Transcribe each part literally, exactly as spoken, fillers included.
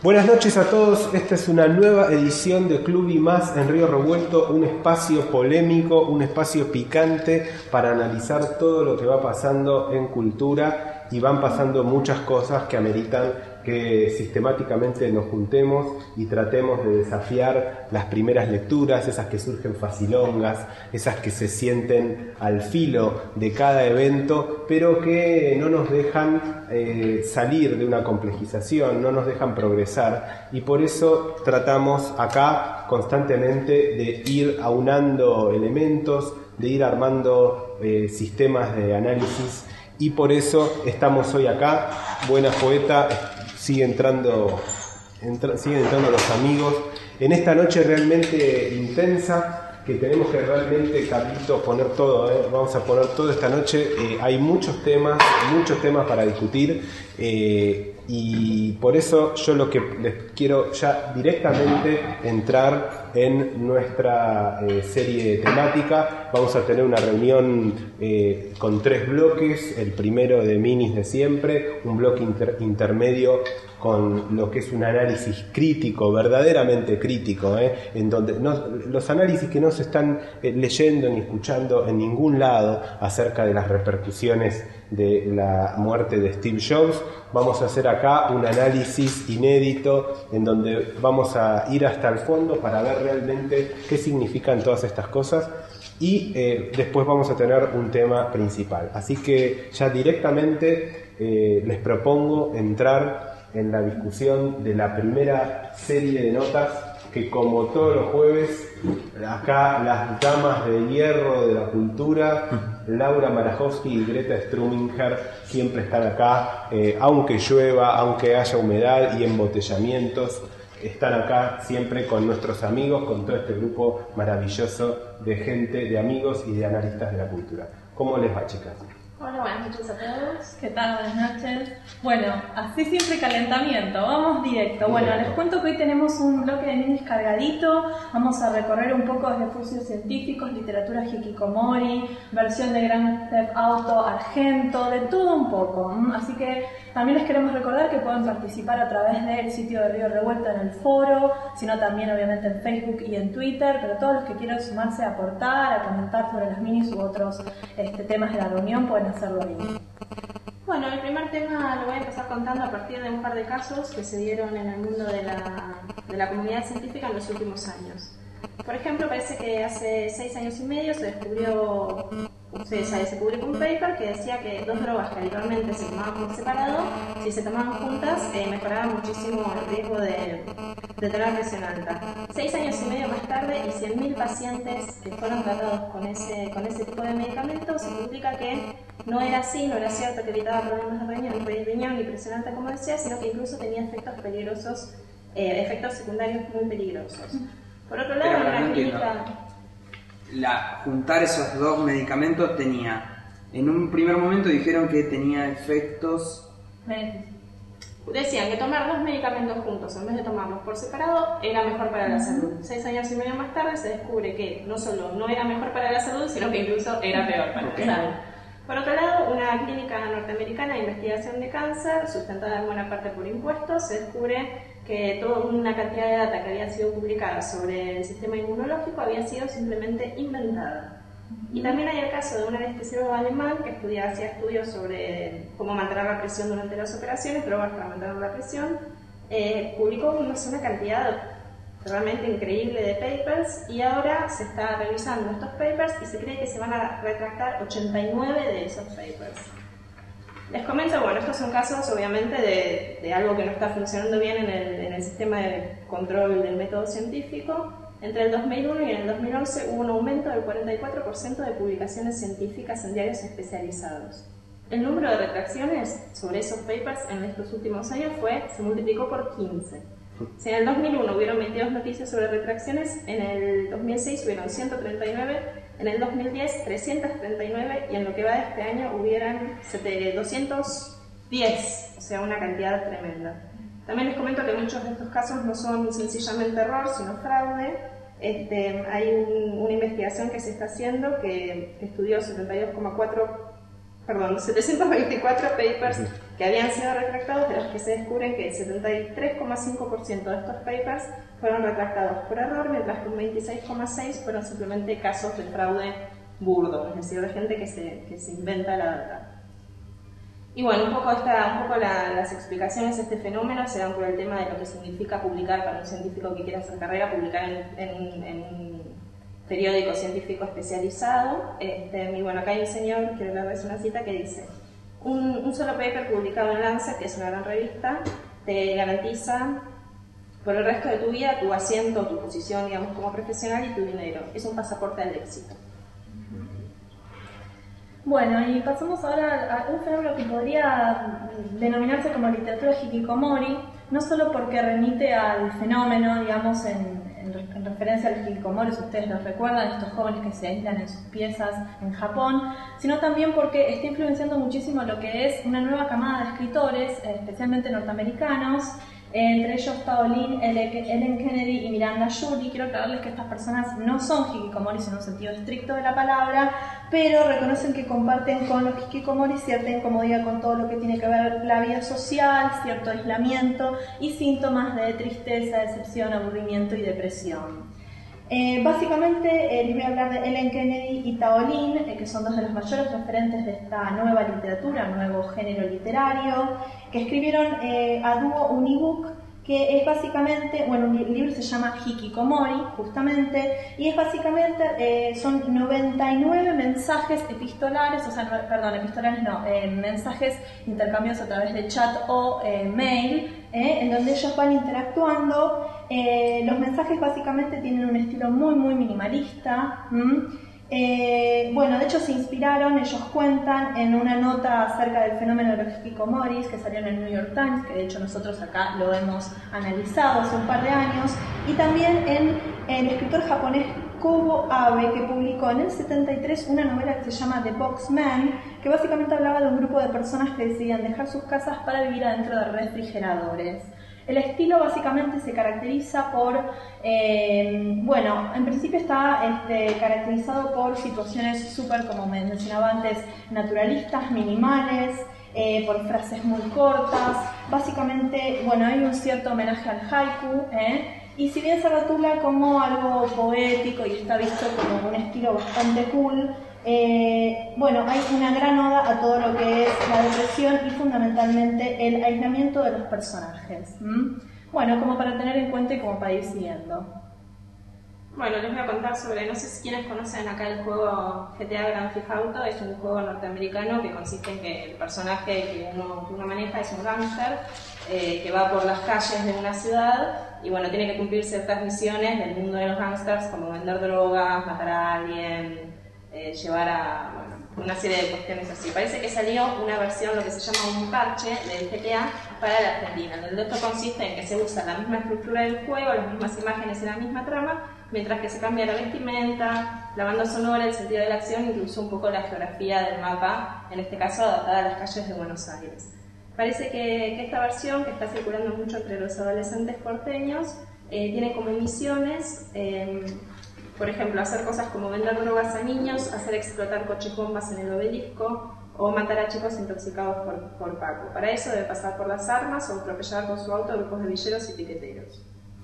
Buenas noches a todos, esta es una nueva edición de Club y Más en Río Revuelto, un espacio polémico, un espacio picante para analizar todo lo que va pasando en cultura, y van pasando muchas cosas que ameritan que sistemáticamente nos juntemos y tratemos de desafiar las primeras lecturas, esas que surgen facilongas, esas que se sienten al filo de cada evento, pero que no nos dejan eh, salir de una complejización, no nos dejan progresar, y por eso tratamos acá constantemente de ir aunando elementos, de ir armando eh, sistemas de análisis, y por eso estamos hoy acá. Buena poeta, sigue entrando, entra, siguen entrando los amigos en esta noche realmente intensa, que tenemos que realmente, Carlito, poner todo, ¿eh? Vamos a poner todo esta noche. Eh, hay muchos temas, muchos temas para discutir, eh, y por eso yo lo que les quiero ya directamente entrar en nuestra eh, serie temática. Vamos a tener una reunión eh, con tres bloques: el primero de minis de siempre, un bloque inter- intermedio con lo que es un análisis crítico, verdaderamente crítico, ¿eh? En donde no, los análisis que no se están eh, leyendo ni escuchando en ningún lado acerca de las repercusiones de la muerte de Steve Jobs. Vamos a hacer acá un análisis inédito en donde vamos a ir hasta el fondo para ver realmente qué significan todas estas cosas, y eh, después vamos a tener un tema principal. Así que ya directamente eh, les propongo entrar en la discusión de la primera serie de notas, que como todos los jueves, acá las damas de hierro de la cultura, Laura Marajowski y Greta Struminger, siempre están acá, eh, aunque llueva, aunque haya humedad y embotellamientos, están acá siempre con nuestros amigos, con todo este grupo maravilloso de gente, de amigos y de analistas de la cultura. ¿Cómo les va, chicas? Hola, buenas noches a todos. ¿Qué tal? Buenas noches. Bueno, así siempre calentamiento, vamos directo. Bueno, Directo. les cuento que hoy tenemos un bloque de minis cargadito. Vamos a recorrer un poco desde fusios científicos, literatura hikikomori, versión de Grand Theft Auto Argento, de todo un poco. ¿m? Así que también les queremos recordar que pueden participar a través del sitio de Río Revuelto en el foro, sino también obviamente en Facebook y en Twitter, pero todos los que quieran sumarse a aportar, a comentar sobre las minis u otros este, temas de la reunión pueden hacerlo ahí. Bueno, el primer tema lo voy a empezar contando a partir de un par de casos que se dieron en el mundo de la, de la comunidad científica en los últimos años. Por ejemplo, parece que hace seis años y medio se descubrió, se, se publicó un paper que decía que dos drogas que habitualmente se tomaban por separado, si se tomaban juntas, eh, mejoraba muchísimo el riesgo de, de tener presión alta. Seis años y medio más tarde, y cien mil pacientes que fueron tratados con ese, con ese tipo de medicamentos, se publica que no era así, no era cierto que evitaba problemas de riñón, de riñón y presión alta, como decía, sino que incluso tenía efectos peligrosos, eh, efectos secundarios muy peligrosos. Por otro lado, Pero, en no la clínica... La, juntar esos dos medicamentos tenía... En un primer momento dijeron que tenía efectos... Decían que tomar dos medicamentos juntos en vez de tomarlos por separado era mejor para la salud. Seis años y medio más tarde se descubre que no solo no era mejor para la salud, sino que incluso era peor para Okay. la salud. Por otro lado, una clínica norteamericana de investigación de cáncer, sustentada en buena parte por impuestos, se descubre que toda una cantidad de data que había sido publicada sobre el sistema inmunológico había sido simplemente inventada. Y también hay el caso de un anestesiólogo alemán que estudia, hacía estudios sobre cómo mantener la presión durante las operaciones, drogas para mantener la presión. Eh, publicó una, una cantidad realmente increíble de papers, y ahora se está revisando estos papers y se cree que se van a retractar ochenta y nueve de esos papers. Les comento, bueno, estos son casos obviamente de, de algo que no está funcionando bien en el, en el sistema de control del método científico. Entre el dos mil uno y el dos mil once hubo un aumento del cuarenta y cuatro por ciento de publicaciones científicas en diarios especializados. El número de retracciones sobre esos papers en estos últimos años fue, se multiplicó por quince. Si en el dos mil uno hubieron veintidós noticias sobre retracciones, en el dos mil seis hubieron ciento treinta y nueve, en el dos mil diez trescientos treinta y nueve, y en lo que va de este año hubieran doscientos diez, o sea, una cantidad tremenda. También les comento que muchos de estos casos no son sencillamente error, sino fraude. Este, hay un, una investigación que se está haciendo que estudió setenta y dos coma cuatro, perdón, setecientos veinticuatro papers que habían sido retractados, de los que se descubren que el setenta y tres coma cinco por ciento de estos papers fueron retractados por error, mientras que un veintiséis coma seis por ciento fueron simplemente casos de fraude burdo, es decir, de gente que se, que se inventa la data. Y bueno, un poco, esta, un poco la, las explicaciones de este fenómeno se dan por el tema de lo que significa publicar para un científico que quiera hacer carrera, publicar en, en, en un periódico científico especializado. Este, y bueno, acá hay un señor, quiero leerles una cita que dice: un, un solo paper publicado en Lancet, que es una gran revista, te garantiza por el resto de tu vida tu asiento, tu posición, digamos, como profesional y tu dinero. Es un pasaporte al éxito. Bueno, y pasamos ahora a un fenómeno que podría denominarse como literatura hikikomori, no solo porque remite al fenómeno, digamos, en, en, en referencia a los hikikomori, si ustedes los recuerdan, estos jóvenes que se aíslan en sus piezas en Japón, sino también porque está influenciando muchísimo lo que es una nueva camada de escritores, especialmente norteamericanos, entre ellos Tao Lin, Ellen Kennedy y Miranda Jury. Quiero aclararles que estas personas no son hikikomoris en un sentido estricto de la palabra, pero reconocen que comparten con los hikikomoris cierta incomodidad con todo lo que tiene que ver la vida social, cierto aislamiento y síntomas de tristeza, decepción, aburrimiento y depresión. Eh, básicamente eh, les voy a hablar de Ellen Kennedy y Tao Lin, eh, que son dos de los mayores referentes de esta nueva literatura, nuevo género literario, que escribieron eh, a dúo un ebook que es básicamente, bueno, el libro se llama Hikikomori, justamente, y es básicamente, eh, son noventa y nueve mensajes epistolares, o sea, no, perdón, epistolares no, eh, mensajes intercambiados a través de chat o eh, mail, eh, en donde ellos van interactuando. Eh, los mensajes básicamente tienen un estilo muy, muy minimalista. ¿m? Eh, bueno, de hecho se inspiraron, ellos cuentan, en una nota acerca del fenómeno de los hikikomoris que salió en el New York Times, que de hecho nosotros acá lo hemos analizado hace un par de años, y también en el escritor japonés Kobo Abe, que publicó en el setenta y tres una novela que se llama The Boxman, que básicamente hablaba de un grupo de personas que decidían dejar sus casas para vivir adentro de refrigeradores. El estilo básicamente se caracteriza por, eh, bueno, en principio está este, caracterizado por situaciones súper, como me mencionaba antes, naturalistas, minimales, eh, por frases muy cortas. Básicamente, bueno, hay un cierto homenaje al haiku, ¿eh? Y si bien se rotula como algo poético y está visto como un estilo bastante cool, Eh, bueno, hay una gran oda a todo lo que es la depresión y fundamentalmente el aislamiento de los personajes. ¿Mm? Bueno, como para tener en cuenta y como para ir siguiendo. Bueno, les voy a contar sobre, no sé si quienes conocen acá el juego G T A Grand Theft Auto. Es un juego norteamericano que consiste en que el personaje que uno, que uno maneja es un gángster eh, que va por las calles de una ciudad y bueno, tiene que cumplir ciertas misiones del mundo de los gángsters, como vender drogas, matar a alguien, Eh, llevar a bueno, una serie de cuestiones así. Parece que salió una versión, lo que se llama un parche del G T A para la Argentina, donde esto consiste en que se usa la misma estructura del juego, las mismas imágenes y la misma trama, mientras que se cambia la vestimenta, la banda sonora, el sentido de la acción, incluso un poco la geografía del mapa, en este caso adaptada a las calles de Buenos Aires. Parece que, que esta versión, que está circulando mucho entre los adolescentes porteños, eh, tiene como misiones eh, por ejemplo, hacer cosas como vender drogas a niños, hacer explotar coches bombas en el obelisco o matar a chicos intoxicados por, por Paco. Para eso debe pasar por las armas o atropellar con su auto a grupos de villeros y piqueteros.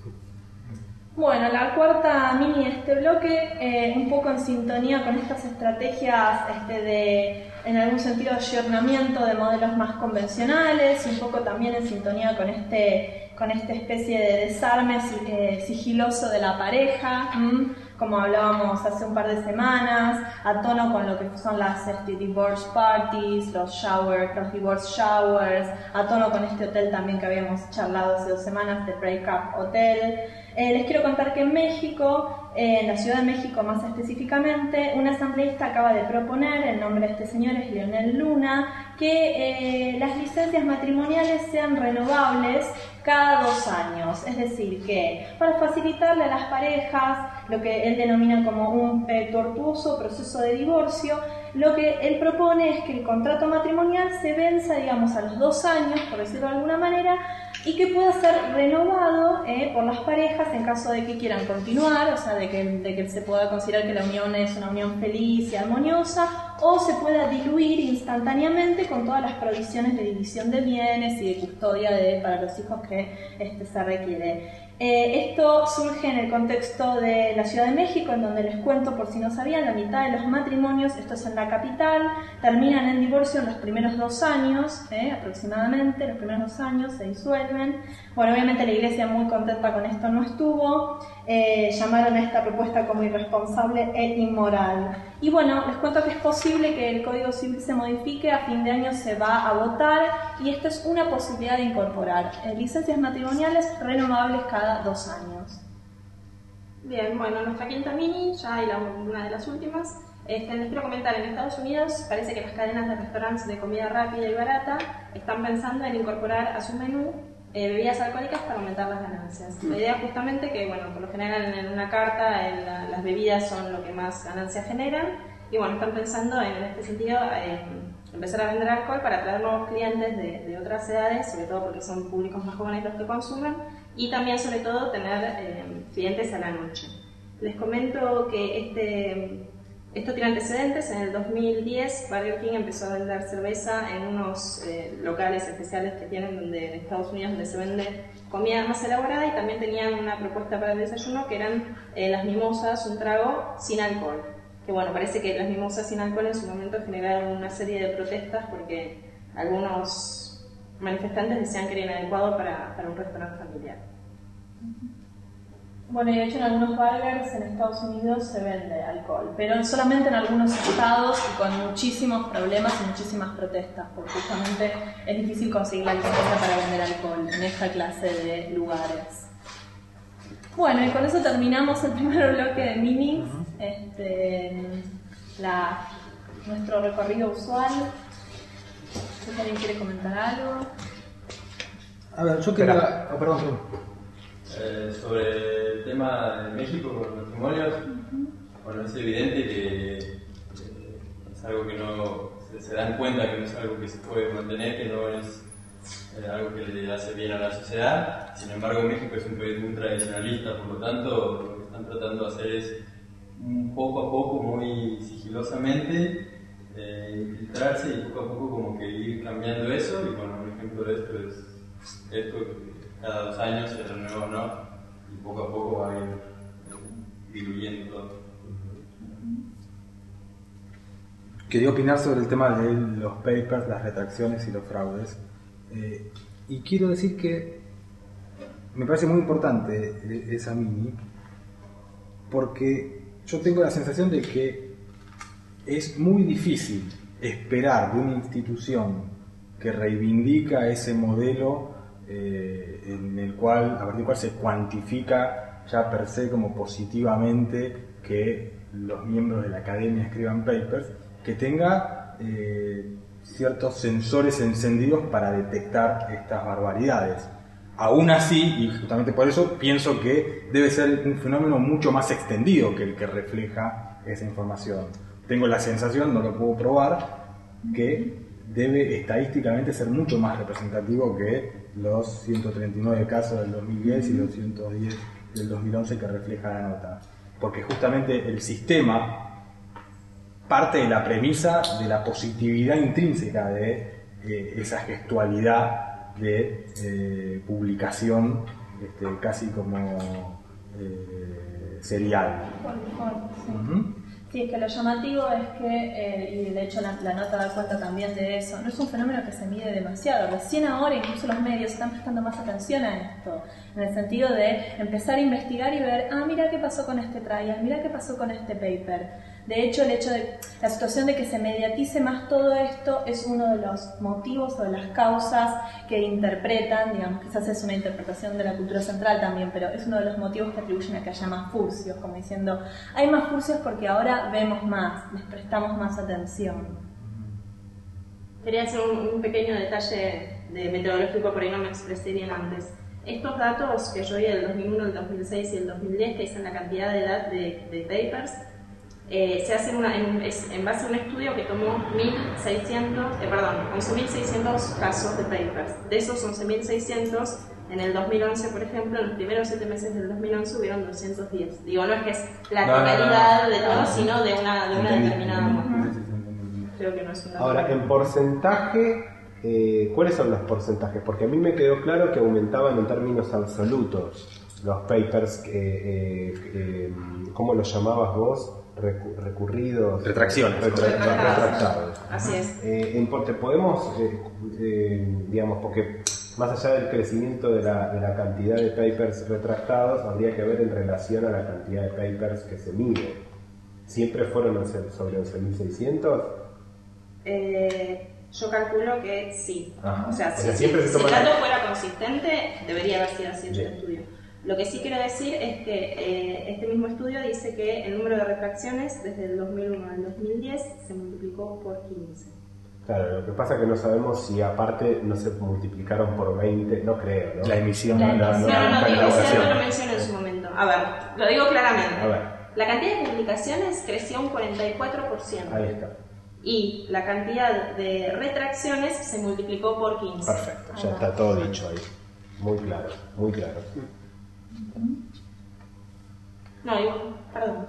Bueno, la cuarta mini de este bloque, eh, un poco en sintonía con estas estrategias este, de, en algún sentido, ayornamiento de modelos más convencionales, y un poco también en sintonía con este, con esta especie de desarme eh, sigiloso de la pareja, ¿m? Como hablábamos hace un par de semanas, a tono con lo que son las este, divorce parties, los showers, los divorce showers, a tono con este hotel también que habíamos charlado hace dos semanas, de Breakup Hotel. Eh, les quiero contar que en México, eh, en la Ciudad de México más específicamente, un asambleísta acaba de proponer, el nombre de este señor es Leonel Luna, que eh, las licencias matrimoniales sean renovables cada dos años. Es decir, que para facilitarle a las parejas lo que él denomina como un eh, tortuoso proceso de divorcio, lo que él propone es que el contrato matrimonial se venza, digamos, a los dos años, por decirlo de alguna manera, y que pueda ser renovado eh, por las parejas en caso de que quieran continuar, o sea, de que, de que se pueda considerar que la unión es una unión feliz y armoniosa, o se pueda diluir instantáneamente con todas las provisiones de división de bienes y de custodia de, para los hijos que este, se requiere. Eh, esto surge en el contexto de la Ciudad de México, en donde les cuento, por si no sabían, la mitad de los matrimonios, esto es en la capital, terminan en divorcio en los primeros dos años, eh, aproximadamente, los primeros dos años se disuelven. Bueno, obviamente la Iglesia muy contenta con esto no estuvo, eh, llamaron a esta propuesta como irresponsable e inmoral. Y bueno, les cuento que es posible que el Código Civil se modifique, a fin de año se va a votar, y esto es una posibilidad de incorporar eh, licencias matrimoniales renovables cada dos años. Bien, bueno, nuestra quinta mini, ya hay la, una de las últimas. Este, les quiero comentar, en Estados Unidos parece que las cadenas de restaurantes de comida rápida y barata están pensando en incorporar a su menú eh, bebidas alcohólicas para aumentar las ganancias. La idea justamente que, bueno, por lo general en una carta en la, las bebidas son lo que más ganancias generan, y bueno, están pensando en, en este sentido en empezar a vender alcohol para atraer nuevos clientes de, de otras edades, sobre todo porque son públicos más jóvenes los que consumen, y también sobre todo tener eh, clientes a la noche. Les comento que este, esto tiene antecedentes. En el dos mil diez Burger King empezó a vender cerveza en unos eh, locales especiales que tienen donde, en Estados Unidos, donde se vende comida más elaborada, y también tenían una propuesta para el desayuno que eran eh, las mimosas, un trago sin alcohol. Que bueno, parece que las mimosas sin alcohol en su momento generaron una serie de protestas porque algunos manifestantes decían que era inadecuado para, para un restaurante familiar. Bueno, y de hecho en algunos burgers en Estados Unidos se vende alcohol, pero solamente en algunos estados y con muchísimos problemas y muchísimas protestas, porque justamente es difícil conseguir la licencia para vender alcohol en esta clase de lugares. Bueno, y con eso terminamos el primer bloque de minis, este, la, nuestro recorrido usual. ¿Si alguien quiere comentar algo? A ver, yo quería... Oh, perdón, perdón. Eh, sobre el tema de México con los matrimonios, uh-huh. Bueno, es evidente que eh, es algo que no se, se dan cuenta que no es algo que se puede mantener, que no es eh, algo que le hace bien a la sociedad. Sin embargo, México es un país muy tradicionalista, por lo tanto lo que están tratando de hacer es un poco a poco, muy sigilosamente, eh, infiltrarse y poco a poco como que ir cambiando eso. Y bueno, un ejemplo de esto es esto que cada dos años se renueva, ¿no? Y poco a poco va a ir diluyendo todo. Quería opinar sobre el tema de los papers, las retracciones y los fraudes. Eh, y quiero decir que me parece muy importante esa mini, porque yo tengo la sensación de que es muy difícil esperar de una institución que reivindica ese modelo eh, en el cual, a partir del cual se cuantifica ya per se como positivamente que los miembros de la academia escriban papers, que tenga eh, ciertos sensores encendidos para detectar estas barbaridades. Aún así, y justamente por eso, pienso que debe ser un fenómeno mucho más extendido que el que refleja esa información. Tengo la sensación, no lo puedo probar, que debe estadísticamente ser mucho más representativo que los ciento treinta y nueve casos del dos mil diez y los ciento diez del dos mil once que refleja la nota. Porque justamente el sistema parte de la premisa de la positividad intrínseca de eh, esa gestualidad de eh, publicación este, casi como eh, serial. Por favor, sí. Uh-huh. Sí, es que lo llamativo es que, eh, y de hecho la, la nota da cuenta también de eso, no es un fenómeno que se mide demasiado. Recién ahora incluso los medios están prestando más atención a esto, en el sentido de empezar a investigar y ver, ah, mira qué pasó con este trial, mira qué pasó con este paper. De hecho, el hecho de la situación de que se mediatice más todo esto es uno de los motivos o de las causas que interpretan, digamos, quizás es una interpretación de la cultura central también, pero es uno de los motivos que atribuyen a que haya más furcios, como diciendo, hay más furcios porque ahora vemos más, les prestamos más atención. Quería hacer un, un pequeño detalle de metodológico, por ahí no me expresé bien antes. Estos datos que yo vi del dos mil uno, el dos mil seis y el dos mil diez, que dicen la cantidad de edad de, de papers, Eh, se hace una, en, es, en base a un estudio que tomó mil seiscientos, eh, perdón, once mil seiscientos casos de papers. De esos once mil seiscientos, En el dos mil once, por ejemplo, en los primeros siete meses del dos mil once hubieron doscientos diez. Digo, no es que es la No, no, totalidad no, no. de todo, sino de una, de una Entendí, determinada entendí. muestra. Sí, sí, sí, entendí. Creo que no es una Ahora, en porcentaje, eh, ¿cuáles son los porcentajes? Porque a mí me quedó claro que aumentaban en términos absolutos los papers, eh, eh, eh, ¿cómo los llamabas vos? Recu- recurridos. Retracciones. Retra- Retractados. retractados. Así es. Eh, en- te podemos, eh, eh, digamos, porque más allá del crecimiento de la, de la cantidad de papers retractados, habría que ver en relación a la cantidad de papers que se mide. ¿Siempre fueron once- sobre once mil seiscientos? Eh, yo calculo que sí. Ajá. O sea, O si, sea, siempre si- se si el toma la- dato fuera consistente, debería haber sido así este Bien. estudio. Lo que sí quiero decir es que eh, este mismo estudio dice que el número de retracciones desde el dos mil uno al dos mil diez se multiplicó por quince. Claro, lo que pasa es que no sabemos si aparte no se multiplicaron por veinte, no creo, ¿no? La emisión, La no, no, emisión. no, No, no, no, la digo, ese elaboración. dato lo menciono en su momento. A ver, lo digo claramente. A ver, La cantidad de publicaciones creció un cuarenta y cuatro por ciento. ahí está. Y la cantidad de retracciones se multiplicó por quince. Perfecto, ya está todo dicho ahí. Muy claro, muy claro. No, digo, perdón.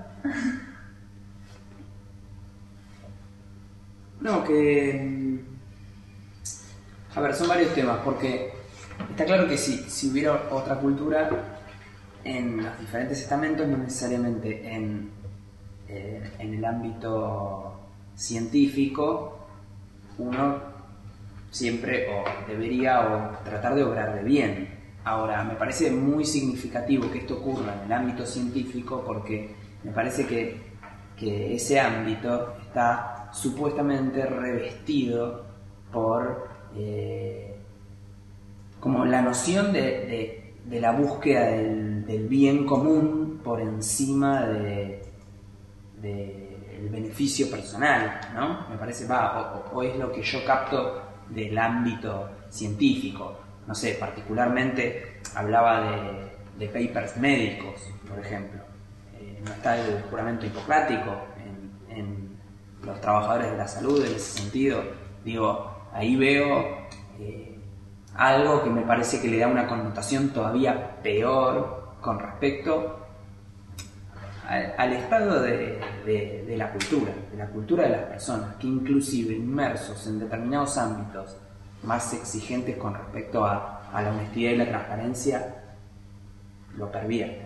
No, que... A ver, son varios temas, porque está claro que si, si hubiera otra cultura en los diferentes estamentos, no necesariamente en, eh, en el ámbito científico, uno siempre o debería o tratar de obrar de bien. Ahora, me parece muy significativo que esto ocurra en el ámbito científico porque me parece que, que ese ámbito está supuestamente revestido por eh, como la noción de, de, de la búsqueda del, del bien común por encima de, de el beneficio personal, ¿no? Me parece, va, o, o es lo que yo capto del ámbito científico. No sé, particularmente hablaba de, de papers médicos, por ejemplo. Eh, no está el juramento hipocrático en, en los trabajadores de la salud en ese sentido. Digo, ahí veo eh, algo que me parece que le da una connotación todavía peor con respecto al, al estado de, de, de la cultura, de la cultura de las personas, que inclusive inmersos en determinados ámbitos más exigentes con respecto a, a la honestidad y la transparencia, lo pervierten.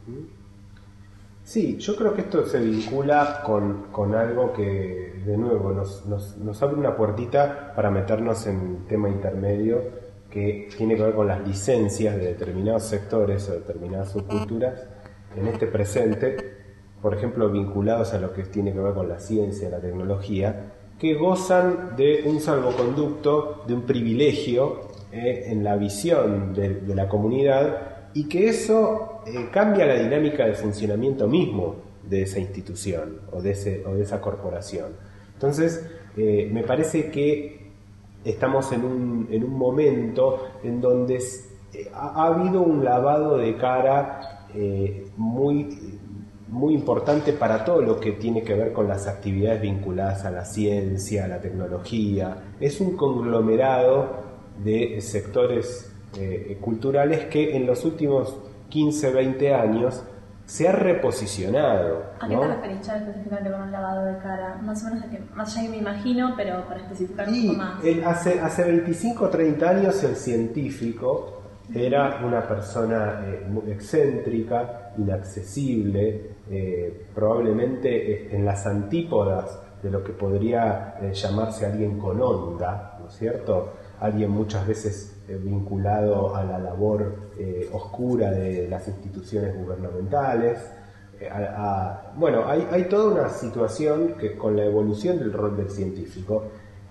Sí, yo creo que esto se vincula con, con algo que, de nuevo, nos, nos, nos abre una puertita para meternos en un tema intermedio que tiene que ver con las licencias de determinados sectores o determinadas subculturas en este presente, por ejemplo, vinculados a lo que tiene que ver con la ciencia, la tecnología, que gozan de un salvoconducto, de un privilegio eh, en la visión de, de la comunidad, y que eso eh, cambia la dinámica de funcionamiento mismo de esa institución o de, ese, o de esa corporación. Entonces, eh, me parece que estamos en un, en un momento en donde eh, ha, ha habido un lavado de cara eh, muy... muy importante para todo lo que tiene que ver con las actividades vinculadas a la ciencia, a la tecnología. Es un conglomerado de sectores eh, culturales que en los últimos quince, veinte años se ha reposicionado, ¿A qué ¿no? te referís, Chávez, específicamente con un lavado de cara? Más o menos a que, más allá que me imagino, pero para especificar un Y poco más. el- hace, hace veinticinco o treinta años el científico era una persona eh, muy excéntrica, inaccesible, eh, probablemente eh, en las antípodas de lo que podría eh, llamarse alguien con onda, ¿no es cierto? Alguien muchas veces eh, vinculado a la labor eh, oscura de las instituciones gubernamentales. Eh, a- a- bueno, hay, hay toda una situación que con la evolución del rol del científico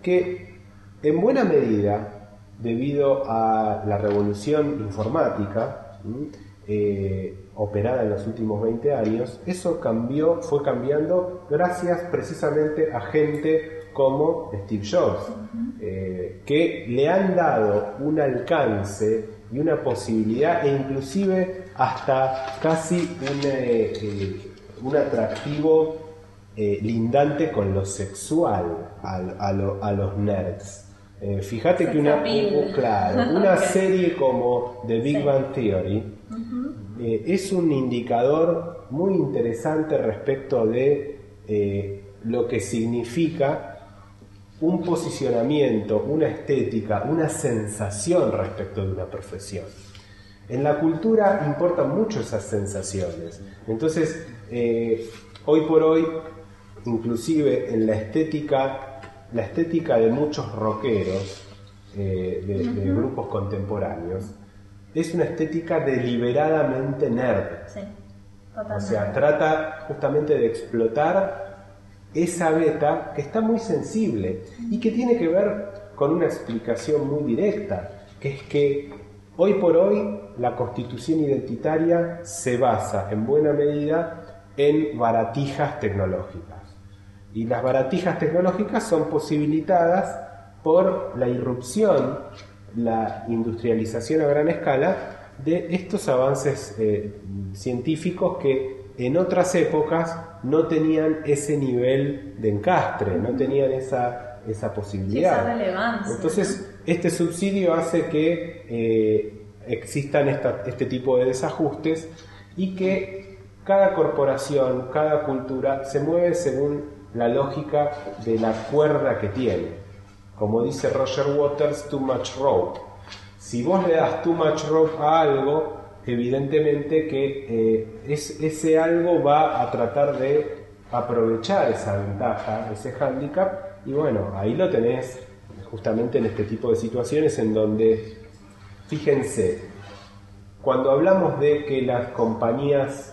que en buena medida, debido a la revolución informática ¿m? eh, operada en los últimos veinte años, eso cambió, fue cambiando gracias precisamente a gente como Steve Jobs, eh, que le han dado un alcance y una posibilidad e inclusive hasta casi un, eh, eh, un atractivo eh, lindante con lo sexual a, a, lo- a los nerds. Eh, fíjate Se que una, apil. claro, una Ok. serie como The Big Sí. Bang Theory eh, es un indicador muy interesante respecto de eh, lo que significa un posicionamiento, una estética, una sensación respecto de una profesión. En la cultura importan mucho esas sensaciones. Entonces, eh, hoy por hoy, inclusive en la estética, la estética de muchos rockeros, eh, de, de grupos contemporáneos, es una estética deliberadamente nerd. Sí, O totalmente. sea, trata justamente de explotar esa beta que está muy sensible y que tiene que ver con una explicación muy directa, que es que hoy por hoy la constitución identitaria se basa en buena medida en baratijas tecnológicas. Y las baratijas tecnológicas son posibilitadas por la irrupción, la industrialización a gran escala de estos avances eh, científicos que en otras épocas no tenían ese nivel de encastre, no tenían esa, esa posibilidad. Sí, esa relevancia, Entonces, este subsidio hace que eh, existan esta, este tipo de desajustes y que cada corporación, cada cultura se mueve según la lógica de la cuerda que tiene. Como dice Roger Waters, too much rope. Si vos le das too much rope a algo, evidentemente que eh, es, ese algo va a tratar de aprovechar esa ventaja, ese hándicap, y bueno, ahí lo tenés justamente en este tipo de situaciones en donde, fíjense, cuando hablamos de que las compañías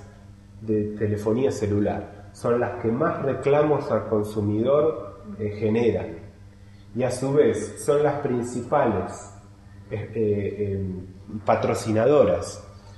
de telefonía celular son las que más reclamos al consumidor eh, generan, y a su vez son las principales eh, eh, patrocinadoras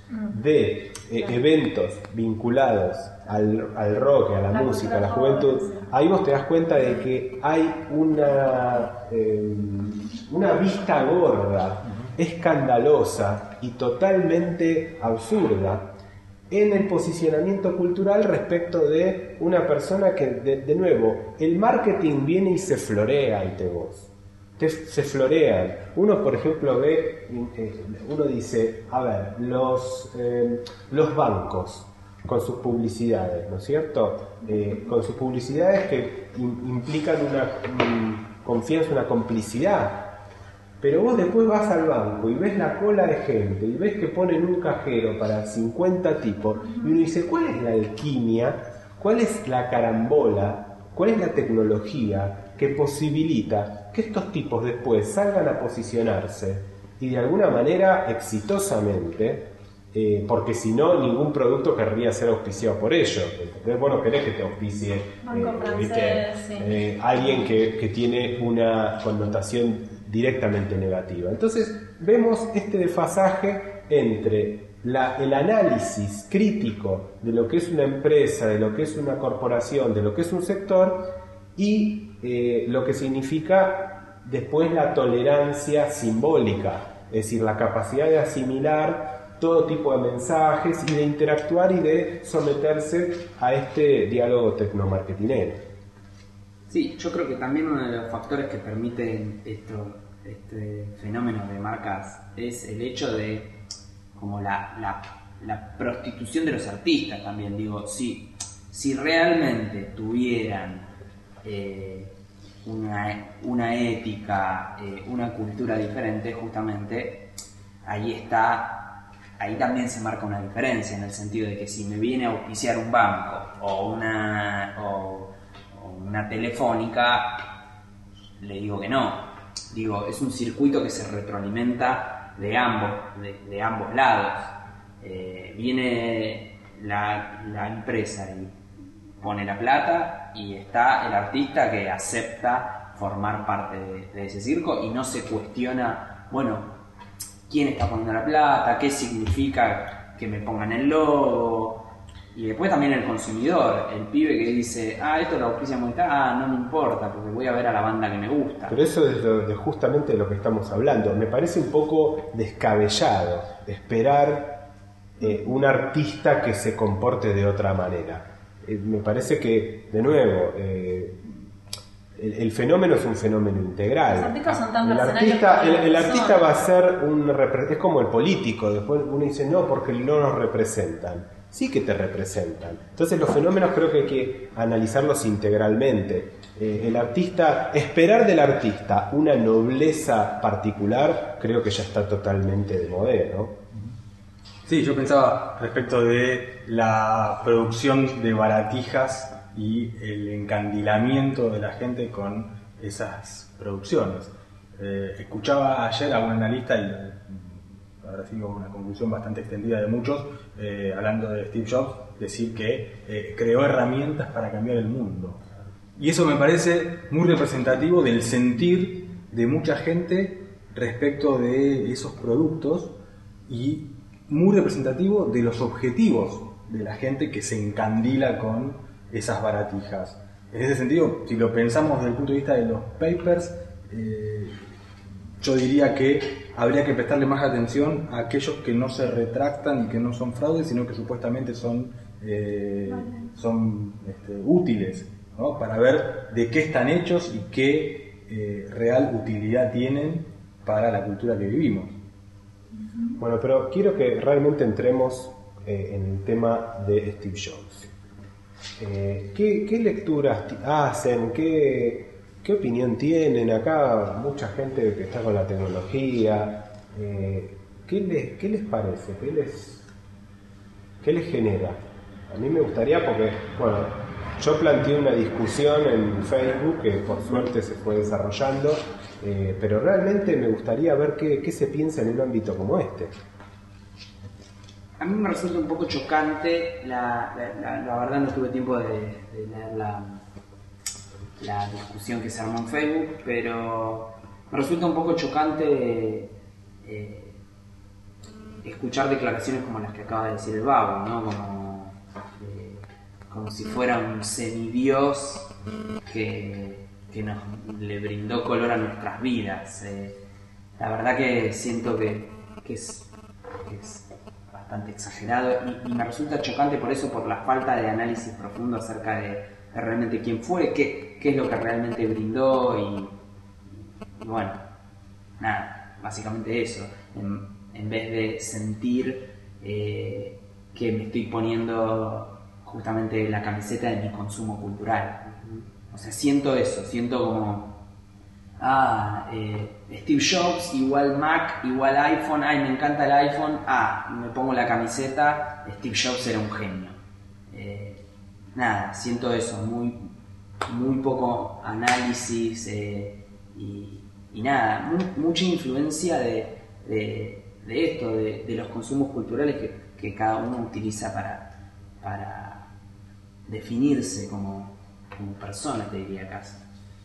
de eh, eventos vinculados al, al rock, a la, La música, a la cultura juventud, joven, sí. ahí vos te das cuenta de que hay una, eh, una vista gorda, escandalosa y totalmente absurda en el posicionamiento cultural respecto de una persona que, de, de nuevo, el marketing viene y se florea ante vos. Te, se florean. Uno, por ejemplo, ve, eh, uno dice, a ver, los, eh, los bancos con sus publicidades, ¿no es cierto? Eh, con sus publicidades que in, implican una um, confianza, una complicidad. Pero vos después vas al banco y ves la cola de gente y ves que ponen un cajero para cincuenta tipos y uno dice, ¿cuál es la alquimia? ¿Cuál es la carambola? ¿Cuál es la tecnología que posibilita que estos tipos después salgan a posicionarse y de alguna manera exitosamente, eh, porque si no, ningún producto querría ser auspiciado por ellos? Entonces, vos no querés que te auspicie Banco eh, francés, ¿viste? sí. Eh, alguien que, que tiene una connotación directamente negativa. Entonces vemos este desfasaje entre la, el análisis crítico de lo que es una empresa, de lo que es una corporación, de lo que es un sector y eh, lo que significa después la tolerancia simbólica, es decir, la capacidad de asimilar todo tipo de mensajes y de interactuar y de someterse a este diálogo tecnomarketinero. Sí, yo creo que también uno de los factores que permiten esto, este fenómeno de marcas es el hecho de como la, la, la prostitución de los artistas también. Digo, si, si realmente tuvieran eh, una, una ética, eh, una cultura diferente, justamente ahí está, ahí también se marca una diferencia en el sentido de que si me viene a auspiciar un banco o una... O, una telefónica, le digo que no. Digo, es un circuito que se retroalimenta de ambos, de, de ambos lados. Eh, viene la, la empresa y pone la plata y está el artista que acepta formar parte de, de ese circo y no se cuestiona, bueno, quién está poniendo la plata, qué significa que me pongan el logo. Y después también el consumidor, el pibe que dice, ah, esto lo auspicia Movistar, ah, no me importa, porque voy a ver a la banda que me gusta. Pero eso es lo, de justamente de lo que estamos hablando. Me parece un poco descabellado esperar eh, un artista que se comporte de otra manera. Eh, me parece que, de nuevo, eh, el, el fenómeno es un fenómeno integral. Los artistas son tan el mercenarios artista, como el, el la artista persona. va a ser un repre- es como el político, después uno dice no porque no nos representan. Sí que te representan. Entonces los fenómenos creo que hay que analizarlos integralmente. Eh, el artista, esperar del artista una nobleza particular, creo que ya está totalmente de moda, ¿no? Sí, yo pensaba respecto de la producción de baratijas y el encandilamiento de la gente con esas producciones. Eh, escuchaba ayer a un analista y eh, ahora sigo una conclusión bastante extendida de muchos, eh, hablando de Steve Jobs, decir que eh, creó herramientas para cambiar el mundo. Y eso me parece muy representativo del sentir de mucha gente respecto de esos productos y muy representativo de los objetivos de la gente que se encandila con esas baratijas. En ese sentido, si lo pensamos desde el punto de vista de los papers, eh, yo diría que habría que prestarle más atención a aquellos que no se retractan y que no son fraudes, sino que supuestamente son, eh, son este, útiles, ¿no? Para ver de qué están hechos y qué eh, real utilidad tienen para la cultura que vivimos. Bueno, pero quiero que realmente entremos eh, en el tema de Steve Jobs. Eh, ¿qué, ¿Qué lecturas t- hacen? ¿Qué, ¿Qué opinión tienen? Acá mucha gente que está con la tecnología. Eh, ¿qué, les, ¿Qué les parece? ¿Qué les, ¿Qué les genera? A mí me gustaría porque, bueno, yo planteé una discusión en Facebook que por suerte se fue desarrollando, eh, pero realmente me gustaría ver qué, qué se piensa en un ámbito como este. A mí me resulta un poco chocante, la, la, la, la verdad no tuve tiempo de, de leer la, la discusión que se armó en Facebook, pero me resulta un poco chocante eh, escuchar declaraciones como las que acaba de decir el Babo, ¿no? Como, eh, como si fuera un semidios que, que nos le brindó color a nuestras vidas. Eh, la verdad que siento que, que, es, que es bastante exagerado y, y me resulta chocante por eso, por la falta de análisis profundo acerca de, de realmente quién fue, qué, qué es lo que realmente brindó y, y bueno, nada, básicamente eso, en, en vez de sentir eh, que me estoy poniendo justamente la camiseta de mi consumo cultural. O sea, siento eso, siento como ah, eh, Steve Jobs igual Mac igual iPhone, ay me encanta el iPhone, ah, me pongo la camiseta, Steve Jobs era un genio. Eh, nada, siento eso, muy, muy poco análisis eh, y, y nada, muy, mucha influencia de, de, de esto, de, de los consumos culturales que, que cada uno utiliza para, para definirse como, como persona, te diría casi.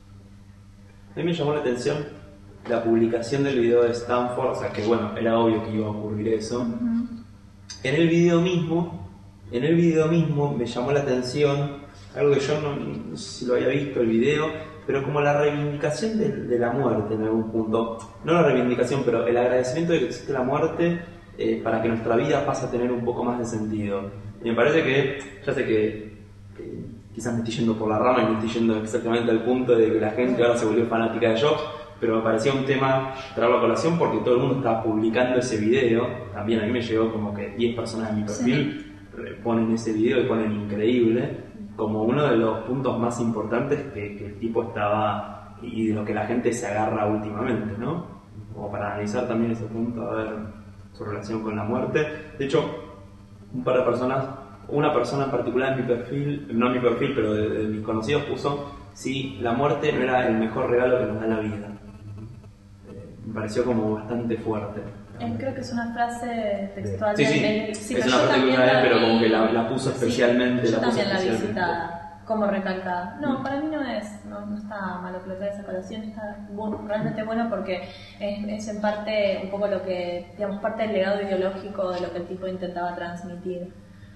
A mí me llamó la atención la publicación del video de Stanford, o sea que bueno, era obvio que iba a ocurrir eso. Uh-huh. En el video mismo, en el video mismo me llamó la atención algo que yo no, no sé si lo había visto el video, pero como la reivindicación de, de la muerte en algún punto. No la reivindicación, pero el agradecimiento de que existe la muerte eh, para que nuestra vida pase a tener un poco más de sentido. Y me parece que, ya sé que eh, quizás me estoy yendo por la rama y me estoy yendo exactamente al punto de que la gente ahora se volvió fanática de Jobs, pero me parecía un tema traerlo a colación porque todo el mundo estaba publicando ese video. También a mí me llegó como que diez personas en mi perfil sí. ponen ese video y ponen increíble, como uno de los puntos más importantes que, que el tipo estaba y de lo que la gente se agarra últimamente, ¿no? Como para analizar también ese punto, a ver su relación con la muerte. De hecho, un par de personas, una persona en particular en mi perfil, no en mi perfil, pero de, de mis conocidos puso si la muerte no era el mejor regalo que nos da la vida. Eh, me pareció como bastante fuerte. Eh, creo que es una frase textual. Sí, sí, de, sí es una frase que una vez, pero como que la, la puso especialmente. Sí, yo la puso también la vi especialmente. citada, como recalcada. No, mm. para mí no es, no, no está malo que lo traiga esa colación, está bueno, realmente bueno porque es, es en parte un poco lo que, digamos, parte del legado ideológico de lo que el tipo intentaba transmitir.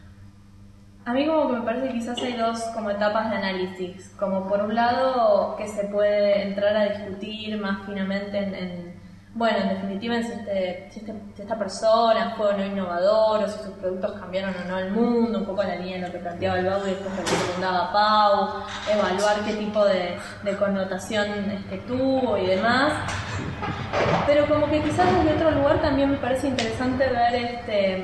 A mí como que me parece que quizás hay dos como etapas de análisis, como por un lado que se puede entrar a discutir más finamente en, en bueno, en definitiva, si, este, si, este, si esta persona fue o no innovador, o si sus productos cambiaron o no el mundo, un poco en la línea de lo que planteaba el Bau y después lo que recomendaba Pau, evaluar qué tipo de, de connotación este, tuvo y demás. Pero como que quizás desde otro lugar también me parece interesante ver este,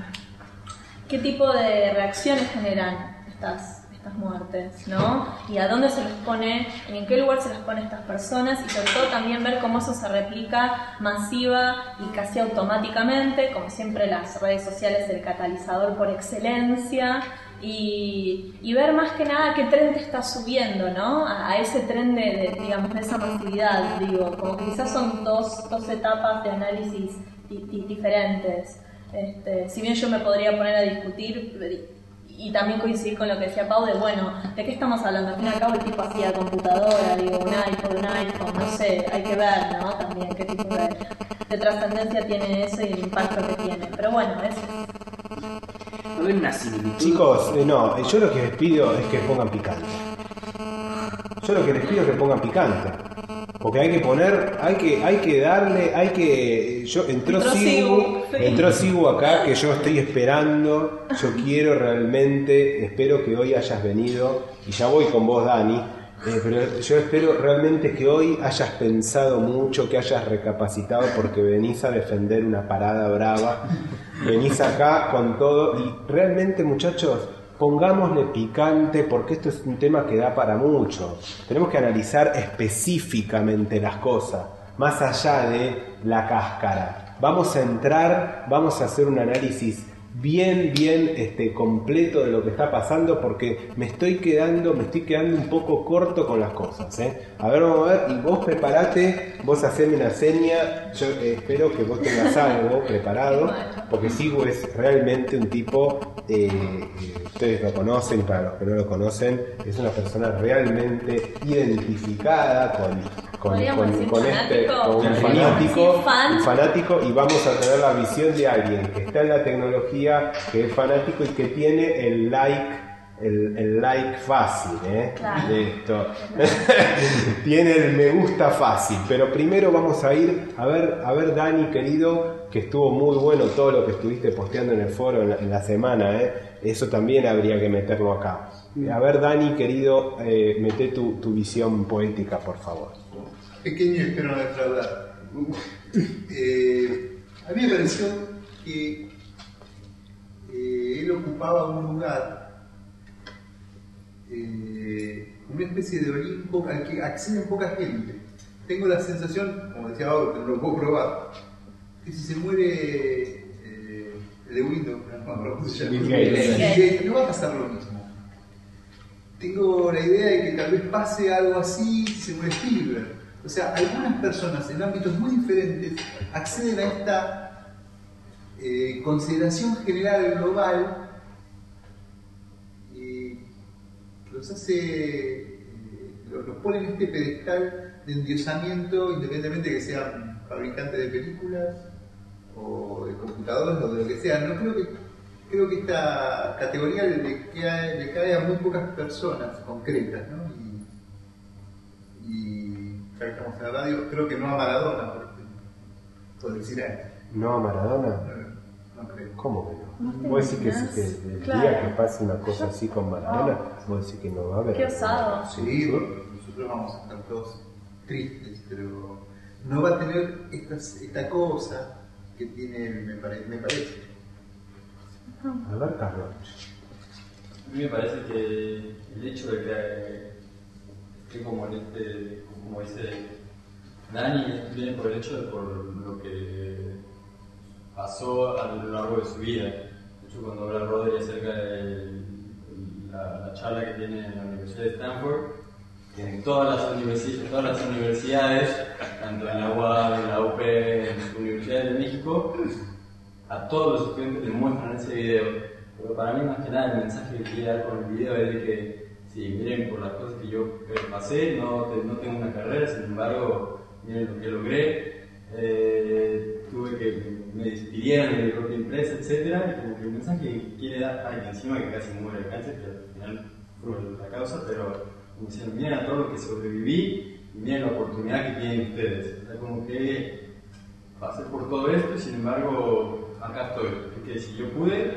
qué tipo de reacciones generan estas estas muertes, ¿no? Y a dónde se les pone, y en qué lugar se les pone a estas personas, y sobre todo también ver cómo eso se replica masiva y casi automáticamente, como siempre las redes sociales el catalizador por excelencia, y, y ver más que nada qué tren te está subiendo, ¿no? A, a ese tren de, de, digamos, de esa masividad, digo, como que quizás son dos, dos etapas de análisis di, di, diferentes. Este, si bien yo me podría poner a discutir y también coincidir con lo que decía Pau de, bueno, ¿de qué estamos hablando? Al fin y al cabo el tipo hacía computadora, digo, un iPod, un iPhone, no sé, hay que ver, ¿no? También qué tipo de, de trascendencia tiene eso y el impacto que tiene. Pero bueno, eso es. ¿No ven una similitud? Chicos, eh, no, eh, yo lo que les pido es que pongan picante. Yo lo que les pido es que pongan picante. Porque hay que poner, hay que, hay que darle, hay que. Yo entró, entró Sigu, Sigu, sí. entró Sigu acá que yo estoy esperando. Yo quiero realmente, espero que hoy hayas venido, y ya voy con vos, Dani. Eh, pero yo espero realmente que hoy hayas pensado mucho, que hayas recapacitado, porque venís a defender una parada brava. Venís acá con todo, y realmente, muchachos, pongámosle picante, porque esto es un tema que da para mucho. Tenemos que analizar específicamente las cosas, más allá de la cáscara. Vamos a entrar, vamos a hacer un análisis bien, bien este, completo de lo que está pasando, porque me estoy quedando, me estoy quedando un poco corto con las cosas, ¿eh? A ver, vamos a ver, y vos preparate, vos haceme una seña, yo eh, espero que vos tengas algo preparado, porque Sigu es realmente un tipo, eh, eh, ustedes lo conocen, para los que no lo conocen, es una persona realmente identificada con con, con, con este con un fanático, sí, fan. un fanático, y vamos a tener la visión de alguien que está en la tecnología, que es fanático y que tiene el like el, el like fácil, ¿eh? Claro. De esto. Tiene el me gusta fácil. Pero primero vamos a ir a ver, a ver Dani, querido, que estuvo muy bueno todo lo que estuviste posteando en el foro en la, en la semana, ¿eh? Eso también habría que meterlo acá. A ver, Dani, querido, eh, mete tu, tu visión poética, por favor. Pequeño y espero no defraudar. Eh, a mí me pareció que eh, él ocupaba un lugar, eh, una especie de Olimpo al que accede poca gente. Tengo la sensación, como decía ahora, pero no lo puedo probar, que si se muere eh, el de Windows, no, se llama, Bill Gates. no va a pasar lo mismo. Tengo la idea de que tal vez pase algo así si se muere Spielberg. O sea, algunas personas en ámbitos muy diferentes acceden a esta eh, consideración general global y los hace, eh, los, los pone en este pedestal de endiosamiento, independientemente de que sean fabricantes de películas o de computadores o de lo que sea. No creo que creo que esta categoría le, le, cae, le cae a muy pocas personas concretas, ¿no? Y, y ya que estamos en la radio, creo que no a Maradona, por ejemplo. Puedo decir a él. ¿No a Maradona? No, no creo. ¿Cómo que no? ¿No te ¿Vos decís que, imaginas? que el Claro. día que pase una cosa así con Maradona, vos decís que no va a haber? Qué osado. Sí, nosotros vamos a estar todos tristes, pero no va a tener estas, esta cosa que tiene, me, pare, me parece. A ver, Carlos. A mí me parece que el hecho de que esté como en este, como dice Dani, viene por el hecho de por lo que pasó a lo largo de su vida. De hecho, cuando habla Rodri acerca de la, la charla que tiene en la Universidad de Stanford, que en todas las universidades, todas las universidades, tanto en la U A B, en la U P, en las universidades de México, a todos los estudiantes les muestran ese video. Pero para mí, más que nada, el mensaje que quiere dar con el video es de que, sí, miren por las cosas que yo pasé, no, no tengo una carrera, sin embargo, miren lo que logré, eh, tuve que me despidieron de mi propia empresa, etcétera. Y como que el mensaje que quiere dar, ay, que encima que casi muere de cáncer, que al final fue la causa, pero como diciendo, miren a todo lo que sobreviví y miren la oportunidad que tienen ustedes. O sea, como que pasé por todo esto y sin embargo acá estoy. Es que si yo pude,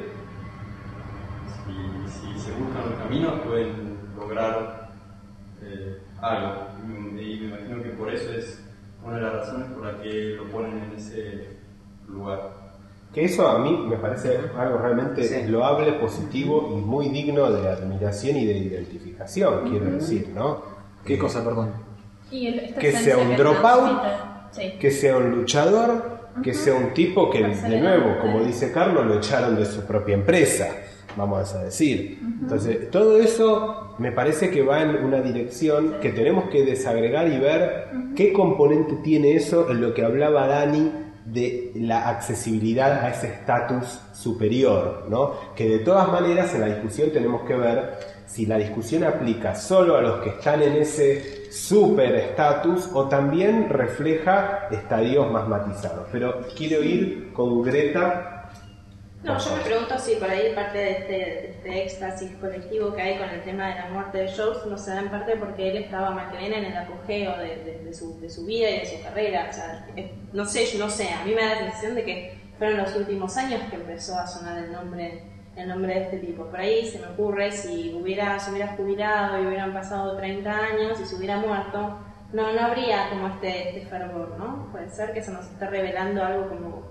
si, si se buscan los caminos pueden lograr eh, algo. Y me imagino que por eso es una de las razones por las que lo ponen en ese lugar. Que eso a mí me parece algo realmente Sí. loable, positivo y muy digno de admiración y de identificación, quiero decir, ¿no? ¿Qué cosa, perdón? Y el- esta Que esencia sea un que dropout, transmite. Sí. que sea un luchador, que sea un tipo que, de Perseverante. nuevo, como dice Carlos, lo echaron de su propia empresa, vamos a decir. Entonces, todo eso me parece que va en una dirección que tenemos que desagregar y ver qué componente tiene eso en lo que hablaba Dani de la accesibilidad a ese estatus superior, ¿no? Que de todas maneras en la discusión tenemos que ver si la discusión aplica solo a los que están en ese super estatus o también refleja estadios más matizados. Pero quiero ir con Greta. No, yo me pregunto si por ahí parte de este, de este éxtasis colectivo que hay con el tema de la muerte de Jobs no se da en parte porque él estaba más que bien en el apogeo de, de, de, su, de su vida y de su carrera. O sea, es- no sé, yo no sé, a mí me da la sensación de que fueron los últimos años que empezó a sonar el nombre, el nombre de este tipo. Por ahí se me ocurre si hubiera, se hubiera jubilado y hubieran pasado treinta años y se hubiera muerto, no, no habría como este, este fervor, ¿no? Puede ser que se nos esté revelando algo como...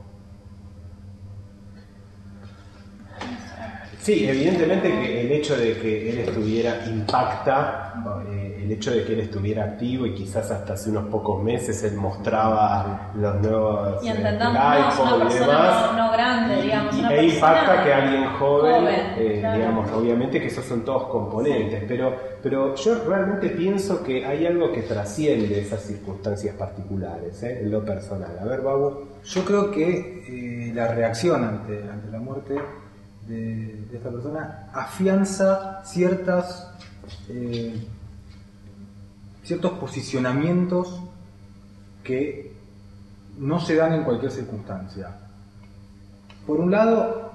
Sí, evidentemente que el hecho de que él estuviera impacta, eh, el hecho de que él estuviera activo y quizás hasta hace unos pocos meses él mostraba los nuevos Y eh, entendamos, el no, iPhone una y persona demás. no, no grande, digamos, Y- una e persona impacta que alguien joven, joven, eh, claro. digamos, obviamente que esos son todos componentes, pero, pero yo realmente pienso que hay algo que trasciende esas circunstancias particulares, ¿eh? En lo personal. A ver, Babu. Yo creo que eh, la reacción ante, ante la muerte de, de esta persona afianza ciertas eh, ciertos posicionamientos que no se dan en cualquier circunstancia. Por un lado,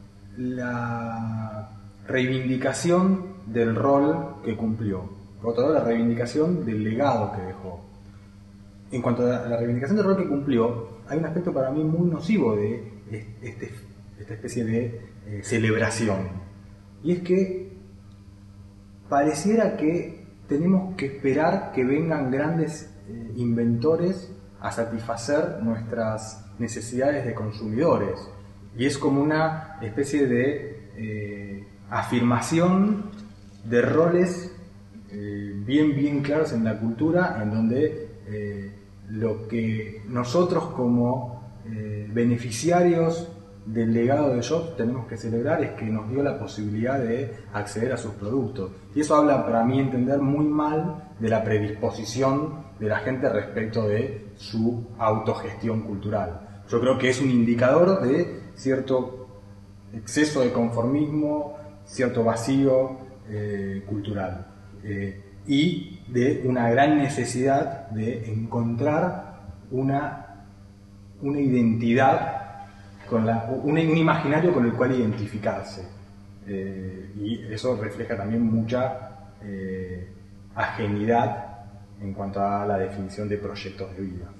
la reivindicación del rol que cumplió. Por otro lado, la reivindicación del legado que dejó. En cuanto a la reivindicación del rol que cumplió, hay un aspecto para mí muy nocivo de este, esta especie de eh, celebración. Y es que pareciera que tenemos que esperar que vengan grandes eh, inventores a satisfacer nuestras necesidades de consumidores. Y es como una especie de eh, afirmación de roles eh, bien, bien claros en la cultura, en donde eh, lo que nosotros como eh, beneficiarios del legado de Jobs tenemos que celebrar es que nos dio la posibilidad de acceder a sus productos. Y eso habla, para mí entender, muy mal de la predisposición de la gente respecto de su autogestión cultural. Yo creo que es un indicador de cierto exceso de conformismo, cierto vacío eh, cultural. Eh, y de una gran necesidad de encontrar una, una identidad, con la, un, un imaginario con el cual identificarse. Eh, y eso refleja también mucha eh, ajenidad en cuanto a la definición de proyectos de vida.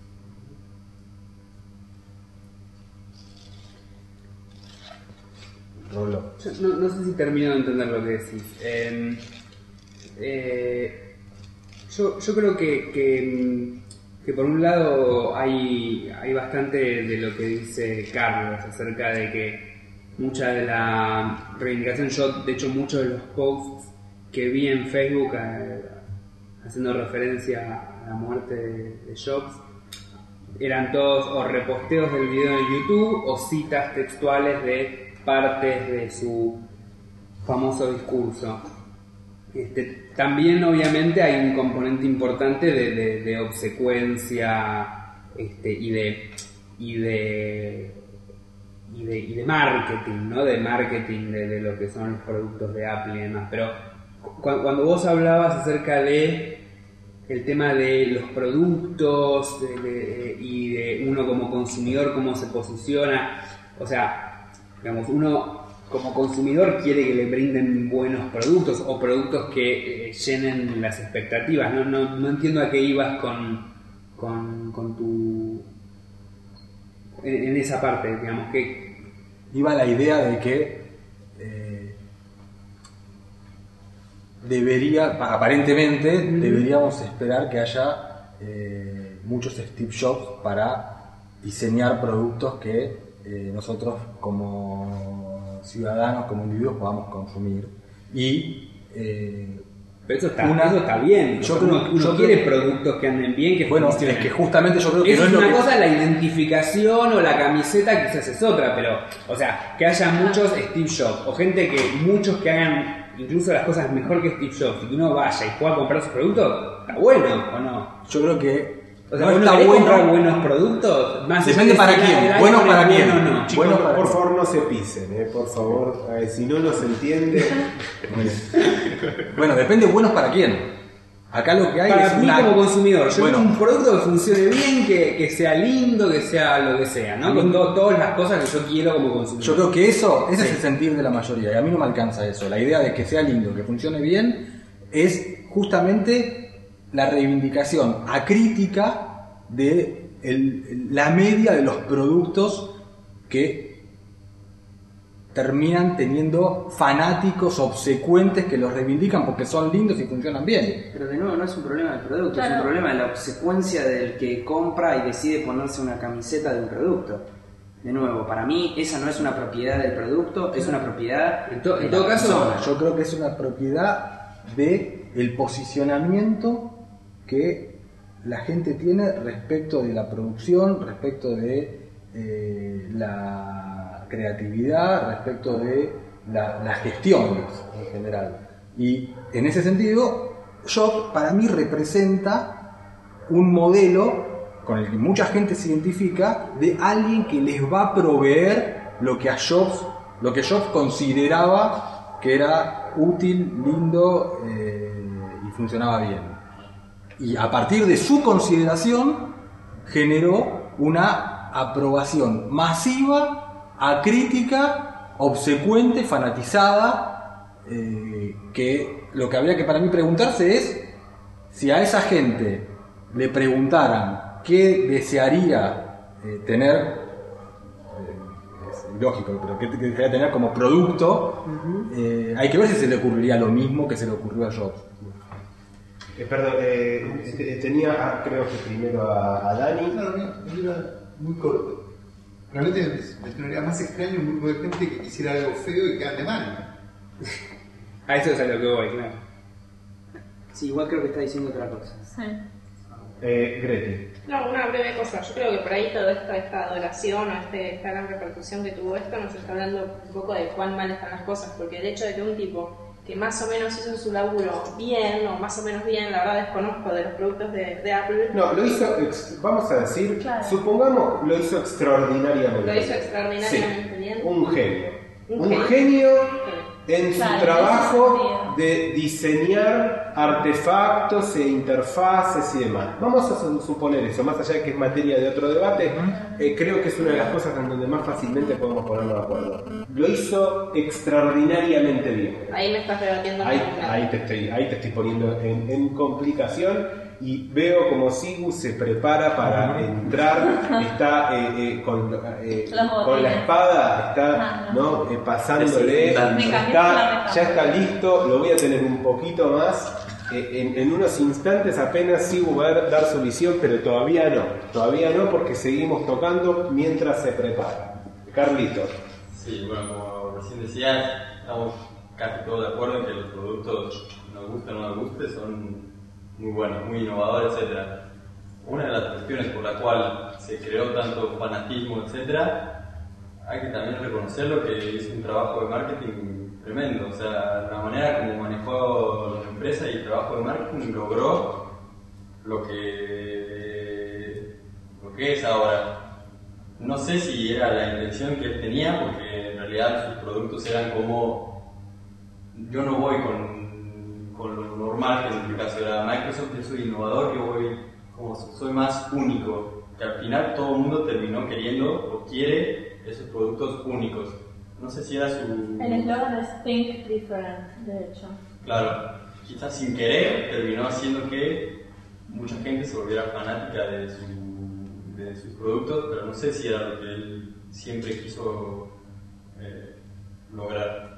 Rolo. Yo no, no sé si termino de entender lo que decís. Eh, eh, yo, yo creo que, que, que por un lado hay, hay bastante de lo que dice Carlos acerca de que mucha de la reivindicación, yo de hecho muchos de los posts que vi en Facebook eh, haciendo referencia a la muerte de, de Jobs eran todos o reposteos del video en YouTube o citas textuales de partes de su famoso discurso. Este, también obviamente hay un componente importante de, de, de obsecuencia este, y de y de y de y de marketing, ¿no? De marketing de, de lo que son los productos de Apple y demás. Pero cu- cuando vos hablabas acerca de el tema de los productos de, de, y de uno como consumidor, cómo se posiciona, o sea, digamos, uno como consumidor quiere que le brinden buenos productos o productos que eh, llenen las expectativas. No, no, no entiendo a qué ibas con, con, con tu en, en esa parte, digamos, que... Iba la idea de que eh, debería, aparentemente, uh-huh. deberíamos esperar que haya eh, muchos Steve Jobs para diseñar productos que eh, nosotros como ciudadanos, como individuos podamos consumir. Y eh, pero eso está, una, eso está bien. Yo uno, creo, uno yo quiere creo, productos que anden bien, que bueno, funcionen. es que justamente yo creo que eso no es es una lo que... cosa, la identificación o la camiseta quizás es otra, pero, o sea, que haya muchos Steve Jobs o gente que, muchos que hagan incluso las cosas mejor que Steve Jobs y que uno vaya y pueda comprar sus productos, está bueno o no. Yo creo que o sea, no ¿uno está querés bueno. comprar buenos productos? Más Depende para quién, bueno para quién. Bueno, no. Chicos, Bueno, para por quién. favor no se pisen, eh, por favor, eh, si no nos entiende. Bueno, depende buenos para quién. Acá lo que hay Para es mí una... como consumidor, yo Bueno. quiero un producto que funcione bien, que, que sea lindo, que sea lo que sea, ¿no? Con to- todas las cosas que yo quiero como consumidor. Yo creo que eso, ese Sí. es el sentir de la mayoría, y a mí no me alcanza eso. La idea de que sea lindo, que funcione bien, es justamente la reivindicación acrítica de el- la media de los productos que terminan teniendo fanáticos obsecuentes que los reivindican porque son lindos y funcionan bien. Pero de nuevo no es un problema del producto, Claro. es un problema de la obsecuencia del que compra y decide ponerse una camiseta de un producto. De nuevo, para mí esa no es una propiedad del producto, es una propiedad En, to- en de todo la caso, persona. Yo creo que es una propiedad de el posicionamiento que la gente tiene respecto de la producción, respecto de eh, la creatividad, respecto de la, la gestión en general. Y en ese sentido, Jobs para mí representa un modelo con el que mucha gente se identifica de alguien que les va a proveer lo que a Jobs, lo que Jobs consideraba que era útil, lindo eh, y funcionaba bien. Y a partir de su consideración generó una aprobación masiva, acrítica, obsecuente, fanatizada, eh, que lo que habría que para mí preguntarse es si a esa gente le preguntaran qué desearía eh, tener, eh, es ilógico, pero qué, qué desearía tener como producto, eh, hay que ver si se le ocurriría lo mismo que se le ocurrió a Jobs. Eh, perdón, eh, te- tenía, ah, creo que primero a, a Dani. No, no, no, era muy corto. Realmente me generaría más extraño un grupo de gente que quisiera algo feo y que ande mal. a eso es a lo que voy, claro. Sí, igual creo que está diciendo otra cosa. Sí. Eh, Grete. No, una breve cosa. Yo creo que por ahí toda esta, esta adoración o este, esta gran repercusión que tuvo esto nos está hablando un poco de cuán mal están las cosas, porque el hecho de que un tipo que más o menos hizo su laburo bien, o más o menos bien, la verdad desconozco de los productos de, de Apple, No, lo hizo, ex- vamos a decir, Claro. supongamos, lo hizo extraordinariamente Lo hizo bien. extraordinariamente Sí, bien. un genio. Un Un, genio. genio en Claro, su trabajo en ese sentido. de diseñar artefactos e interfaces y demás. Vamos a su- suponer eso, más allá de que es materia de otro debate, eh, creo que es una de las cosas en donde más fácilmente podemos ponernos de acuerdo. Lo hizo extraordinariamente bien. Ahí me estás rebatiendo. Ahí, completamente. ahí te estoy, ahí te estoy poniendo en, en complicación y veo como Sigu se prepara para entrar, está eh, eh, con, eh, Los con la botines. espada, está Ah, ¿no? Eh, pasándole, Desinfectando. Me cambiaste está- la meta. ya está listo, lo voy a tener un poquito más. eh, en, en unos instantes apenas Sigu va a dar su visión, pero todavía no, todavía no porque seguimos tocando mientras se prepara. Carlitos. Sí, bueno, como recién decías, estamos casi todos de acuerdo en que los productos, nos guste o no nos guste, son muy buenos, muy innovadores, etcétera. Una de las cuestiones por la cual se creó tanto fanatismo, etcétera, hay que también reconocerlo que es un trabajo de marketing tremendo. O sea, la manera como manejó la empresa y el trabajo de marketing logró lo que, lo que es ahora. No sé si era la intención que él tenía, porque en realidad sus productos eran como... Yo no voy con, con lo normal, que en el caso era Microsoft, yo soy innovador, yo voy como soy más único. Que al final todo el mundo terminó queriendo o quiere esos productos únicos. No sé si era su... El eslogan es Think Different, de hecho. Claro, quizás sin querer terminó haciendo que mucha gente se volviera fanática de su, de de sus productos, pero no sé si era lo que él siempre quiso eh, lograr.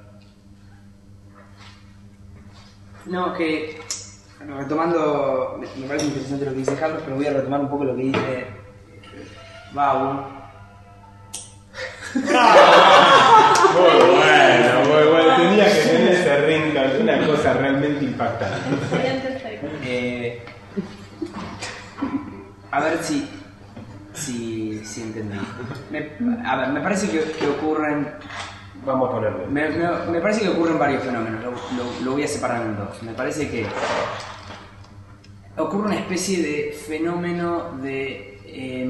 No, que retomando, me parece interesante lo que dice Carlos, pero voy a retomar un poco lo que dice Babu. Muy bueno, muy bueno. Tenía que tener ese ringtone, una cosa realmente impactante. Eh, a ver si, si, si entendí. Me, a ver, me parece que, que ocurren. Vamos a ponerlo. Me, me, me parece que ocurren varios fenómenos. Lo, lo, lo voy a separar en dos. Me parece que ocurre una especie de fenómeno de. Eh,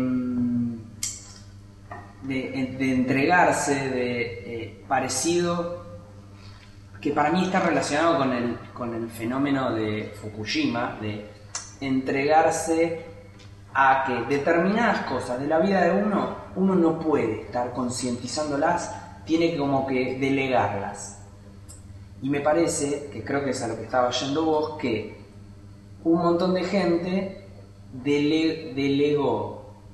De, de entregarse, de eh, parecido, que para mí está relacionado con el, con el fenómeno de Fukushima, de entregarse a que determinadas cosas de la vida de uno, uno no puede estar concientizándolas, tiene que como que delegarlas. Y me parece, que creo que es a lo que estaba yendo vos, que un montón de gente dele, delegó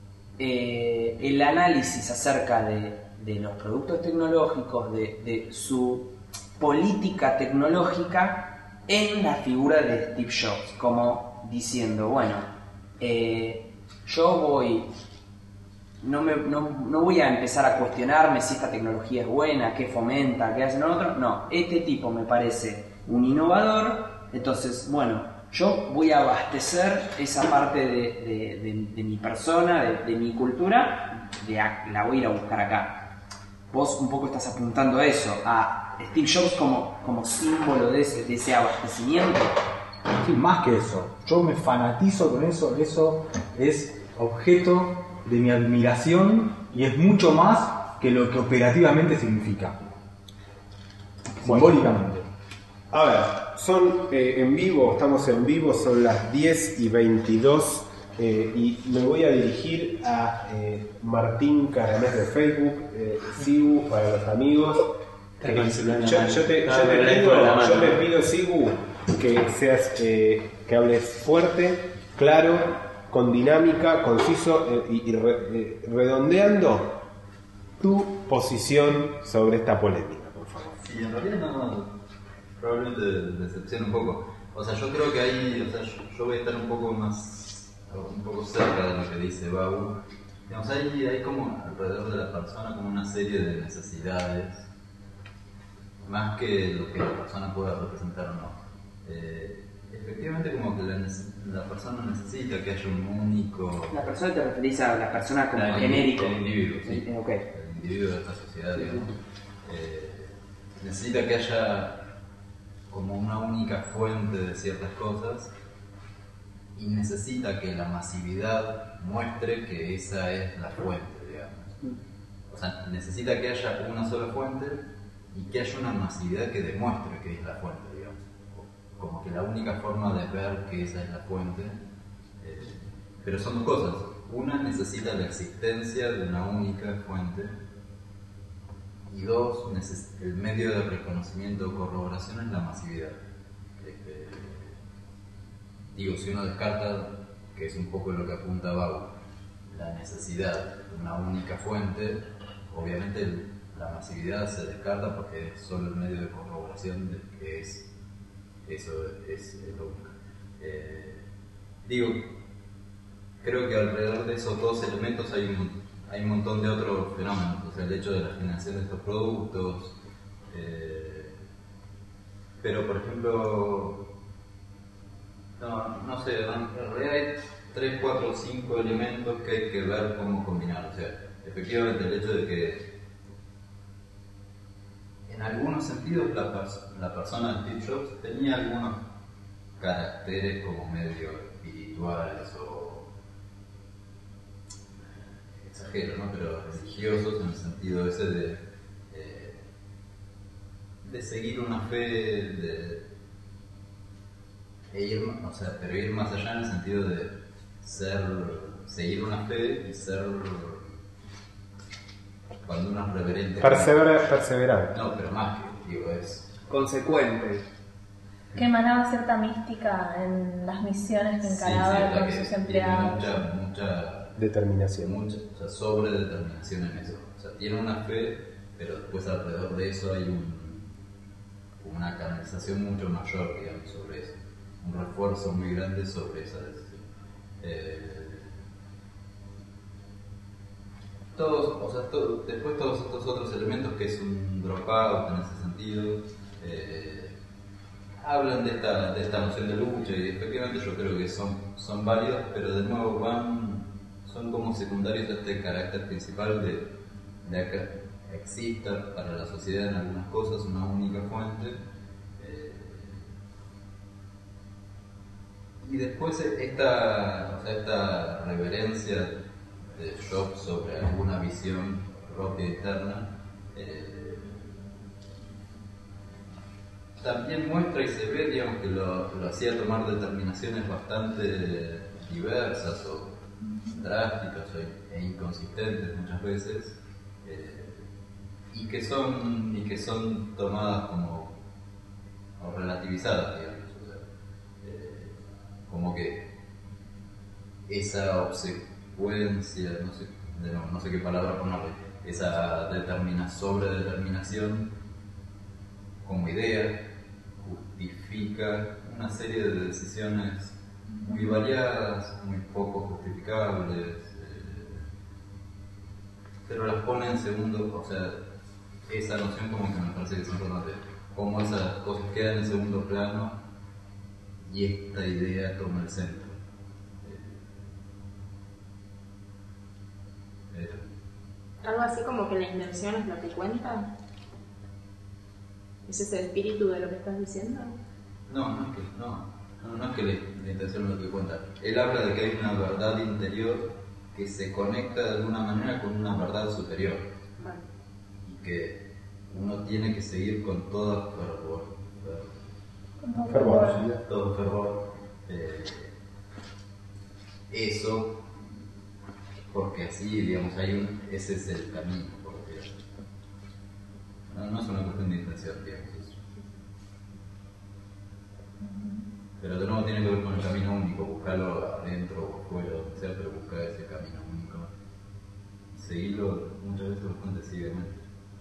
Eh, el análisis acerca de, de los productos tecnológicos, de, de su política tecnológica en la figura de Steve Jobs, como diciendo, bueno, eh, yo voy, no, me, no, no voy a empezar a cuestionarme si esta tecnología es buena, qué fomenta, qué hace lo otro, no, este tipo me parece un innovador, entonces, bueno, yo voy a abastecer esa parte de, de, de, de mi persona, de, de mi cultura, de a, la voy a ir a buscar acá. Vos un poco estás apuntando a eso, a Steve Jobs como, como símbolo de ese, de ese abastecimiento. Sí, más que eso, yo me fanatizo con eso, eso es objeto de mi admiración y es mucho más que lo que operativamente significa. Simbólicamente. A ver, son eh, en vivo, estamos en vivo, son las diez y veintidós eh, y me voy a dirigir a eh, Martín Caramés de Facebook, eh, Sigu para los amigos. Eh, yo, yo, te, yo, te pido, yo te pido, Sigu, que seas, eh, que hables fuerte, claro, con dinámica, conciso eh, y, y re, eh, redondeando tu posición sobre esta polémica, por favor. Sí, en realidad no. Probablemente decepciona un poco. O sea, yo creo que ahí, o sea, yo, yo voy a estar un poco más, un poco cerca de lo que dice Babu. Digamos, hay, hay como alrededor de la persona como una serie de necesidades, más que lo que la persona pueda representar o no. Eh, efectivamente, como que la, la persona necesita que haya un único... La persona te referís a la persona como la, genérico. El individuo, sí. El, okay. El individuo de esta sociedad, digamos. Eh, necesita que haya como una única fuente de ciertas cosas y necesita que la masividad muestre que esa es la fuente, digamos. O sea, necesita que haya una sola fuente y que haya una masividad que demuestre que es la fuente, digamos. Como que la única forma de ver que esa es la fuente. Eh, pero son dos cosas. Una necesita la existencia de una única fuente. Y dos, el medio de reconocimiento o corroboración es la masividad. Este, digo, si uno descarta, que es un poco lo que apunta Babu, la necesidad de una única fuente, obviamente el, la masividad se descarta porque es solo el medio de corroboración de que es, eso es, es lo único. Eh, digo, creo que alrededor de esos dos elementos hay un Hay un montón de otros fenómenos, o sea, el hecho de la generación de estos productos, eh, pero por ejemplo, no, no sé, en realidad hay tres, cuatro, cinco elementos que hay que ver cómo combinar, o sea, efectivamente el hecho de que en algunos sentidos la, pers- la persona de Steve Jobs tenía algunos caracteres como medio espirituales o ¿no? Pero religiosos en el sentido ese de, eh, de seguir una fe, de, de ir, o sea, pero ir más allá en el sentido de ser, seguir una fe y ser, cuando uno es reverente. Persevera, perseverante. No, pero más que, digo, es consecuente. Que emanaba cierta mística en las misiones que encaraba sí, sí, con que sus tiene empleados. Mucha, mucha determinación. Mucha, o sea, sobredeterminación en eso. O sea, tiene una fe, pero después alrededor de eso hay un, una canalización mucho mayor, digamos, sobre eso. Un refuerzo muy grande sobre esa decisión. Eh, todos, o sea, todo, después todos estos otros elementos que es un dropout en ese sentido, eh, hablan de esta, de esta noción de lucha y efectivamente yo creo que son, son válidos, pero de nuevo van, son como secundarios a este carácter principal de, de que exista para la sociedad en algunas cosas una única fuente. Eh, y después esta, o sea, esta reverencia de Jobs sobre alguna visión propia y eterna, eh, también muestra y se ve, digamos, que lo, lo hacía tomar determinaciones bastante diversas o drásticas o, e inconsistentes muchas veces, eh, y que son y que son tomadas como o relativizadas, digamos, o sea, eh, como que esa obsecuencia, no sé, no, no sé qué palabra ponerle, esa determina, sobredeterminación como idea justifica una serie de decisiones muy variadas, muy poco justificables, eh, pero las pone en segundo, o sea, esa noción como que me parece que es importante, cómo esas cosas quedan en segundo plano y esta idea toma el centro. Algo así como que la intención es lo que cuenta. ¿Ese es el espíritu de lo que estás diciendo? No, no es que, no, no, no es que la, la intención es lo que cuenta. Él habla de que hay una verdad interior que se conecta de alguna manera con una verdad superior. Vale. Y que uno tiene que seguir con todo fervor. Con Fervor. Todo fervor. Eh, eso. Porque así, digamos, hay un, ese es el camino, porque no, no es una cuestión de intención, digamos. Eso. Pero de nuevo tiene que ver con el camino único, buscarlo adentro o fuera, donde sea, pero buscar ese camino único. Seguirlo muchas veces bastante ciegamente.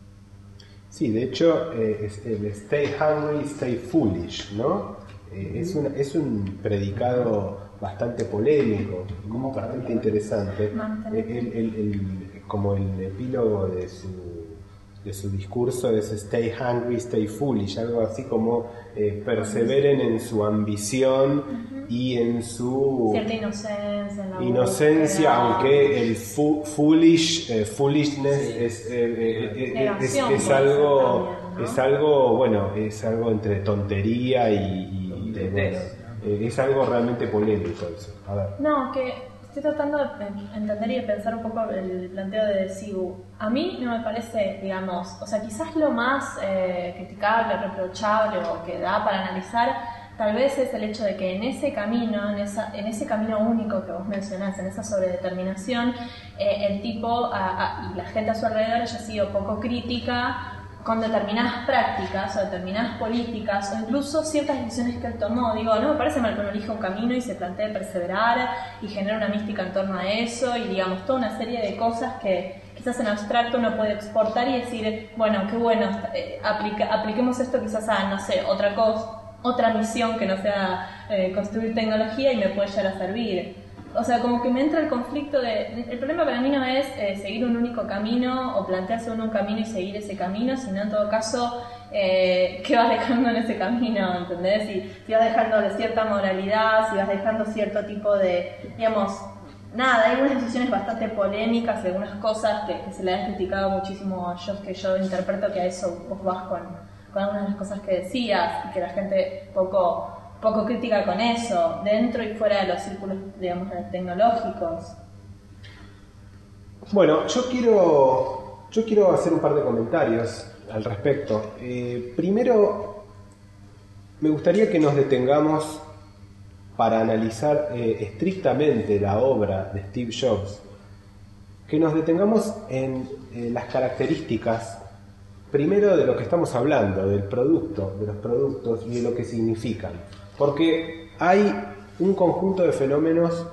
Sí, de hecho, eh, es el stay hungry, stay foolish, ¿no? Eh, es, un, es un predicado bastante polémico, como bastante interesante, el, el, el, el, como el epílogo de su, de su discurso es stay hungry, stay foolish, algo así como eh, perseveren en su ambición uh-huh. y en su cierta inocencia, en la inocencia búsqueda. Aunque el fu, foolish, eh, foolishness sí. es, eh, eh, eh, es, es algo también, ¿no? es algo bueno, es algo entre tontería y, y, y bueno, Eh, es algo realmente polémico eso. A ver. No, que estoy tratando de entender y de pensar un poco el planteo de Sibu. A mí no me parece, digamos, o sea, quizás lo más eh, criticable, reprochable o que da para analizar, tal vez es el hecho de que en ese camino, en, esa, en ese camino único que vos mencionás, en esa sobredeterminación, eh, el tipo a, a, y la gente a su alrededor haya sido poco crítica con determinadas prácticas o determinadas políticas o incluso ciertas decisiones que él tomó. Digo, no me parece mal que uno elija un camino y se plantee perseverar y genera una mística en torno a eso y digamos toda una serie de cosas que quizás en abstracto uno puede exportar y decir, bueno, qué bueno, eh, aplica, apliquemos esto quizás a, no sé, otra cosa, otra misión que no sea eh, construir tecnología y me puede llegar a servir. O sea, como que me entra el conflicto de... El problema para mí no es eh, seguir un único camino o plantearse uno un camino y seguir ese camino, sino en todo caso, eh, ¿qué vas dejando en ese camino? ¿Entendés? Si, si vas dejando de cierta moralidad, si vas dejando cierto tipo de... Digamos, nada, hay algunas decisiones bastante polémicas y algunas cosas que, que se le han criticado muchísimo a Jobs, que yo interpreto que a eso vos vas con, con algunas de las cosas que decías y que la gente poco... poco crítica con eso, dentro y fuera de los círculos, digamos, tecnológicos. Bueno, yo quiero, yo quiero hacer un par de comentarios al respecto. Eh, primero, me gustaría que nos detengamos para analizar eh, estrictamente la obra de Steve Jobs, que nos detengamos en eh, las características, primero de lo que estamos hablando, del producto, de los productos y de lo que significan. Porque hay un conjunto de fenómenos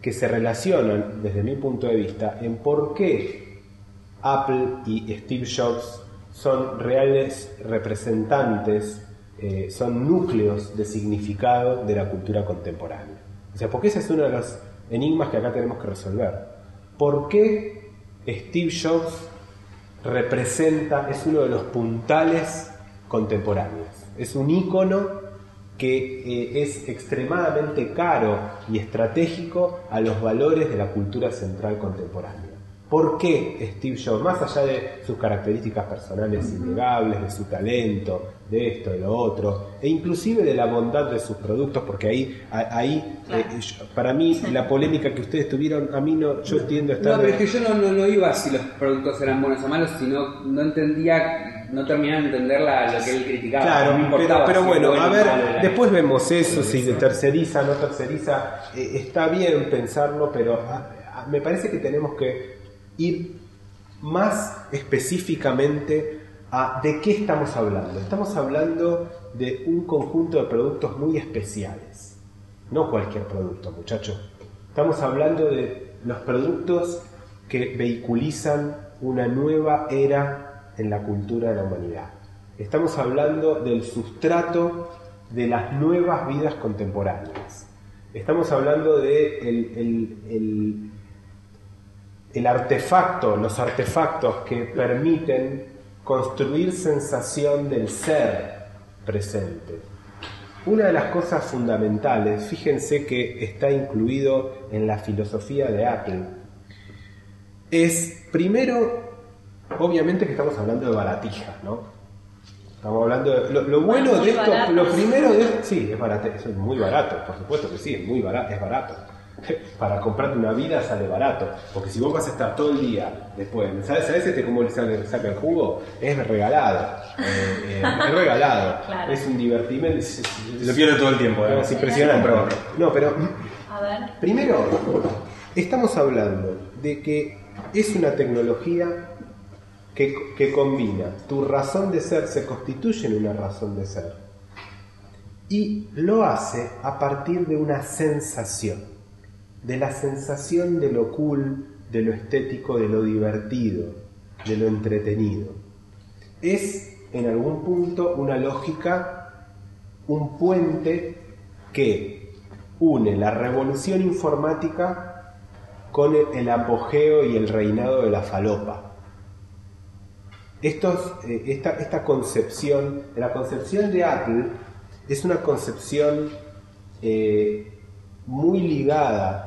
que se relacionan, desde mi punto de vista, en por qué Apple y Steve Jobs son reales representantes, eh, son núcleos de significado de la cultura contemporánea. O sea, porque ese es uno de los enigmas que acá tenemos que resolver. ¿Por qué Steve Jobs representa, es uno de los puntales contemporáneos? Es un ícono que eh, es extremadamente caro y estratégico a los valores de la cultura central contemporánea. ¿Por qué Steve Jobs, más allá de sus características personales innegables, de su talento, de esto, de lo otro, e inclusive de la bondad de sus productos, porque ahí, ahí claro. eh, yo, para mí, sí. la polémica que ustedes tuvieron, a mí no, yo entiendo estar... No, pero es que yo no, no, no iba si los productos eran buenos o malos, sino no entendía, no terminaba de entender la, lo que él criticaba. Claro, no pero, pero si bueno, bueno, a ver, malo, después vemos eso, si de terceriza, no terceriza, eh, está bien pensarlo, pero a, a, me parece que tenemos que ir más específicamente a de qué estamos hablando. Estamos hablando de un conjunto de productos muy especiales, no cualquier producto, muchachos. Estamos hablando de los productos que vehiculizan una nueva era en la cultura de la humanidad. Estamos hablando del sustrato de las nuevas vidas contemporáneas. Estamos hablando de el, el, el el artefacto, los artefactos que permiten construir sensación del ser presente. Una de las cosas fundamentales, fíjense que está incluido en la filosofía de Apple, es primero, obviamente que estamos hablando de baratijas, ¿no? Estamos hablando de, lo, lo bueno bueno, de esto, barato. lo primero de sí, es barato, es muy barato, por supuesto que sí, es muy barato, es barato. Para comprarte una vida sale barato, porque si vos vas a estar todo el día después, ¿sabes, ¿sabes este cómo le saca, saca el jugo? Es regalado, eh, eh, es regalado, Claro. Es un divertimento, es, es, Lo pierde todo el tiempo, ¿eh? es impresionante. No, pero A ver. primero estamos hablando de que es una tecnología que, que combina tu razón de ser, se constituye en una razón de ser, y lo hace a partir de una sensación. De la sensación de lo cool, de lo estético, de lo divertido, de lo entretenido. Es, en algún punto, una lógica, un puente que une la revolución informática con el apogeo y el reinado de la falopa. Estos, eh, esta, esta concepción, la concepción de Apple es una concepción eh, muy ligada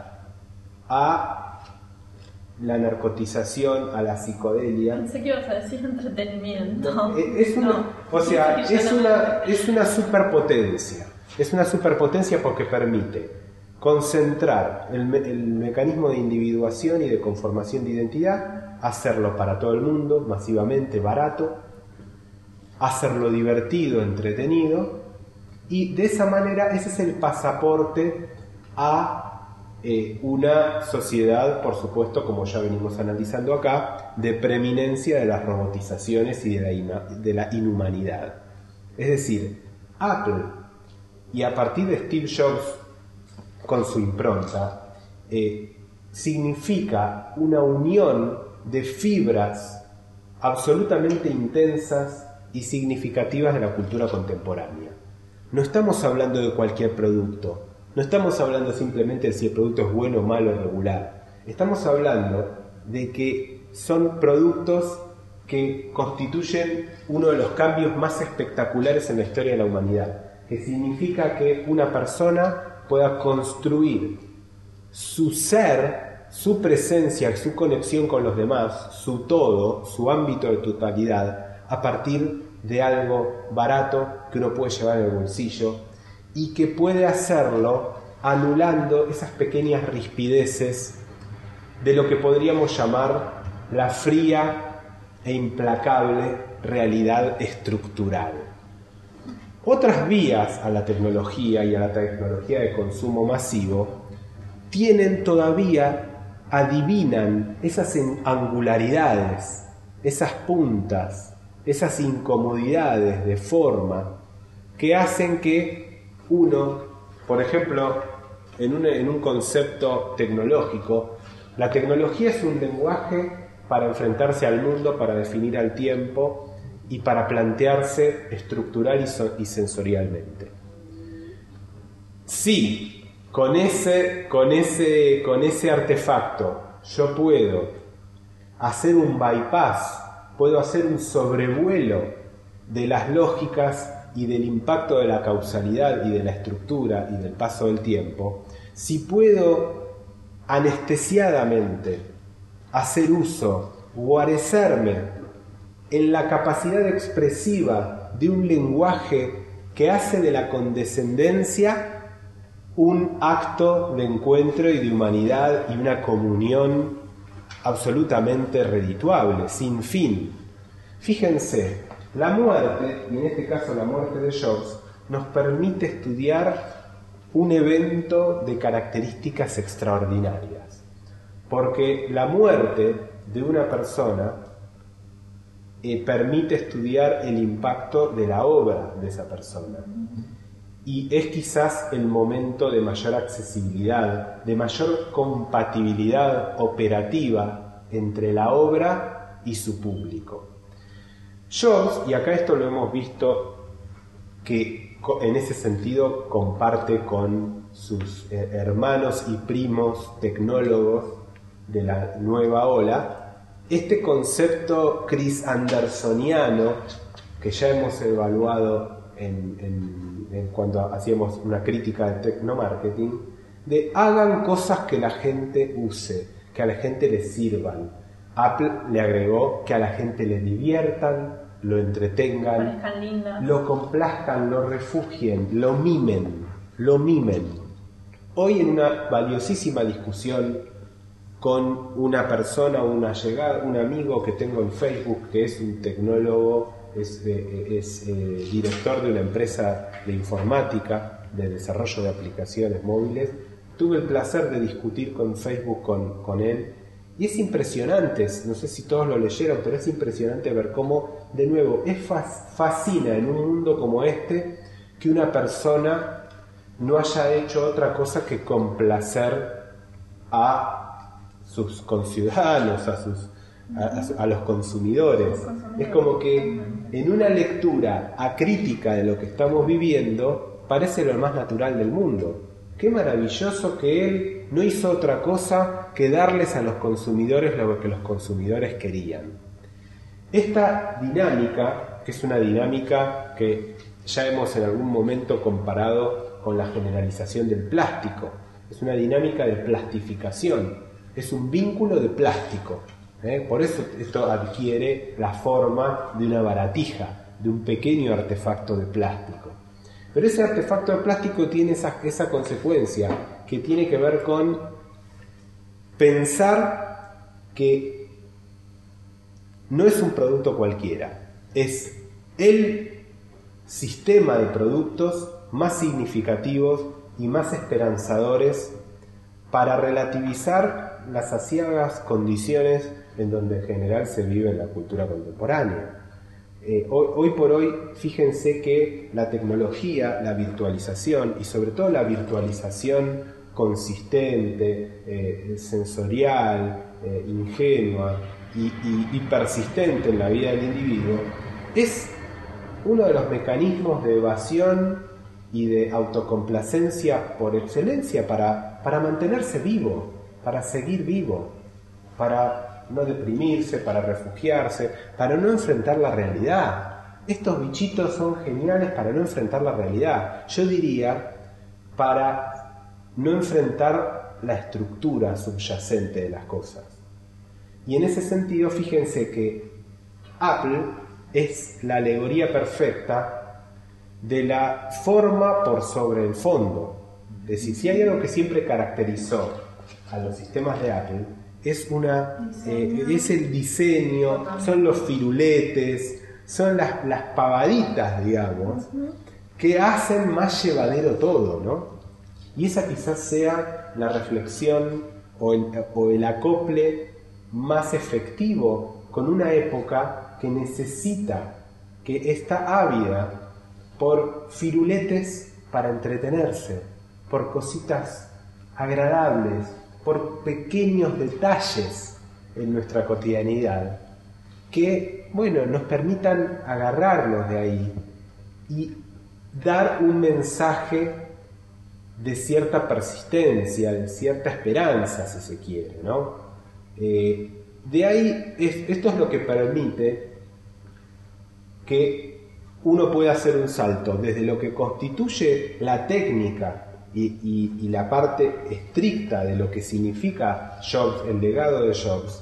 a la narcotización, a la psicodelia. Pensé que ibas a decir entretenimiento. No, es una, No. o sea, Sí, es yo no- una, es una superpotencia. Es una superpotencia porque permite concentrar el, me- el mecanismo de individuación y de conformación de identidad, hacerlo para todo el mundo, masivamente, barato, hacerlo divertido, entretenido, y de esa manera ese es el pasaporte a Eh, una sociedad, por supuesto, como ya venimos analizando acá, de preeminencia de las robotizaciones y de la, ina- de la inhumanidad. Es decir, Apple, y a partir de Steve Jobs con su impronta, eh, significa una unión de fibras absolutamente intensas y significativas de la cultura contemporánea. No estamos hablando de cualquier producto. No estamos hablando simplemente de si el producto es bueno, malo o regular. Estamos hablando de que son productos que constituyen uno de los cambios más espectaculares en la historia de la humanidad, que significa que una persona pueda construir su ser, su presencia, su conexión con los demás, su todo, su ámbito de totalidad, a partir de algo barato que uno puede llevar en el bolsillo, y que puede hacerlo anulando esas pequeñas rispideces de lo que podríamos llamar la fría e implacable realidad estructural. Otras vías a la tecnología y a la tecnología de consumo masivo tienen todavía, adivinan esas angularidades, esas puntas, esas incomodidades de forma que hacen que uno, por ejemplo, en un, en un concepto tecnológico, la tecnología es un lenguaje para enfrentarse al mundo, para definir al tiempo y para plantearse estructural y, so, y sensorialmente. Sí, con ese, con ese, con ese artefacto yo puedo hacer un bypass, puedo hacer un sobrevuelo de las lógicas y del impacto de la causalidad y de la estructura y del paso del tiempo. Si puedo anestesiadamente hacer uso, guarecerme en la capacidad expresiva de un lenguaje que hace de la condescendencia un acto de encuentro y de humanidad y una comunión absolutamente redituable, sin fin. Fíjense, la muerte, y en este caso la muerte de Jobs, nos permite estudiar un evento de características extraordinarias, porque la muerte de una persona eh, permite estudiar el impacto de la obra de esa persona. Y es quizás el momento de mayor accesibilidad, de mayor compatibilidad operativa entre la obra y su público. Jobs, y acá esto lo hemos visto, que en ese sentido comparte con sus hermanos y primos tecnólogos de la nueva ola, este concepto Chris Andersoniano, que ya hemos evaluado en, en cuando hacíamos una crítica de tecnomarketing, de hagan cosas que la gente use, que a la gente le sirvan. Apple le agregó que a la gente le diviertan, lo entretengan, lo complazcan, lo refugien, lo mimen, lo mimen. Hoy en una valiosísima discusión con una persona, una llegada, un amigo que tengo en Facebook, que es un tecnólogo, es, eh, es eh, director de una empresa de informática, de desarrollo de aplicaciones móviles. Tuve el placer de discutir con Facebook con, con él, y es impresionante, no sé si todos lo leyeron, pero es impresionante ver cómo, de nuevo, es fascina en un mundo como este que una persona no haya hecho otra cosa que complacer a sus conciudadanos, a sus A, a los consumidores. Es como que en una lectura acrítica de lo que estamos viviendo parece lo más natural del mundo. Qué maravilloso que él no hizo otra cosa que darles a los consumidores lo que los consumidores querían. Esta dinámica, que es una dinámica que ya hemos en algún momento comparado con la generalización del plástico, es una dinámica de plastificación, es un vínculo de plástico. ¿Eh? Por eso esto adquiere la forma de una baratija, de un pequeño artefacto de plástico. Pero ese artefacto de plástico tiene esa, esa consecuencia que tiene que ver con pensar que no es un producto cualquiera, es el sistema de productos más significativos y más esperanzadores para relativizar las aciagas condiciones en donde en general se vive en la cultura contemporánea. Eh, hoy, hoy por hoy, fíjense que la tecnología, la virtualización y sobre todo la virtualización consistente, eh, sensorial, eh, ingenua y, y, y persistente en la vida del individuo, es uno de los mecanismos de evasión y de autocomplacencia por excelencia para, para mantenerse vivo, para seguir vivo, para no deprimirse, para refugiarse, para no enfrentar la realidad. Estos bichitos son geniales para no enfrentar la realidad. Yo diría, para no enfrentar la estructura subyacente de las cosas. Y en ese sentido, fíjense que Apple es la alegoría perfecta de la forma por sobre el fondo. Es decir, si hay algo que siempre caracterizó a los sistemas de Apple, es, una, eh, es el diseño, son los firuletes, son las, las pavaditas, digamos, que hacen más llevadero todo, ¿no? Y esa quizás sea la reflexión o el, o el acople más efectivo con una época que necesita, que está ávida por firuletes para entretenerse, por cositas agradables, por pequeños detalles en nuestra cotidianidad, que, bueno, nos permitan agarrarlos de ahí y dar un mensaje de cierta persistencia, de cierta esperanza, si se quiere, ¿no? Eh, de ahí, es, esto es lo que permite que uno pueda hacer un salto desde lo que constituye la técnica y, y, y la parte estricta de lo que significa Jobs, el legado de Jobs,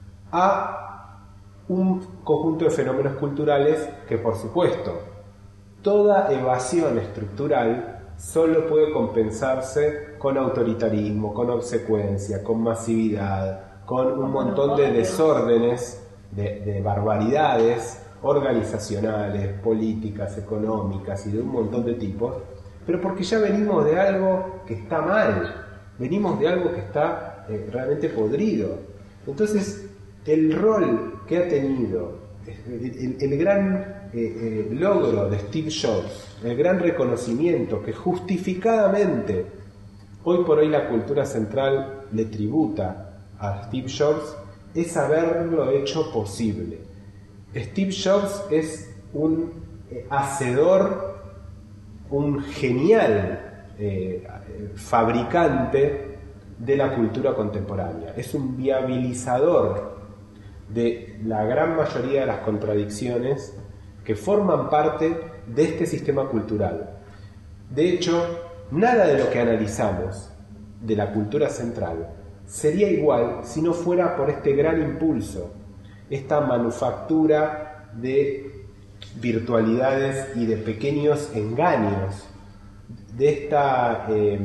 a un conjunto de fenómenos culturales que, por supuesto, toda evasión estructural solo puede compensarse con autoritarismo, con obsecuencia, con masividad, con un montón de desórdenes, de, de barbaridades organizacionales, políticas, económicas y de un montón de tipos, pero porque ya venimos de algo que está mal, venimos de algo que está eh, realmente podrido. Entonces, el rol que ha tenido, el, el, el gran eh, eh, logro de Steve Jobs, el gran reconocimiento que justificadamente hoy por hoy la cultura central le tributa a Steve Jobs, es haberlo hecho posible. Steve Jobs es un eh, hacedor, un genial eh, fabricante de la cultura contemporánea. Es un viabilizador de la gran mayoría de las contradicciones que forman parte de este sistema cultural. De hecho, nada de lo que analizamos de la cultura central sería igual si no fuera por este gran impulso, esta manufactura de virtualidades y de pequeños engaños, de esta eh,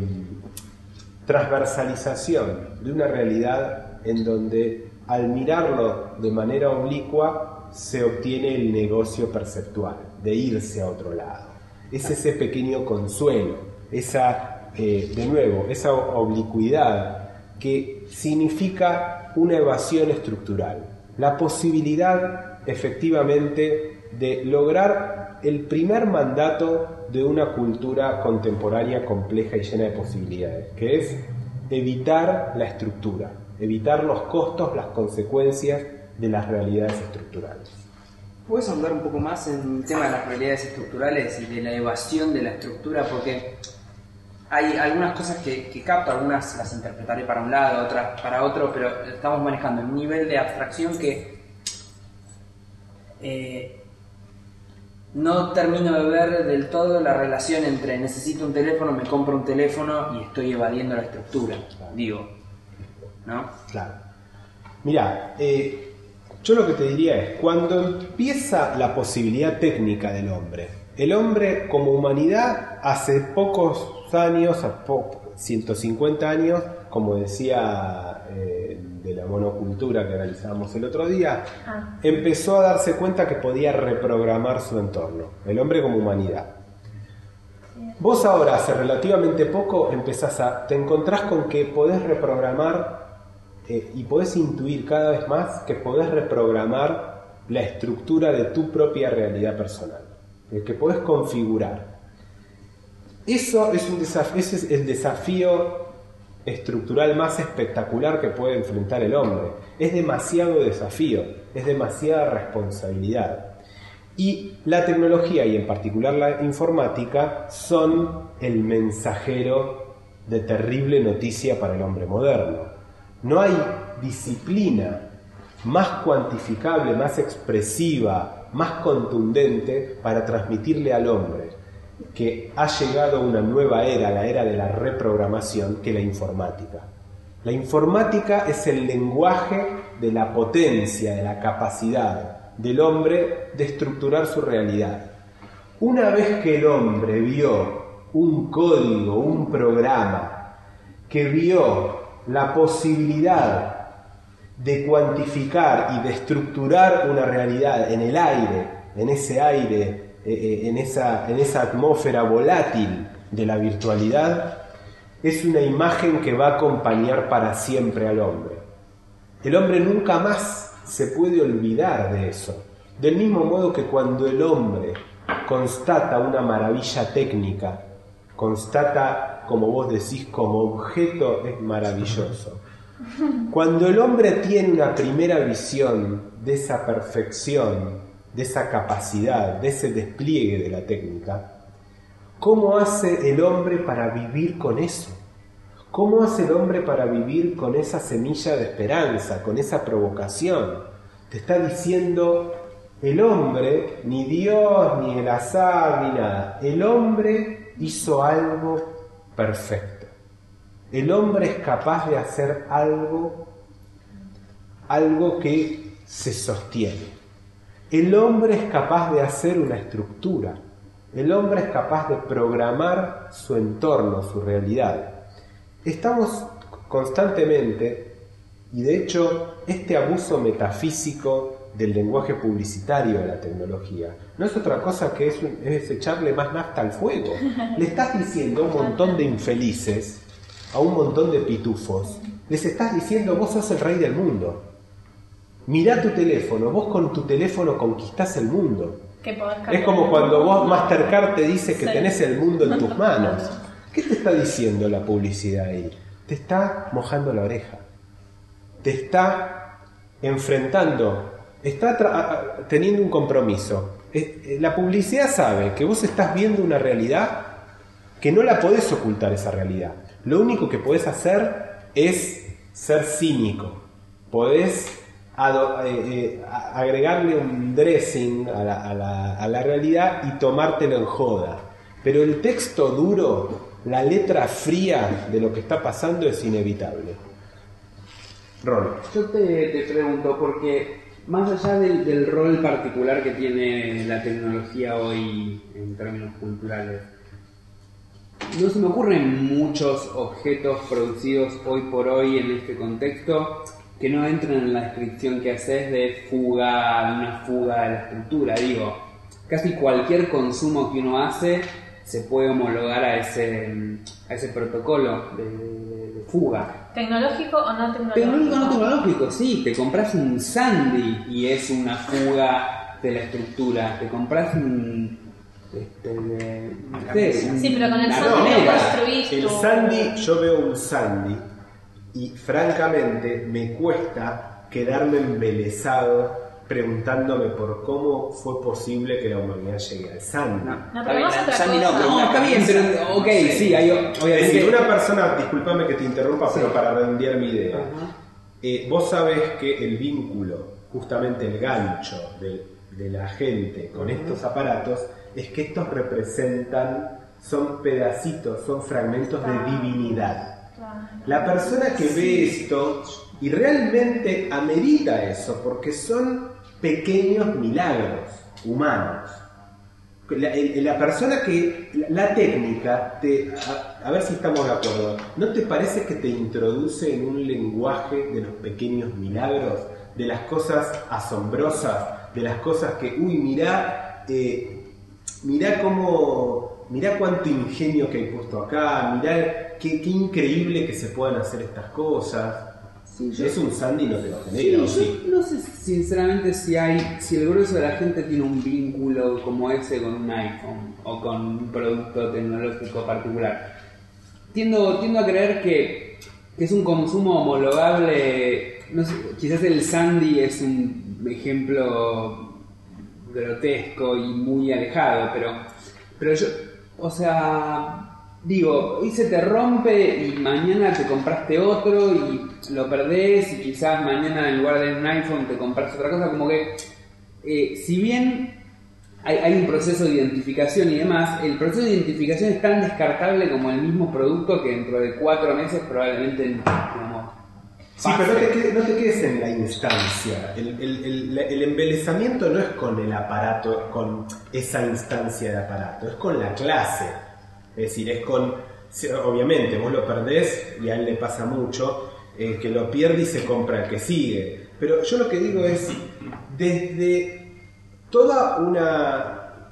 transversalización de una realidad en donde al mirarlo de manera oblicua se obtiene el negocio perceptual, de irse a otro lado. Es ese pequeño consuelo, esa, eh, de nuevo, esa oblicuidad que significa una evasión estructural, la posibilidad efectivamente de lograr el primer mandato de una cultura contemporánea compleja y llena de posibilidades, que es evitar la estructura, evitar los costos, las consecuencias de las realidades estructurales. ¿Puedes ahondar un poco más en el tema de las realidades estructurales y de la evasión de la estructura? Porque hay algunas cosas que, que capto, algunas las interpretaré para un lado, otras para otro, pero estamos manejando un nivel de abstracción que eh, no termino de ver del todo la relación entre necesito un teléfono, me compro un teléfono y estoy evadiendo la estructura, claro. Digo, ¿no? Claro. Mirá, eh, yo lo que te diría es, cuando empieza la posibilidad técnica del hombre, el hombre como humanidad hace pocos años, a po- ciento cincuenta años, como decía eh, de la monocultura que analizábamos el otro día, ah. empezó a darse cuenta que podía reprogramar su entorno, el hombre como humanidad. Vos ahora, hace relativamente poco, empezás a, te encontrás con que podés reprogramar eh, y podés intuir cada vez más que podés reprogramar la estructura de tu propia realidad personal, el que podés configurar. Eso es un desafío, ese es el desafío estructural más espectacular que puede enfrentar el hombre. Es demasiado desafío, es demasiada responsabilidad. Y la tecnología, y en particular la informática, son el mensajero de terrible noticia para el hombre moderno. No hay disciplina más cuantificable, más expresiva, más contundente para transmitirle al hombre que ha llegado una nueva era, la era de la reprogramación, que la informática. La informática es el lenguaje de la potencia, de la capacidad del hombre de estructurar su realidad. Una vez que el hombre vio un código, un programa, que vio la posibilidad de cuantificar y de estructurar una realidad en el aire, en ese aire, eh, en esa, en esa atmósfera volátil de la virtualidad, es una imagen que va a acompañar para siempre al hombre. El hombre nunca más se puede olvidar de eso. Del mismo modo que cuando el hombre constata una maravilla técnica, constata, como vos decís, como objeto, es maravilloso. Cuando el hombre tiene una primera visión de esa perfección, de esa capacidad, de ese despliegue de la técnica, ¿cómo hace el hombre para vivir con eso? ¿Cómo hace el hombre para vivir con esa semilla de esperanza, con esa provocación? Te está diciendo, el hombre, ni Dios, ni el azar, ni nada, el hombre hizo algo perfecto. El hombre es capaz de hacer algo, algo que se sostiene. El hombre es capaz de hacer una estructura. El hombre es capaz de programar su entorno, su realidad. Estamos constantemente, y de hecho este abuso metafísico del lenguaje publicitario de la tecnología no es otra cosa que es, un, es echarle más nafta al fuego. Le estás diciendo a un montón de infelices, a un montón de pitufos, les estás diciendo, vos sos el rey del mundo. Mirá tu teléfono, vos con tu teléfono conquistás el mundo. Es como cuando vos Mastercard te dice que sí, tenés el mundo en tus manos. ¿Qué te está diciendo la publicidad ahí? Te está mojando la oreja. Te está enfrentando, está tra- teniendo un compromiso. La publicidad sabe que vos estás viendo una realidad que no la podés ocultar, esa realidad. Lo único que podés hacer es ser cínico. Podés ado- eh, eh, agregarle un dressing a la, a, la, a la realidad y tomártelo en joda. Pero el texto duro, la letra fría de lo que está pasando es inevitable. Ron. Yo te, te pregunto, porque más allá del, del rol particular que tiene la tecnología hoy en términos culturales, no se me ocurren muchos objetos producidos hoy por hoy en este contexto que no entran en la descripción que haces de fuga, una fuga de la estructura. Digo, casi cualquier consumo que uno hace se puede homologar a ese, a ese protocolo de, de, de fuga. ¿Tecnológico o no tecnológico? Tecnológico o no tecnológico, sí. Te compras un Sandy y es una fuga de la estructura. Te compras un... Este, de, no sé, sí, pero con el una Sandy lo remera. construís. El Sandy, yo veo un Sandy y francamente me cuesta quedarme embelesado preguntándome por cómo fue posible que la humanidad llegue al Sandy. No, Está pero bien, más otra Sandy cosa. no, pero No, una está bien, camisa. pero ok, sí, hay, Es obviamente. decir, una persona, discúlpame que te interrumpa, Sí. pero para redondear mi idea. Ajá. Eh, vos sabés que el vínculo, justamente el gancho de, de la gente con estos aparatos, es que estos representan, son pedacitos, son fragmentos de divinidad. La persona que ve esto y realmente amerita eso, porque son pequeños milagros humanos. La, el, la persona que, la, la técnica, te, a, a ver si estamos de acuerdo, ¿no te parece que te introduce en un lenguaje de los pequeños milagros, de las cosas asombrosas, de las cosas que, uy, mirá, eh, mirá cómo, mirá cuánto ingenio que hay puesto acá, mirá qué, qué increíble que se puedan hacer estas cosas? Sí, yo- Es un Sandy, no te lo Sí, genera, ¿o yo sí? no sé sinceramente si hay, si el grueso de la gente tiene un vínculo como ese con un iPhone o con un producto tecnológico particular. Tiendo, tiendo a creer que, que es un consumo homologable. No sé, quizás el Sandy es un ejemplo grotesco y muy alejado, pero, pero yo, o sea, digo, hoy se te rompe y mañana te compraste otro y lo perdés y quizás mañana en lugar de un iPhone te compras otra cosa, como que eh, si bien hay, hay un proceso de identificación y demás, el proceso de identificación es tan descartable como el mismo producto que dentro de cuatro meses probablemente, digamos, Sí, pero no te, quedes, no te quedes en la instancia. El, el, el, el embelezamiento no es con el aparato, con esa instancia de aparato, es con la clase. Es decir, es con... Obviamente, vos lo perdés y a él le pasa mucho, eh, que lo pierde y se compra el que sigue. Pero yo lo que digo es, desde toda una...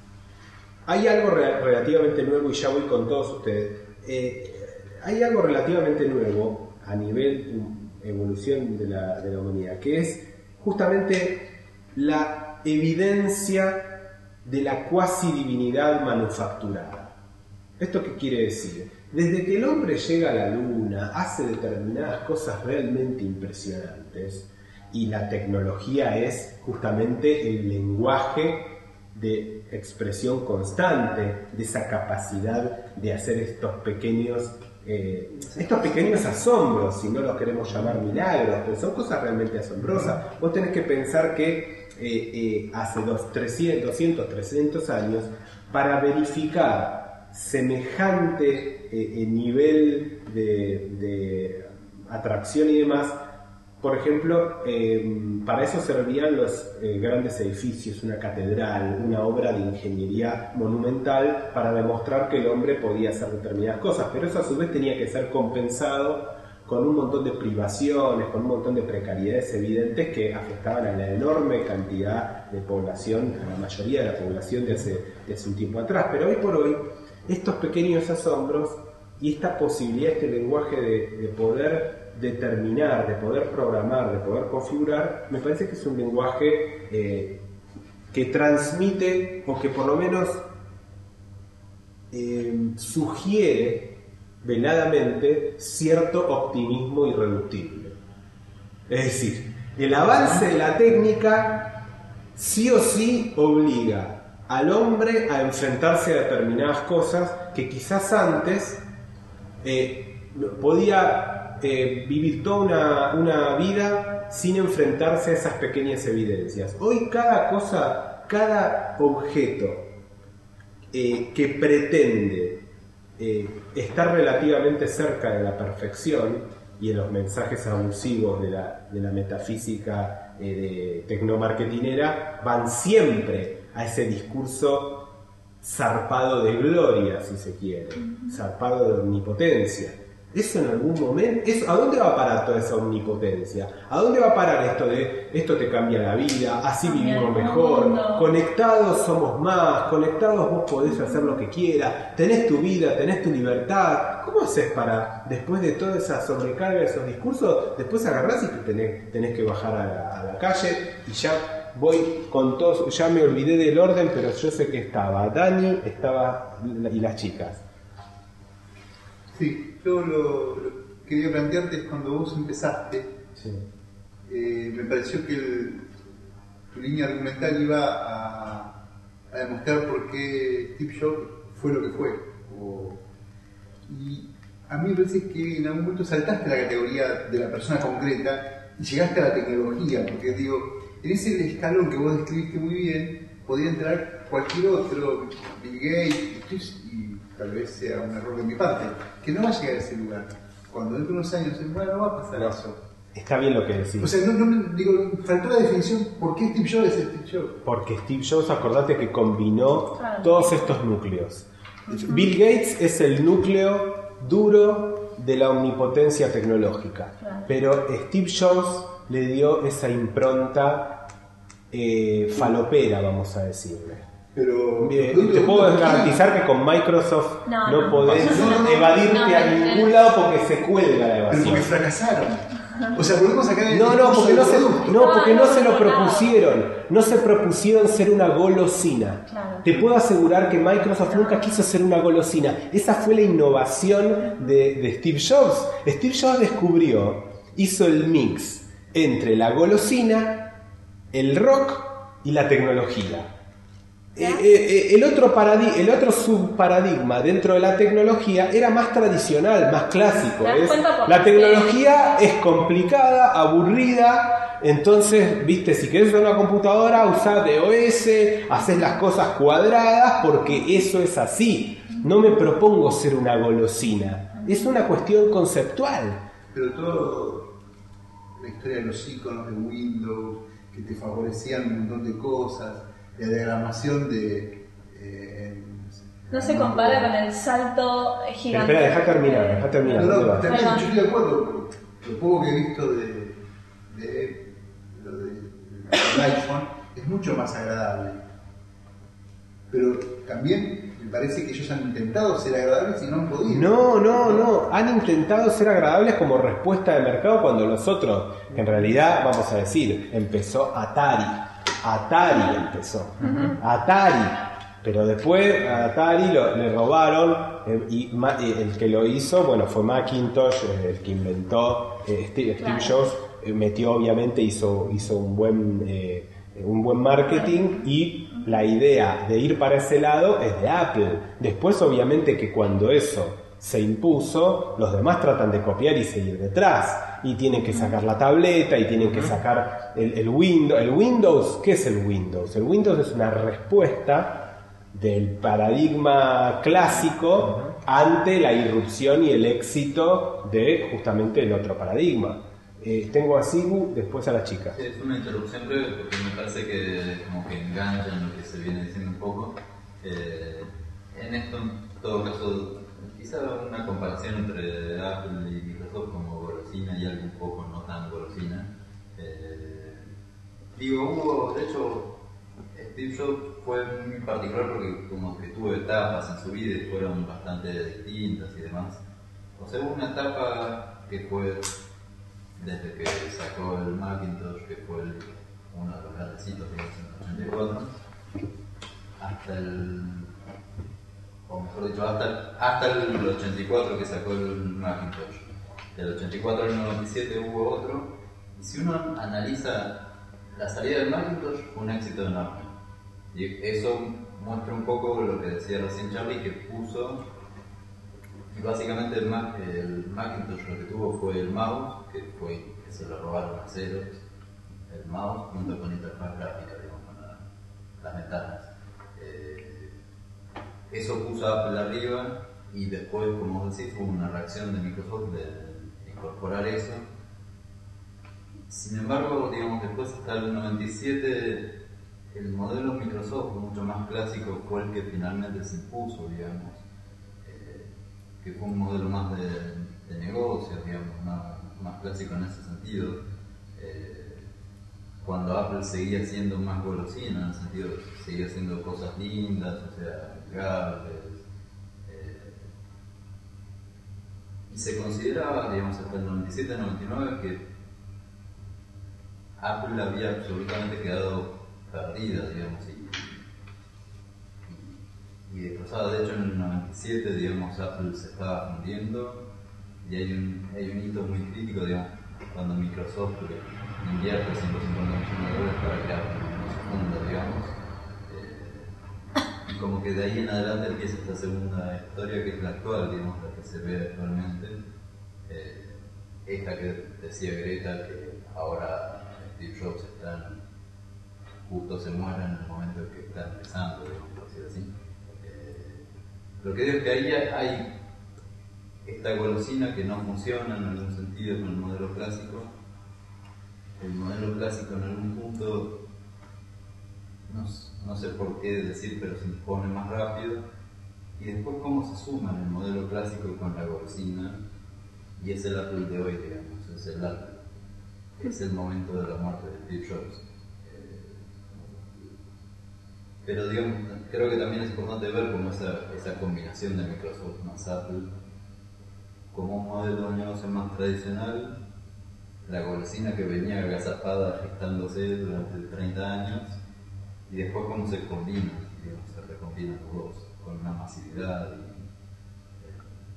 Hay algo re- relativamente nuevo, y ya voy con todos ustedes. Eh, hay algo relativamente nuevo a nivel evolución de la, de la humanidad, que es justamente la evidencia de la cuasi divinidad manufacturada. Es ¿Esto qué quiere decir? Desde que el hombre llega a la luna, hace determinadas cosas realmente impresionantes, y la tecnología es justamente el lenguaje de expresión constante, de esa capacidad de hacer estos pequeños eh, estos pequeños asombros, si no los queremos llamar milagros, pero son cosas realmente asombrosas. Vos tenés que pensar que eh, eh, hace dos, trescientos, doscientos, trescientos años, para verificar semejante eh, nivel de, de atracción y demás, por ejemplo, eh, para eso servían los eh, grandes edificios, una catedral, una obra de ingeniería monumental para demostrar que el hombre podía hacer determinadas cosas, pero eso a su vez tenía que ser compensado con un montón de privaciones, con un montón de precariedades evidentes que afectaban a la enorme cantidad de población, a la mayoría de la población de hace, de hace un tiempo atrás. Pero hoy por hoy, estos pequeños asombros y esta posibilidad, este lenguaje de, de poder determinar, de poder programar, de poder configurar, me parece que es un lenguaje eh, que transmite, o que por lo menos eh, sugiere veladamente cierto optimismo irreductible. Es decir, el avance de la técnica sí o sí obliga al hombre a enfrentarse a determinadas cosas que quizás antes eh, podía Eh, vivir toda una, una vida sin enfrentarse a esas pequeñas evidencias. Hoy cada cosa, cada objeto eh, que pretende eh, estar relativamente cerca de la perfección, y en los mensajes abusivos de la, de la metafísica eh, de tecnomarketinera van siempre a ese discurso zarpado de gloria, si se quiere, zarpado de omnipotencia. Eso en algún momento, eso, ¿a dónde va a parar toda esa omnipotencia? ¿A dónde va a parar esto de esto te cambia la vida, así vivimos mejor, conectados somos más, conectados vos podés hacer lo que quieras, tenés tu vida, tenés tu libertad? ¿Cómo haces para, después de toda esa sobrecarga de esos discursos, después agarrás y te tenés, tenés que bajar a la, a la calle? Y ya voy con todos, ya me olvidé del orden, pero yo sé que estaba Dani, estaba y las chicas. Sí, yo lo, lo que quería plantearte es cuando vos empezaste, sí. eh, me pareció que el, tu línea argumental iba a, a demostrar por qué Steve Jobs fue lo que fue. O, y a mí me parece que en algún momento saltaste la categoría de la persona concreta y llegaste a la tecnología, porque digo, en ese escalón que vos describiste muy bien, podría entrar cualquier otro, Bill Gates, y tal vez sea un error de mi parte, que no va a llegar a ese lugar. Cuando dentro de unos años se muera, no va a pasar no, eso. Está bien lo que decís. O sea, no, no, digo, faltó la definición, ¿por qué Steve Jobs es Steve Jobs? Porque Steve Jobs, acordate que combinó todos estos núcleos. Uh-huh. Bill Gates es el núcleo duro de la omnipotencia tecnológica, claro. Pero Steve Jobs le dio esa impronta eh, falopera, vamos a decirle. Pero eh, te puedo garantizar que con Microsoft no, no, no podés no, no, evadirte no, no, a ningún lado porque se cuelga la evasión. Pero porque fracasaron. O sea, volvemos a caer en No, no, porque no, se, no, porque no se lo propusieron. No se propusieron ser una golosina. Claro. Te puedo asegurar que Microsoft nunca quiso ser una golosina. Esa fue la innovación de, de Steve Jobs. Steve Jobs descubrió, hizo el mix entre la golosina, el rock y la tecnología. Eh, eh, el otro paradig- el otro subparadigma dentro de la tecnología era más tradicional, más clásico. ¿Es? La tecnología es complicada, aburrida, entonces, viste, si querés usar una computadora, usá D O S, haces las cosas cuadradas porque eso es así. No me propongo ser una golosina, es una cuestión conceptual. Pero toda la historia de los iconos de Windows que te favorecían un montón de cosas, la diagramación de... Eh, no se compara con el salto gigante. Espera, deja terminar, deja terminar. No, no, también yo estoy de acuerdo. Lo poco que he visto de, de, lo de, del iPhone es mucho más agradable. Pero también me parece que ellos han intentado ser agradables y no han podido. No, no, no. Han intentado ser agradables como respuesta de mercado cuando los otros, que en realidad, vamos a decir, empezó Atari. Atari empezó. Uh-huh. Atari. Pero después a Atari lo, le robaron eh, y ma, eh, el que lo hizo, bueno, fue Macintosh, eh, el que inventó eh, Steve, Steve Claro. Jobs, eh, metió obviamente, hizo, hizo un buen eh, un buen marketing y la idea de ir para ese lado es de Apple. Después obviamente que cuando eso se impuso, los demás tratan de copiar y seguir detrás. Y tienen que sacar la tableta, y tienen que sacar el, el Windows. ¿El Windows? ¿Qué es el Windows? El Windows es una respuesta del paradigma clásico ante la irrupción y el éxito de justamente el otro paradigma. Eh, tengo a Sibu, después a la chica. Sí, es una interrupción breve porque me parece que como que engancha en lo que se viene diciendo un poco. Eh, en esto, en todo caso, quizá una comparación entre Apple y Microsoft como golosina y algo un poco no tan golosina. Eh, digo, hubo, de hecho, Steve Jobs fue muy particular porque como que tuvo etapas en su vida y fueron bastante distintas y demás. O sea, hubo una etapa que fue desde que sacó el Macintosh, que fue el, uno de los grandecitos de mil novecientos ochenta y cuatro, hasta el, o mejor dicho, hasta el, hasta el ochenta y cuatro que sacó el Macintosh. Del ochenta y cuatro al noventa y siete hubo otro, y si uno analiza la salida del Macintosh, fue un éxito enorme. Y eso muestra un poco lo que decía recién Charlie, que puso. Y básicamente el, Mac, el Macintosh lo que tuvo fue el mouse, que fue que se lo robaron a Xerox, el mouse junto con interfaz gráfica, digamos, con la, las ventanas. Eh, eso puso a Apple arriba y después, como vos decís, hubo una reacción de Microsoft de, de incorporar eso. Sin embargo, digamos, después hasta el noventa y siete el modelo Microsoft mucho más clásico fue el que finalmente se impuso, digamos. Que fue un modelo más de, de negocios, digamos, más, más clásico en ese sentido. Eh, cuando Apple seguía siendo más golosina, en el sentido de que seguía haciendo cosas lindas, o sea, amigables. Eh, y se consideraba, digamos, hasta el noventa y siete noventa y nueve que Apple había absolutamente quedado perdida, digamos, y, y destrozada. De hecho, en el noventa y siete, digamos, Apple se estaba fundiendo y hay un, hay un hito muy crítico, digamos, cuando Microsoft invierte ciento cincuenta millones de dólares para crear no se funda, digamos. Eh, y como que de ahí en adelante empieza esta segunda historia, que es la actual, digamos, la que se ve actualmente. Eh, esta que decía Greta, que ahora Steve Jobs está en, justo se muere en el momento en que está empezando, digamos, por decir así. Lo que digo es que ahí hay esta golosina que no funciona en algún sentido con el modelo clásico. El modelo clásico en algún punto, no, no sé por qué decir, pero se impone más rápido. Y después cómo se suma el modelo clásico con la golosina. Y es el Apple de hoy, digamos, es el Apple. Es el momento de la muerte de Steve Jobs. Pero digamos, creo que también es importante ver cómo esa, esa combinación de Microsoft más Apple, como un modelo de negocio más tradicional, la golosina que venía agazapada gestándose durante treinta años, y después cómo se combina, digamos, se recombinan los dos con una masividad. Y, eh,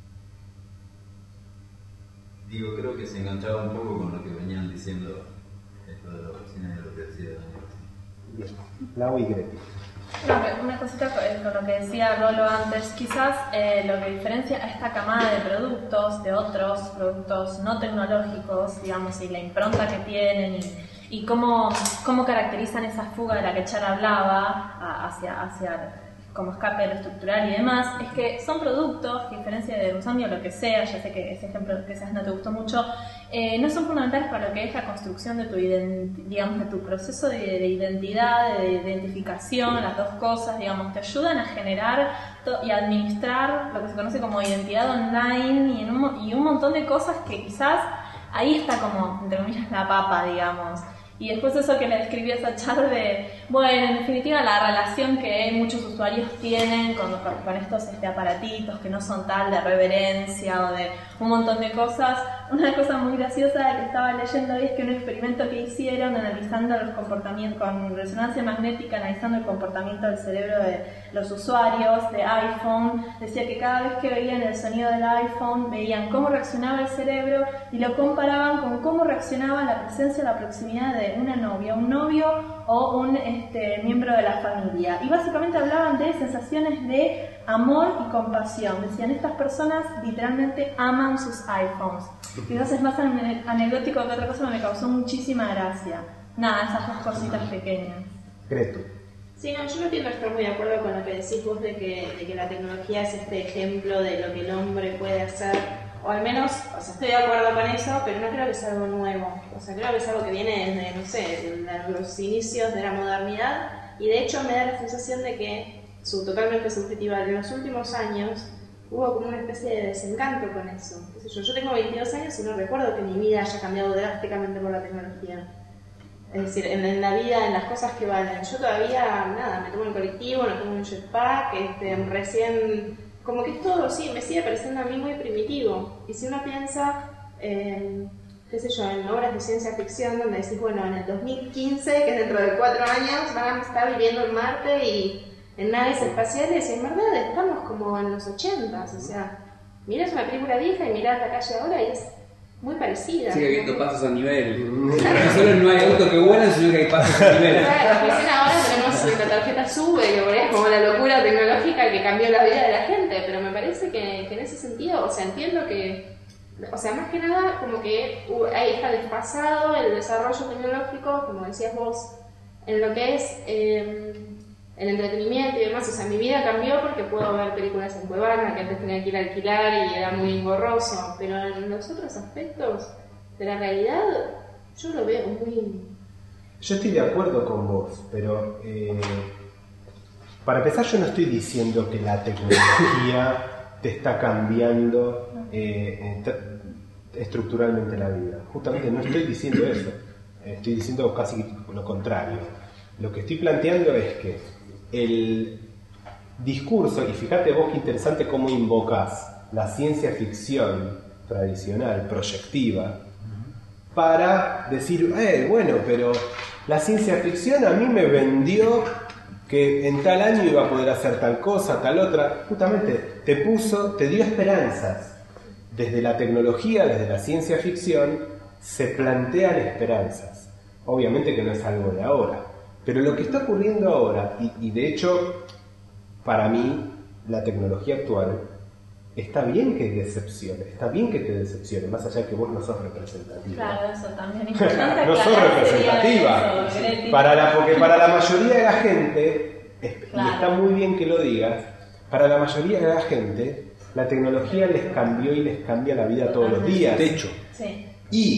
digo, creo que se enganchaba un poco con lo que venían diciendo esto de la golosina y lo que decía Daniel. Bien, Lau y Greti. Una, una cosita con, con lo que decía Rolo antes, quizás eh, lo que diferencia a esta camada de productos de otros productos no tecnológicos, digamos, y la impronta que tienen y, y cómo, cómo caracterizan esa fuga de la que Char hablaba a, hacia, hacia como escape de lo estructural y demás, es que son productos que, a diferencia de Usami o lo que sea, ya sé que ese ejemplo quizás no te gustó mucho, eh, no son fundamentales para lo que es la construcción de tu, digamos, de tu proceso de, de identidad, de identificación, las dos cosas, digamos, te ayudan a generar y a administrar lo que se conoce como identidad online y, en un, y un montón de cosas que quizás ahí está como, entre comillas, la papa, digamos. Y después eso que le describí a esa Char de, bueno, en definitiva la relación que muchos usuarios tienen con, con estos este, aparatitos que no son tal de reverencia o de un montón de cosas, una cosa muy graciosa que estaba leyendo hoy es que un experimento que hicieron analizando los comportamientos, con resonancia magnética, analizando el comportamiento del cerebro de los usuarios de iPhone, decía que cada vez que veían el sonido del iPhone, veían cómo reaccionaba el cerebro y lo comparaban con cómo reaccionaba la presencia o la proximidad de una novia, un novio o un este, miembro de la familia. Y básicamente hablaban de sensaciones de amor y compasión. Decían, estas personas literalmente aman sus iPhones. Quizás es más anecdótico que otra cosa, me causó muchísima gracia. Nada, esas dos cositas pequeñas. Gretu. Sí, no, yo no entiendo, estoy muy de acuerdo con lo que decís vos de que, de que la tecnología es este ejemplo de lo que el hombre puede hacer, o al menos, o sea, estoy de acuerdo con eso, pero no creo que sea algo nuevo. O sea, creo que es algo que viene desde, no sé, de los inicios de la modernidad, y de hecho me da la sensación de que, su, totalmente subjetiva, en los últimos años hubo como una especie de desencanto con eso. ¿Qué sé yo? Yo tengo veintidós años y no recuerdo que mi vida haya cambiado drásticamente por la tecnología. Es decir, en, en la vida, en las cosas que valen. Yo todavía, nada, me tomo el colectivo, no tengo un jetpack, este, recién, como que todo, sí, me sigue pareciendo a mí muy primitivo. Y si uno piensa, eh, qué sé yo, en obras de ciencia ficción donde decís, bueno, en el dos mil quince, que es dentro de cuatro años, van a estar viviendo en Marte y en naves espaciales, y en verdad estamos como en los ochentas, o sea, mirás una película vieja y mirás la calle ahora y es muy parecida. Sigue habiendo pasos a nivel. No solo no hay autos que vuelan, sino que hay pasos a nivel. Claro, recién ahora tenemos la tarjeta SUBE, que por ahí es como la locura tecnológica que cambió la vida de la gente, pero me parece que, que en ese sentido, o sea, entiendo que, o sea, más que nada, como que ahí está desfasado el desarrollo tecnológico, como decías vos, en lo que es eh, el entretenimiento y demás. O sea, mi vida cambió porque puedo ver películas en Cuevana, que antes tenía que ir a alquilar y era muy engorroso, pero en los otros aspectos de la realidad yo lo veo muy... Yo estoy de acuerdo con vos, pero eh, para empezar yo no estoy diciendo que la tecnología te está cambiando eh, estructuralmente la vida. Justamente no estoy diciendo eso, estoy diciendo casi lo contrario. Lo que estoy planteando es que el discurso, y fíjate vos qué interesante cómo invocás la ciencia ficción tradicional, proyectiva, para decir, eh, bueno, pero la ciencia ficción a mí me vendió que en tal año iba a poder hacer tal cosa, tal otra. Justamente te puso, te dio esperanzas. Desde la tecnología, desde la ciencia ficción, se plantean esperanzas. Obviamente que no es algo de ahora. Pero lo que está ocurriendo ahora, y, y de hecho, para mí, la tecnología actual, está bien que decepcione, está bien que te decepcione, más allá de que vos no sos representativa. Claro, eso también. Importante no sos representativa. Eso, para la, porque para la mayoría de la gente, es, claro. Y está muy bien que lo digas, para la mayoría de la gente, la tecnología les cambió y les cambia la vida todos los días. De hecho. Sí.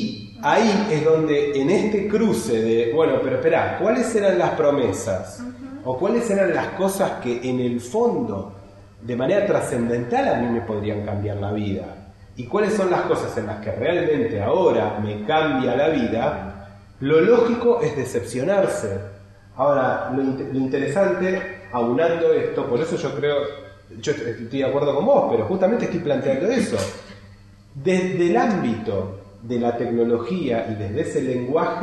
Y ahí es donde, en este cruce de, bueno, pero espera, ¿cuáles eran las promesas? Uh-huh. O cuáles eran las cosas que en el fondo, de manera trascendental, a mí me podrían cambiar la vida? ¿Y cuáles son las cosas en las que realmente ahora me cambia la vida? Lo lógico es decepcionarse. Ahora, lo, lo interesante, aunando esto, por eso yo creo, yo estoy de acuerdo con vos, pero justamente estoy planteando eso. Desde el ámbito de la tecnología y desde ese lenguaje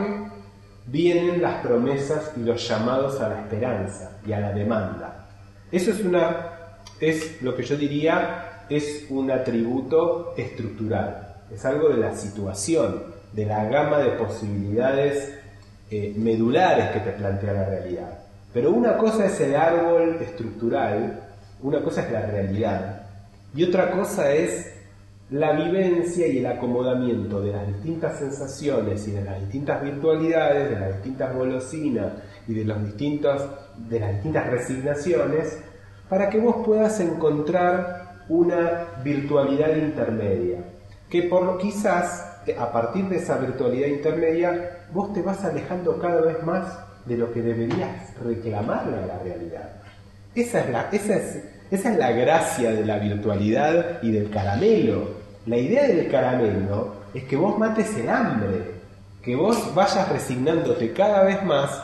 vienen las promesas y los llamados a la esperanza y a la demanda. Eso es una, es lo que yo diría, es un atributo estructural, es algo de la situación, de la gama de posibilidades eh, medulares que te plantea la realidad. Pero una cosa es el árbol estructural, una cosa es la realidad, y otra cosa es la vivencia y el acomodamiento de las distintas sensaciones y de las distintas virtualidades, de las distintas golosinas y de, los distintos, de las distintas resignaciones, para que vos puedas encontrar una virtualidad intermedia, que por quizás a partir de esa virtualidad intermedia vos te vas alejando cada vez más de lo que deberías reclamarle a la realidad. Esa es la, esa es, esa es la gracia de la virtualidad y del caramelo. La idea del caramelo es que vos mates el hambre, que vos vayas resignándote cada vez más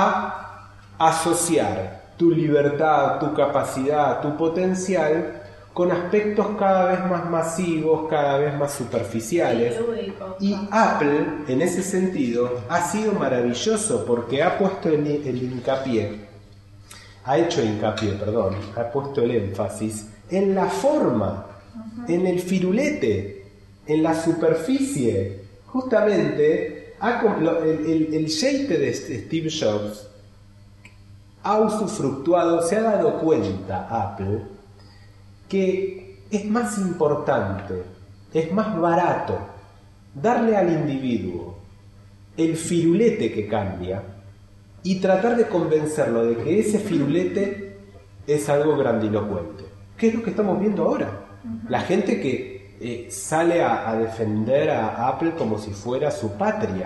a asociar tu libertad, tu capacidad, tu potencial con aspectos cada vez más masivos, cada vez más superficiales. Y Apple, en ese sentido, ha sido maravilloso porque ha puesto el, el hincapié, ha hecho hincapié, perdón, ha puesto el énfasis en la forma, en el firulete, en la superficie. Justamente, ha, el, el, el jeite de Steve Jobs ha usufructuado, se ha dado cuenta Apple que es más importante, es más barato darle al individuo el firulete que cambia y tratar de convencerlo de que ese firulete es algo grandilocuente. ¿Qué es lo que estamos viendo ahora? La gente que eh, sale a, a defender a Apple como si fuera su patria.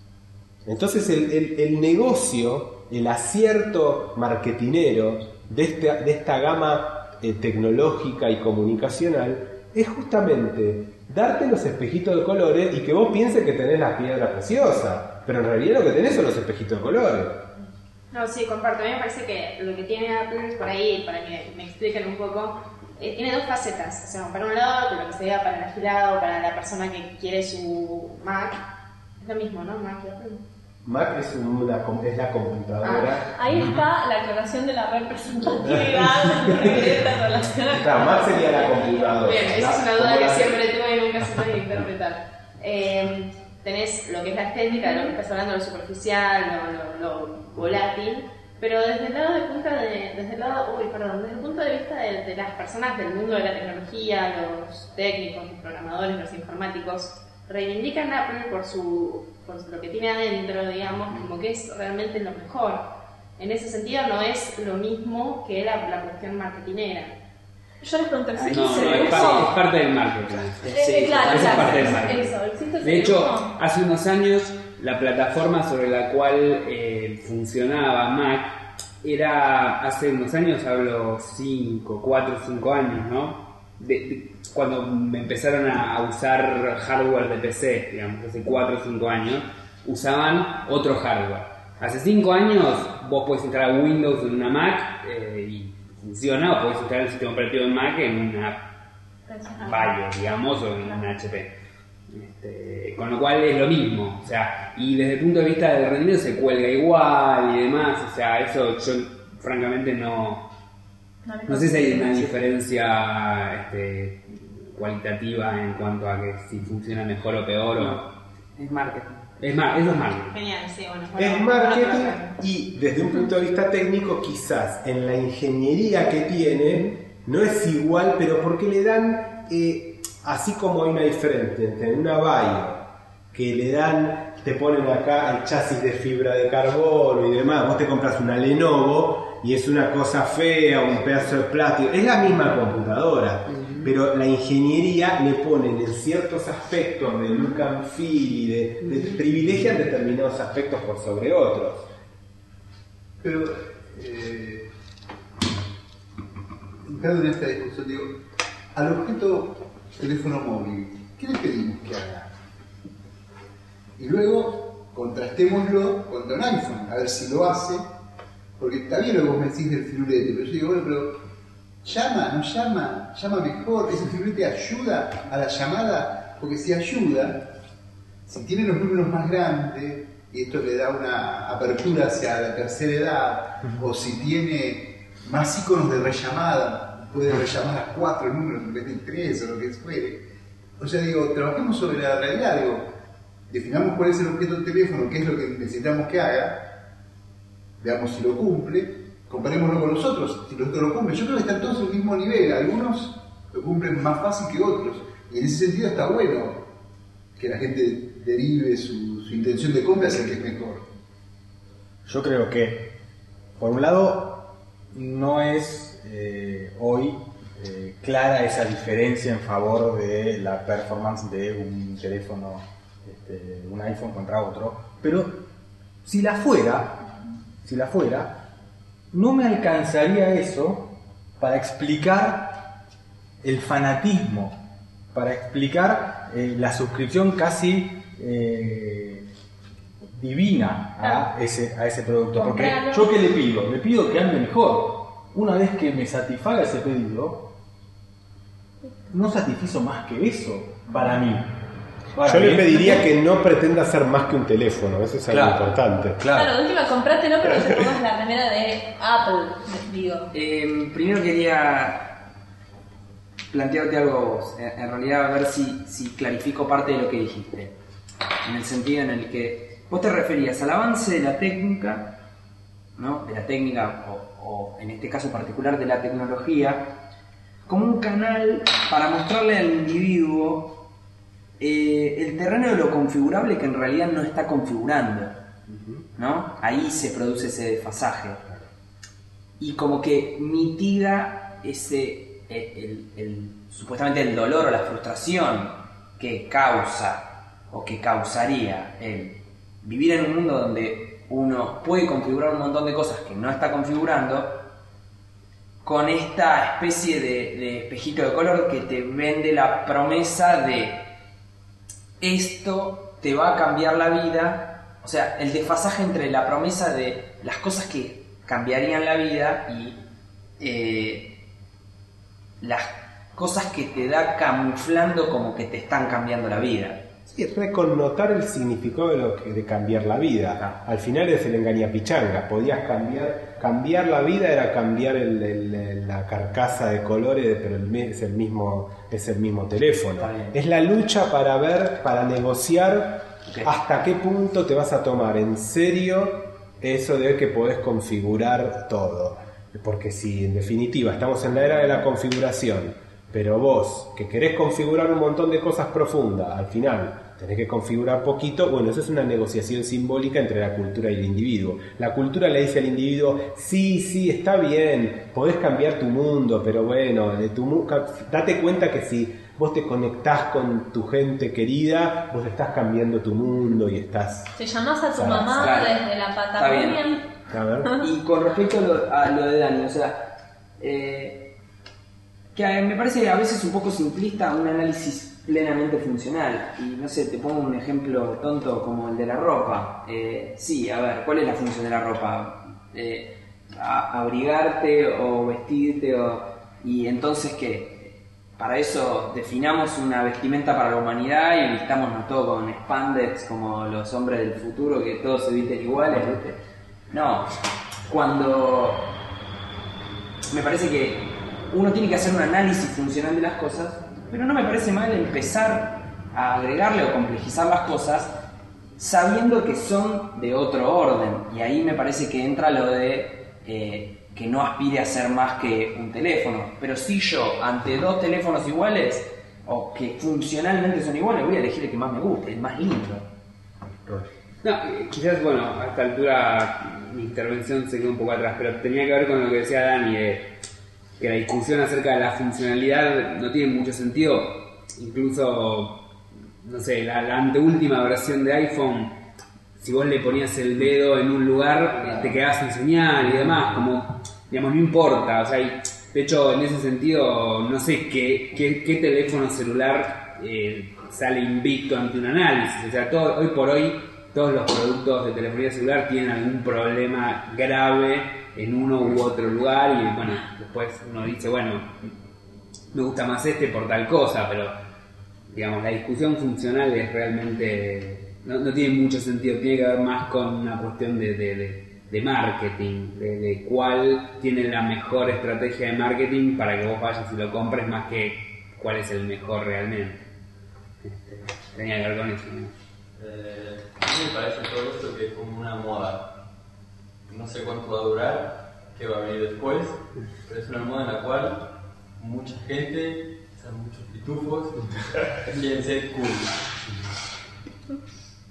Entonces el, el, el negocio, el acierto marketinero de, este, de esta gama eh, tecnológica y comunicacional es justamente darte los espejitos de colores y que vos pienses que tenés la piedra preciosa, pero en realidad lo que tenés son los espejitos de colores. No, sí, comparto. A mí me parece que lo que tiene Apple, por ahí, para que me expliquen un poco, eh, tiene dos facetas. O sea, para un lado, lo que sería para el agilado, para la persona que quiere su Mac, es lo mismo, ¿no? Mac y Apple. Mac es, una, es la computadora. Ah, ahí está la aclaración de la representatividad relacionada. Claro, Mac sería la computadora. Bien, esa es una duda que siempre tuve y nunca se puede interpretar. Eh, tenés lo que es la estética, de lo que estás hablando, lo superficial, lo, lo, lo volátil, pero desde el lado de punta de, desde el lado, uy, perdón, desde el punto de vista de, de las personas del mundo de la tecnología, los técnicos, los programadores, los informáticos, reivindican a Apple por su por lo que tiene adentro, digamos, como que es realmente lo mejor. En ese sentido no es lo mismo que la, la cuestión marketinera. Yo les pregunto, ¿existe No, no, es parte, es parte del marketing. Sí, claro, Eso es claro, parte del marketing. eso, ¿existe De hecho, seguro? hace unos años la plataforma sobre la cual eh, funcionaba Mac era, hace unos años, hablo cinco, cuatro, cinco años, ¿no? De, de, cuando me empezaron a, a usar hardware de P C, digamos, hace cuatro o cinco años, usaban otro hardware. Hace cinco años vos podés instalar Windows en una Mac eh, y funciona, o podés instalar el sistema operativo en Mac en una BIOS, digamos, o en una H P. Este, con lo cual es lo mismo, o sea, y desde el punto de vista del rendimiento se cuelga igual y demás, o sea, eso yo francamente no... No sé si hay una diferencia este, cualitativa en cuanto a que si funciona mejor o peor o... Es marketing. Es más, eso es marketing. Genial, sí, bueno. Es marketing y desde un punto de vista técnico quizás en la ingeniería que tiene no es igual, pero porque le dan, eh, así como hay una diferencia entre una bio que le dan, te ponen acá el chasis de fibra de carbono y demás, vos te compras una Lenovo y es una cosa fea, un pedazo de plástico, es la misma computadora, uh-huh. Pero la ingeniería le ponen en ciertos aspectos de look and feel y de, de, de privilegian determinados aspectos por sobre otros. Pero, eh, entrando en esta discusión, digo, al objeto teléfono móvil, ¿qué le pedimos que haga? Y luego contrastémoslo contra un iPhone, a ver si lo hace. Porque está bien lo que vos me decís del firulete, pero yo digo, bueno, pero llama, no llama, llama mejor, ese firulete ayuda a la llamada, porque si ayuda, si tiene los números más grandes, y esto le da una apertura hacia la tercera edad, o si tiene más iconos de rellamada, puede rellamar a cuatro números en vez de tres, o lo que fuere. O sea, digo, trabajemos sobre la realidad, digo, definamos cuál es el objeto del teléfono, qué es lo que necesitamos que haga, veamos si lo cumple, comparémoslo con los otros, si los otros lo cumplen. Yo creo que están todos al mismo nivel, algunos lo cumplen más fácil que otros, y en ese sentido está bueno que la gente derive su, su intención de compra hacia el que es mejor. Yo creo que, por un lado, no es eh, hoy eh, clara esa diferencia en favor de la performance de un teléfono, este, un iPhone contra otro, pero si la fuera, si la fuera, no me alcanzaría eso para explicar el fanatismo, para explicar eh, la suscripción casi eh, divina a ese, a ese producto. Porque yo ¿qué le pido? Le pido que ande mejor. Una vez que me satisfaga ese pedido, no satisfizo más que eso, para mí. Ahora, Yo le bien, pediría que no pretenda ser más que un teléfono, eso es algo Claro. importante. Claro, de última, comprátelo, pero no te pongas la remera de Apple, digo. Eh, primero quería plantearte algo, en en realidad a ver si, si clarifico parte de lo que dijiste. En el sentido en el que vos te referías al avance de la técnica, ¿no? De la técnica, o, o en este caso particular de la tecnología, como un canal para mostrarle al individuo eh, el terreno de lo configurable que en realidad no está configurando, ¿no? Ahí se produce ese desfasaje. Y como que mitiga ese, el, el, el, supuestamente el dolor o la frustración que causa o que causaría el vivir en un mundo donde uno puede configurar un montón de cosas que no está configurando, con esta especie de, de espejito de color que te vende la promesa de esto te va a cambiar la vida. O sea, el desfasaje entre la promesa de las cosas que cambiarían la vida y eh, las cosas que te da camuflando como que te están cambiando la vida. Sí, reconnotar el significado de lo que de cambiar la vida. Al final es el engañapichanga. Podías cambiar, cambiar la vida era cambiar el, el, el, la carcasa de colores, pero el, es el mismo, es el mismo teléfono. Es la lucha para ver, para negociar okay. hasta qué punto te vas a tomar en serio eso de que podés configurar todo. Porque si en definitiva estamos en la era de la configuración, pero vos, que querés configurar un montón de cosas profundas, al final tenés que configurar poquito, bueno, eso es una negociación simbólica entre la cultura y el individuo. La cultura le dice al individuo, sí, sí, está bien, podés cambiar tu mundo, pero bueno, de tu date cuenta que si vos te conectás con tu gente querida, vos estás cambiando tu mundo y estás... Te llamás a tu ¿sabes? mamá Claro. desde la Patagonia. A ver. Y con respecto a lo, a lo de Dani, o sea, eh, que me parece a veces un poco simplista un análisis plenamente funcional. Y no sé, te pongo un ejemplo tonto como el de la ropa. Eh, sí, a ver, ¿cuál es la función de la ropa? Eh, a, abrigarte o vestirte, o, y entonces ¿qué? Para eso definamos una vestimenta para la humanidad y vistámonos todo con spandex como los hombres del futuro, que todos se visten iguales, ¿viste? No, cuando me parece que uno tiene que hacer un análisis funcional de las cosas, pero no me parece mal empezar a agregarle o complejizar las cosas sabiendo que son de otro orden. Y ahí me parece que entra lo de eh, que no aspire a ser más que un teléfono. Pero si yo, ante dos teléfonos iguales, o que funcionalmente son iguales, voy a elegir el que más me guste, el más lindo. No, quizás, bueno, a esta altura mi intervención se quedó un poco atrás, pero tenía que ver con lo que decía Dani, de que la discusión acerca de la funcionalidad no tiene mucho sentido. Incluso, no sé, la, la anteúltima versión de iPhone, si vos le ponías el dedo en un lugar, te quedabas sin señal y demás, como, digamos, no importa. O sea, y, de hecho, en ese sentido, no sé qué, qué, qué teléfono celular eh, sale invicto ante un análisis. O sea, todo, hoy por hoy, todos los productos de telefonía celular tienen algún problema grave en uno u otro lugar, y bueno, después uno dice, bueno, me gusta más este por tal cosa, pero digamos, la discusión funcional es realmente, no, no tiene mucho sentido, tiene que ver más con una cuestión de, de, de, de marketing, de, de cuál tiene la mejor estrategia de marketing para que vos vayas y lo compres, más que cuál es el mejor realmente. Este, tenía que ver con eso, ¿no? Eh, a mí me parece todo esto que es como una moda. No sé cuánto va a durar, qué va a venir después, pero es una moda en la cual mucha gente, o sea, muchos pitufos, quieren ser cool.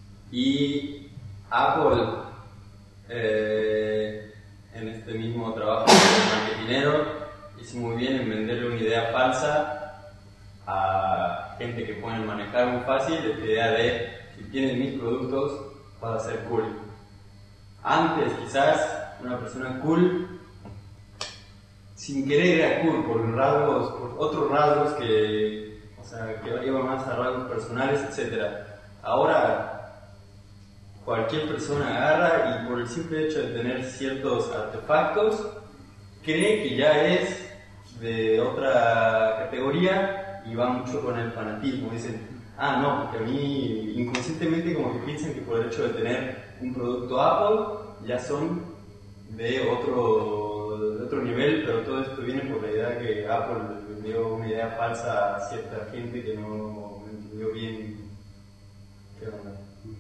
Y Apple, eh, en este mismo trabajo de marketinero, hizo muy bien en venderle una idea falsa a gente que pueden manejar muy fácil, la idea de si tienes mis productos vas a ser cool. Antes quizás una persona cool sin querer era cool por rasgos, por otros rasgos que, o sea, que iban más a rasgos personales, etcétera. Ahora cualquier persona agarra y por el simple hecho de tener ciertos artefactos cree que ya es de otra categoría euforia y va mucho con el fanatismo. Dicen, ah, no, porque a mí inconscientemente como que piensan que por el hecho de tener un producto Apple ya son de otro, de otro nivel, pero todo esto viene por la idea que Apple le dio una idea falsa a cierta gente que no entendió bien qué onda.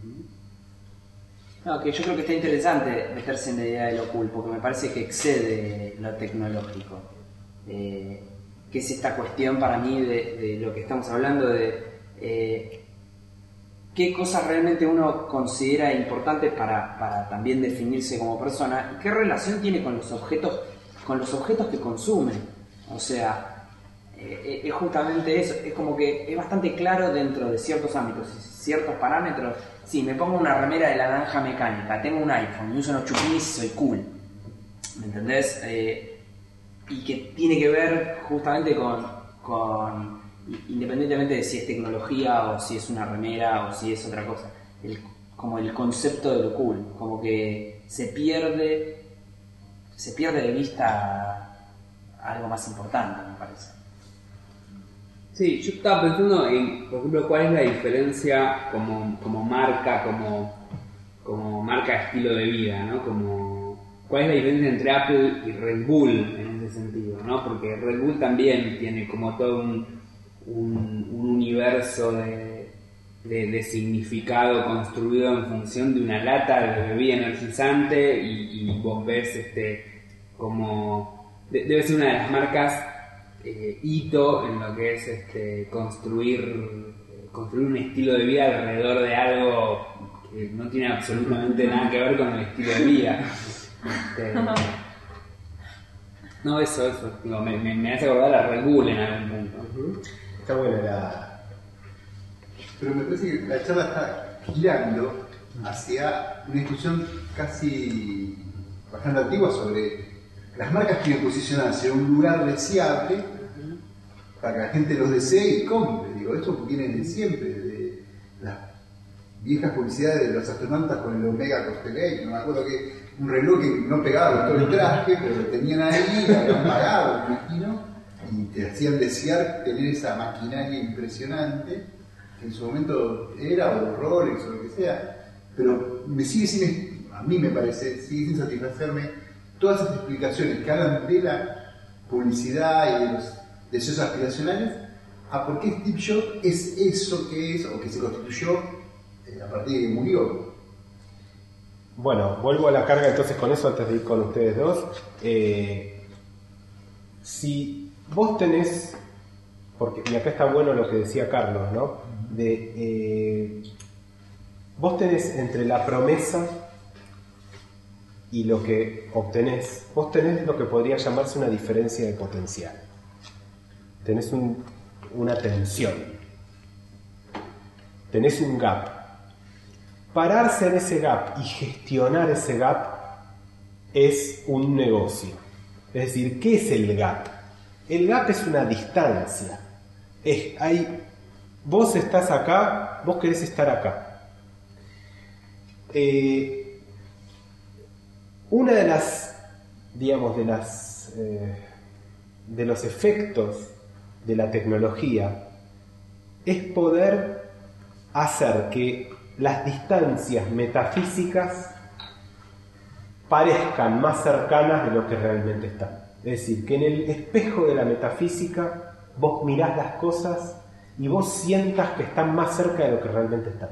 No, que yo creo que está interesante meterse en la idea de lo cool, porque me parece que excede lo tecnológico. Eh, que es esta cuestión para mí de, de lo que estamos hablando, de eh, qué cosas realmente uno considera importantes para, para también definirse como persona y qué relación tiene con los objetos, con los objetos que consume. O sea, eh, es justamente eso, es como que es bastante claro dentro de ciertos ámbitos y ciertos parámetros. Sí, me pongo una remera de la naranja mecánica, tengo un iPhone y uso unos chupines y soy cool. ¿Me entendés? Eh, y que tiene que ver justamente con, con, independientemente de si es tecnología o si es una remera o si es otra cosa, el, como el concepto de lo cool, como que se pierde, se pierde de vista algo más importante, me parece. Sí, yo estaba pensando en, por ejemplo, cuál es la diferencia como, como marca, como, como marca de estilo de vida, ¿no? Como, ¿cuál es la diferencia entre Apple y Red Bull en ese sentido, ¿no? Porque Red Bull también tiene como todo un, un, un universo de, de, de significado construido en función de una lata de bebida energizante y, y vos ves este como... De, debe ser una de las marcas Eh, hito en lo que es este, construir construir un estilo de vida alrededor de algo que no tiene absolutamente nada que ver con el estilo de vida. Este, no, eso, eso digo, me, me, me hace acordar a Red Bull en algún punto. Uh-huh. Está buena la... Pero me parece que la charla está girando hacia una discusión casi bastante antigua sobre las marcas quieren posicionarse en un lugar deseable para que la gente los desee y compre. Digo, esto viene de siempre, de las viejas publicidades de los astronautas con el Omega Constellation. No me acuerdo que un reloj que no pegaba todo el traje, pero lo tenían ahí, lo habían pagado, me imagino, y te hacían desear tener esa maquinaria impresionante que en su momento era, o los Rolex o lo que sea. Pero me sigue sin, a mí me parece, sigue sin satisfacerme todas esas explicaciones que hablan de la publicidad y de los deseos aspiracionales a por qué Steve Jobs es eso que es o que se constituyó eh, a partir de que murió. Bueno, vuelvo a la carga entonces con eso antes de ir con ustedes dos. Eh, si vos tenés, porque y acá está bueno lo que decía Carlos, ¿no? De eh, vos tenés entre la promesa y lo que obtenés, vos tenés lo que podría llamarse una diferencia de potencial. Tenés un, una tensión. Tenés un gap. Pararse en ese gap y gestionar ese gap es un negocio. Es decir, ¿qué es el gap? El gap es una distancia. Es, hay, vos estás acá, vos querés estar acá. Eh, Una de las, digamos, de las, eh, de los efectos de la tecnología es poder hacer que las distancias metafísicas parezcan más cercanas de lo que realmente están. Es decir, que en el espejo de la metafísica vos mirás las cosas y vos sientas que están más cerca de lo que realmente están.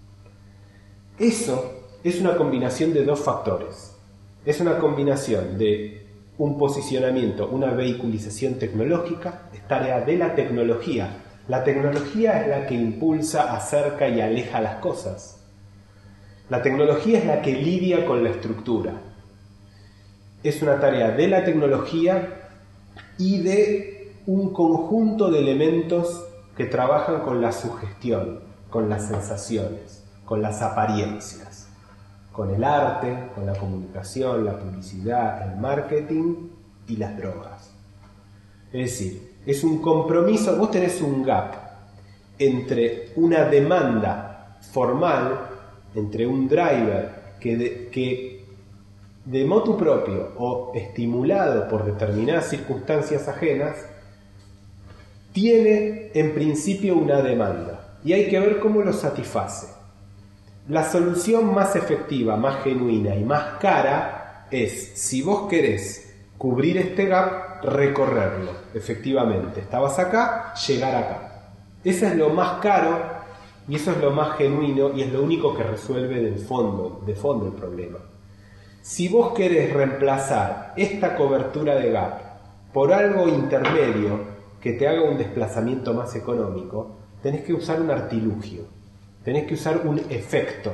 Eso es una combinación de dos factores. Es una combinación de un posicionamiento, una vehiculización tecnológica, es tarea de la tecnología. La tecnología es la que impulsa, acerca y aleja las cosas. La tecnología es la que lidia con la estructura. Es una tarea de la tecnología y de un conjunto de elementos que trabajan con la sugestión, con las sensaciones, con las apariencias. Con el arte, con la comunicación, la publicidad, el marketing y las drogas. Es decir, es un compromiso, vos tenés un gap entre una demanda formal, entre un driver que de, que de motu propio o estimulado por determinadas circunstancias ajenas tiene en principio una demanda y hay que ver cómo lo satisface. La solución más efectiva, más genuina y más cara es, si vos querés cubrir este gap, recorrerlo, efectivamente. Estabas acá, llegar acá. Eso es lo más caro y eso es lo más genuino y es lo único que resuelve del fondo, de fondo el problema. Si vos querés reemplazar esta cobertura de gap por algo intermedio que te haga un desplazamiento más económico, tenés que usar un artilugio, tenés que usar un efecto.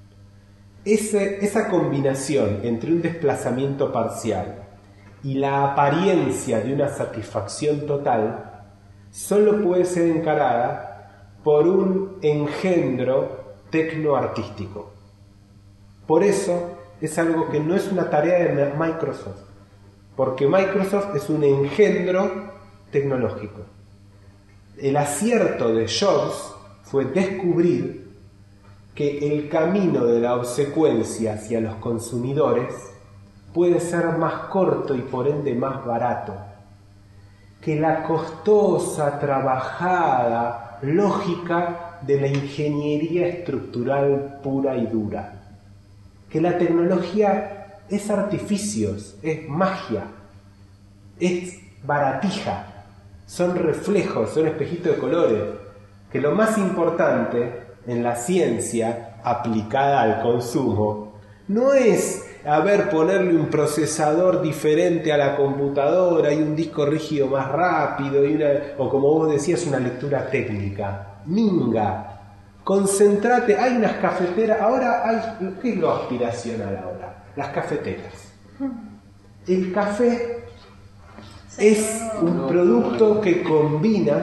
Ese, esa combinación entre un desplazamiento parcial y la apariencia de una satisfacción total solo puede ser encarada por un engendro tecnoartístico. Por eso es algo que no es una tarea de Microsoft, porque Microsoft es un engendro tecnológico. El acierto de Jobs fue descubrir que el camino de la obsecuencia hacia los consumidores puede ser más corto y por ende más barato que la costosa, trabajada lógica de la ingeniería estructural pura y dura. Que la tecnología es artificios, es magia, es baratija, son reflejos, son espejitos de colores. Que lo más importante en la ciencia aplicada al consumo no es, a ver, ponerle un procesador diferente a la computadora y un disco rígido más rápido y una, o como vos decías, una lectura técnica. Minga. Concentrate, hay unas cafeteras, ahora hay, ¿qué es lo aspiracional ahora? Las cafeteras. El café es un producto que combina.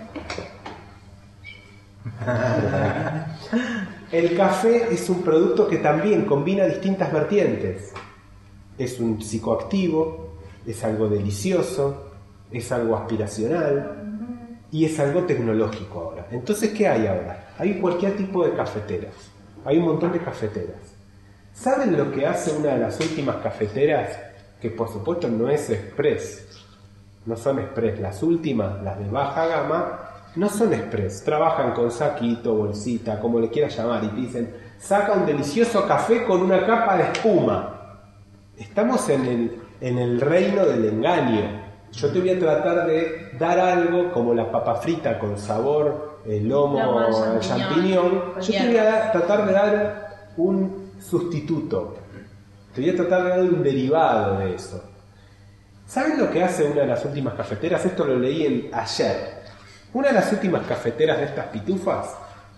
El café es un producto que también combina distintas vertientes. Es un psicoactivo, es algo delicioso, es algo aspiracional y es algo tecnológico ahora. Entonces, ¿qué hay ahora? Hay cualquier tipo de cafeteras. Hay un montón de cafeteras. ¿Saben lo que hace una de las últimas cafeteras? Que por supuesto no es express. No son express. Las últimas, las de baja gama, no son express. Trabajan con saquito, bolsita, como le quieras llamar. Y te dicen, saca un delicioso café con una capa de espuma. Estamos en el, en el reino del engaño. Yo te voy a tratar de dar algo como la papa frita con sabor, el lomo, lomo el champiñón. Yo te voy a dar, tratar de dar un sustituto. Te voy a tratar de dar un derivado de eso. ¿Saben lo que hace una de las últimas cafeteras? Esto lo leí en, ayer. Una de las últimas cafeteras de estas pitufas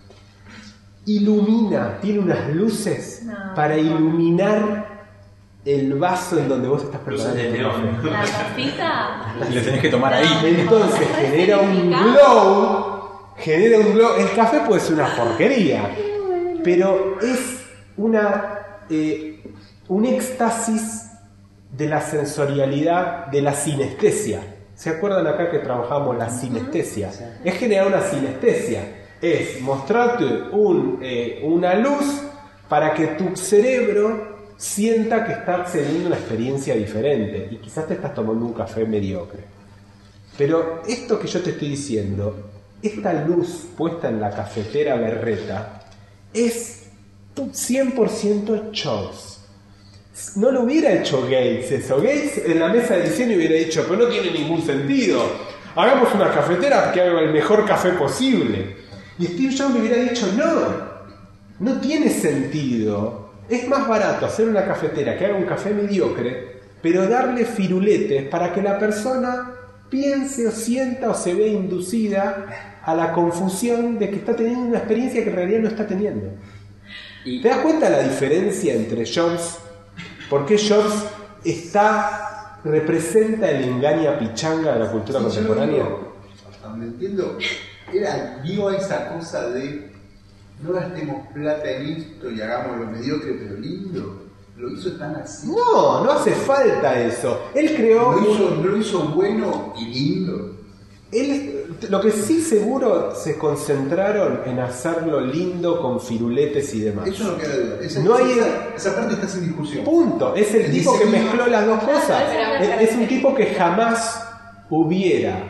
ilumina, tiene unas luces no, para no. iluminar el vaso en donde vos estás preparando el café. ¿La tacita? Y lo tenés que tomar ahí. Entonces genera un glow, genera un glow. El café puede ser una porquería, pero es una eh, un éxtasis de la sensorialidad, de la sinestesia. ¿Se acuerdan acá que trabajamos la sinestesia? Es generar una sinestesia. Es mostrarte un, eh, una luz para que tu cerebro sienta que está accediendo a una experiencia diferente y quizás te estás tomando un café mediocre. Pero esto que yo te estoy diciendo, esta luz puesta en la cafetera berreta, es cien por ciento Jobs. No lo hubiera hecho Gates eso. Gates en la mesa de diseño hubiera dicho, pero no tiene ningún sentido. Hagamos una cafetera que haga el mejor café posible. Y Steve Jobs le hubiera dicho, no, no tiene sentido. Es más barato hacer una cafetera que haga un café mediocre, pero darle firuletes para que la persona piense o sienta o se vea inducida a la confusión de que está teniendo una experiencia que en realidad no está teniendo. ¿Te das cuenta la diferencia entre Jobs? ¿Por qué Jobs está, representa el engaña pichanga de la cultura sí, contemporánea? Yo no entiendo, era, vio esa cosa de no gastemos plata en esto y hagámoslo mediocre pero lindo. Lo hizo tan así. No, no hace falta eso. Él creó. Lo hizo, lo hizo bueno y lindo. Él, lo que sí seguro se concentraron en hacerlo lindo con firuletes y demás. Eso no queda duda. Esa, no hay, esa, esa parte está sin discusión. Punto. Es el, el tipo diseño... que mezcló las dos cosas. Es, es un tipo que jamás hubiera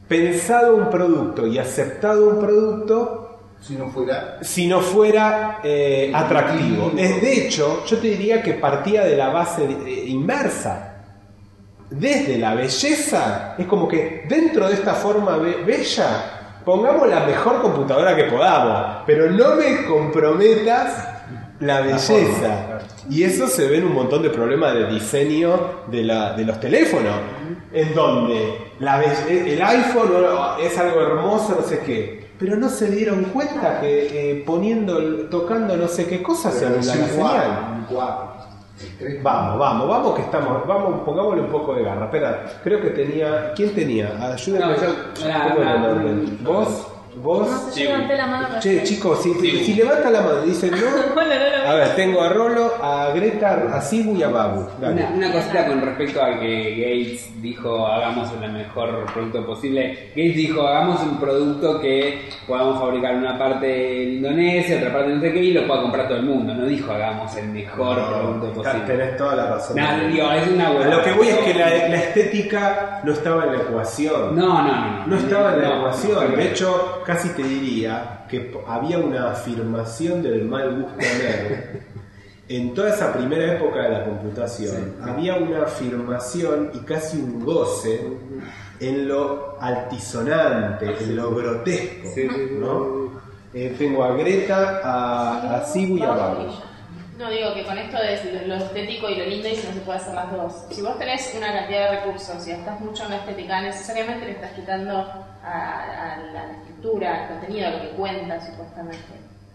pensado un producto y aceptado un producto si no fuera, si no fuera eh, atractivo. Es, de hecho, yo te diría que partía de la base eh, inversa. Desde la belleza, es como que dentro de esta forma be- bella, pongamos la mejor computadora que podamos, pero no me comprometas la belleza. Y eso se ve en un montón de problemas de diseño de, la, de los teléfonos, en donde la be- el iPhone es algo hermoso, no sé qué, pero no se dieron cuenta que eh, poniendo, tocando no sé qué cosa se anula la señal. Vamos, vamos, vamos que estamos, vamos, pongámosle un poco de garra. Espera, creo que tenía, ¿quién tenía? Ayúdame. No, yo- la- ¿Cómo era el la- orden? ¿Vos? ¿Vos? No sé, yo levanté la mano. Che, chicos, si, si levanta la mano y dicen no, Bueno, no lo a ver, tengo a Rolo, a Greta, a Sibu y a Babu. Dale. Una, una cosita con respecto a que Gates dijo hagamos el mejor producto posible. Gates dijo hagamos un producto que podamos fabricar una parte en Indonesia, otra parte en no sé qué y lo pueda comprar todo el mundo. No dijo hagamos el mejor producto Está- posible. Tenés toda la razón. No, digo, es una A huevada. lo que voy es que la, la estética no estaba en la ecuación. No, no, no. No, No estaba en la No, ecuación. no, De hecho, casi te diría que p- había una afirmación del mal gusto nerd. En toda esa primera época de la computación, había una afirmación y casi un goce en lo altisonante, en lo grotesco. Sí, sí, sí. ¿No? Eh, tengo a Greta, a, a Sibu y a Babu. No, digo que con esto de lo estético y lo lindo y si no se puede hacer las dos. Si vos tenés una cantidad de recursos y estás mucho en la estética, necesariamente le estás quitando a, a la, a la estructura, al contenido, a lo que cuenta supuestamente.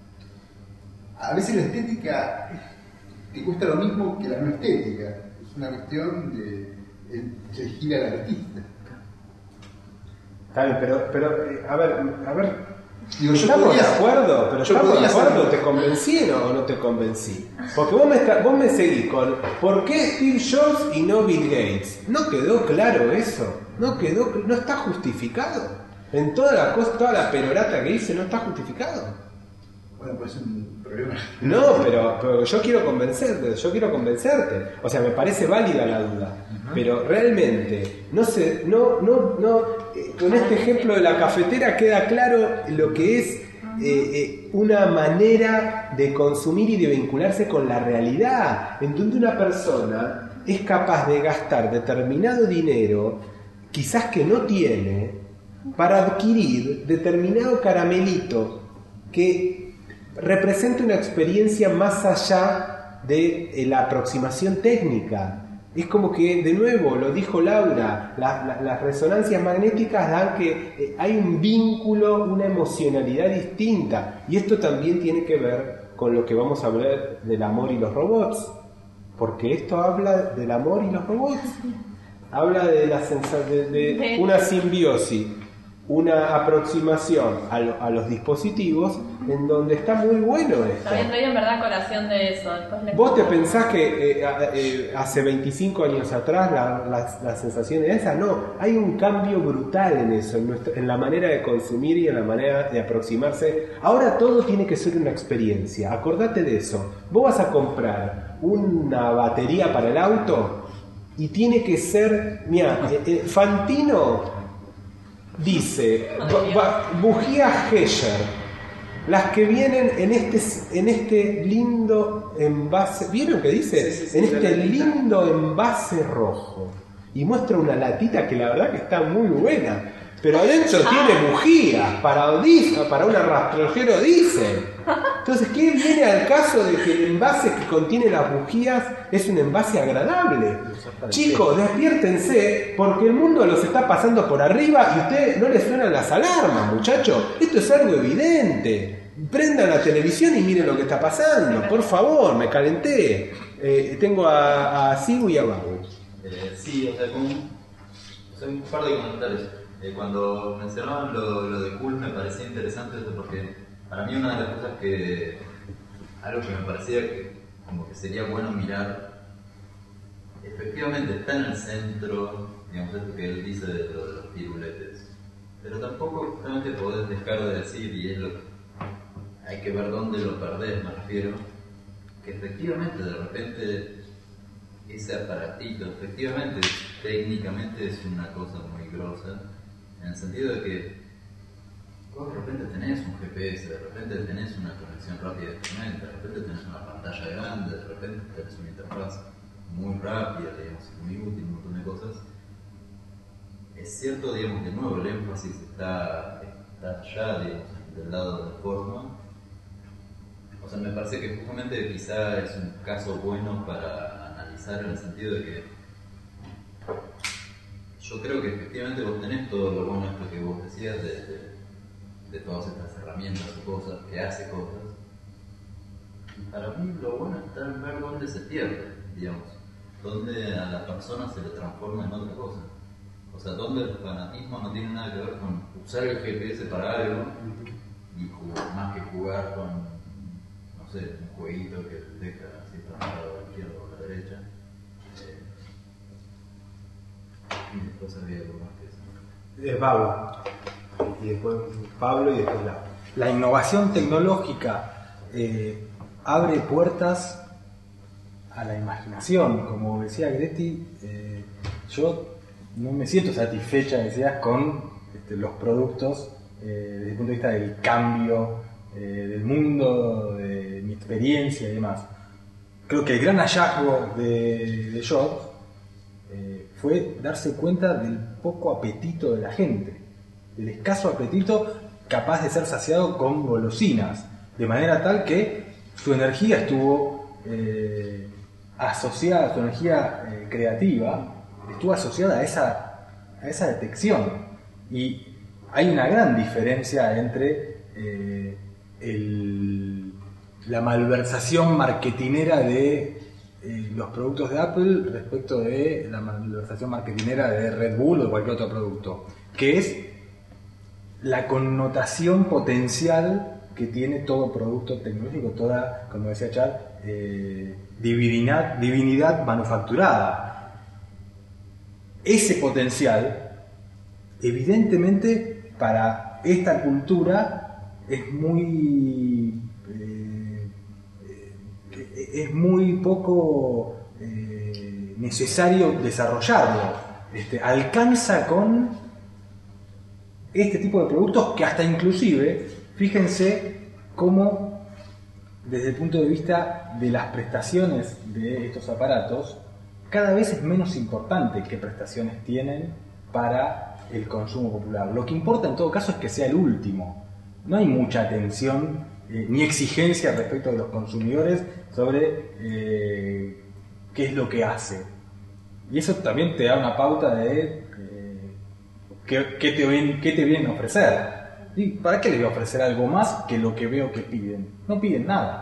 a veces la estética te cuesta lo mismo que la no estética. Es una cuestión de elegir al artista. Está bien, pero, pero eh, a ver, a ver. Digo, yo ¿Estamos podría- de acuerdo? Pero yo ¿estamos de podría acuerdo? ser- ¿Te convencí no, o no te convencí? Porque vos me, está- vos me seguís con ¿por qué Steve Jobs y no Bill Gates? ¿No quedó claro eso? ¿No quedó, no está justificado? En toda la cosa, toda la perorata que hice no está justificado. Bueno, pues es un problema. No, pero, pero yo quiero convencerte, yo quiero convencerte. O sea, me parece válida la duda. Pero realmente, no sé, no, no, no, eh, con este ejemplo de la cafetera queda claro lo que es eh, eh, una manera de consumir y de vincularse con la realidad, en donde una persona es capaz de gastar determinado dinero, quizás que no tiene, para adquirir determinado caramelito que representa una experiencia más allá de eh, la aproximación técnica. Es como que, de nuevo, lo dijo Laura, la- la- las resonancias magnéticas dan que eh, hay un vínculo, una emocionalidad distinta. Y esto también tiene que ver con lo que vamos a hablar del amor y los robots. Porque esto habla del amor y los robots. Habla de, la sensa- de, de una simbiosis, una aproximación a, lo- a los dispositivos en donde está muy bueno esto. También traía en verdad colación de eso. Después le- ¿Vos te pensás que eh, a- eh, hace veinticinco años atrás la, la, la sensación era esa? No, hay un cambio brutal en eso, en, nuestra- en la manera de consumir y en la manera de aproximarse. Ahora todo tiene que ser una experiencia, acordate de eso. Vos vas a comprar una batería para el auto y tiene que ser, mira, eh, eh, Fantino dice, ba- ba- bujía Hescher, las que vienen en este en este lindo envase, ¿vieron qué dice? Sí, sí, sí, en la este latita. lindo envase rojo. Y muestra una latita que la verdad que está muy buena. Pero adentro tiene bujías para, dis- para un rastrojero diésel. Entonces, ¿qué viene al caso de que el envase que contiene las bujías es un envase agradable? Chicos, despiértense porque el mundo los está pasando por arriba y a ustedes no les suenan las alarmas, muchachos. Esto es algo evidente. Prendan la televisión y miren lo que está pasando. Por favor, me calenté. Eh, tengo a, a Sibu y a Babu. Eh, sí, o sea, como un, o sea, un par de comentarios. Eh, cuando mencionaban lo, lo de Cool me parecía interesante eso porque para mí una de las cosas que, algo que me parecía que como que sería bueno mirar, efectivamente está en el centro, digamos, esto que él dice de lo de los piruletes, pero tampoco justamente podés dejar de decir, y es lo que hay que ver dónde lo perdés, me refiero, que efectivamente de repente ese aparatito, efectivamente, técnicamente es una cosa muy grosa, en el sentido de que vos de repente tenés un G P S, de repente tenés una conexión rápida de internet, de repente tenés una pantalla grande, de repente tenés una interfaz muy rápida, digamos, muy útil, un montón de cosas. Es cierto, digamos, de nuevo el énfasis está, está ya, digamos, del lado de la forma. O sea, me parece que justamente quizá es un caso bueno para analizar en el sentido de que yo creo que efectivamente vos tenés todo lo bueno esto que vos decías de, de, de todas estas herramientas o cosas, que hace cosas. Y para mí lo bueno está en ver dónde se pierde, digamos, dónde a la persona se le transforma en otra cosa. O sea, donde el fanatismo no tiene nada que ver con usar el G P S para algo y jugar, más que jugar con, no sé, un jueguito que te deja así transformado a la izquierda o a la derecha. Eh, y después había algo más que eso. Eh, Pablo. Y después Pablo y después la. La innovación tecnológica eh, abre puertas a la imaginación. Como decía Greti, eh, yo no me siento satisfecha, decías, con este, los productos eh, desde el punto de vista del cambio eh, del mundo, de mi experiencia y demás. Creo que el gran hallazgo de, de Jobs eh, fue darse cuenta del poco apetito de la gente, del escaso apetito capaz de ser saciado con golosinas, de manera tal que su energía estuvo eh, asociada, su energía eh, creativa, estuvo asociada a esa, a esa detección. Y hay una gran diferencia entre eh, el, la malversación marketinera de eh, los productos de Apple respecto de la malversación marketinera de Red Bull o de cualquier otro producto, que es la connotación potencial que tiene todo producto tecnológico, toda, como decía Chad, eh, divinidad, divinidad manufacturada. Ese potencial, evidentemente, para esta cultura es muy eh, es muy poco eh, necesario desarrollarlo. Este, alcanza con este tipo de productos que hasta inclusive, fíjense cómo desde el punto de vista de las prestaciones de estos aparatos, cada vez es menos importante qué prestaciones tienen para el consumo popular. Lo que importa en todo caso es que sea el último. No hay mucha atención eh, ni exigencia respecto de los consumidores sobre eh, qué es lo que hace. Y eso también te da una pauta de eh, qué, qué, te ven, qué te vienen a ofrecer. ¿Y para qué les voy a ofrecer algo más que lo que veo que piden? No piden nada.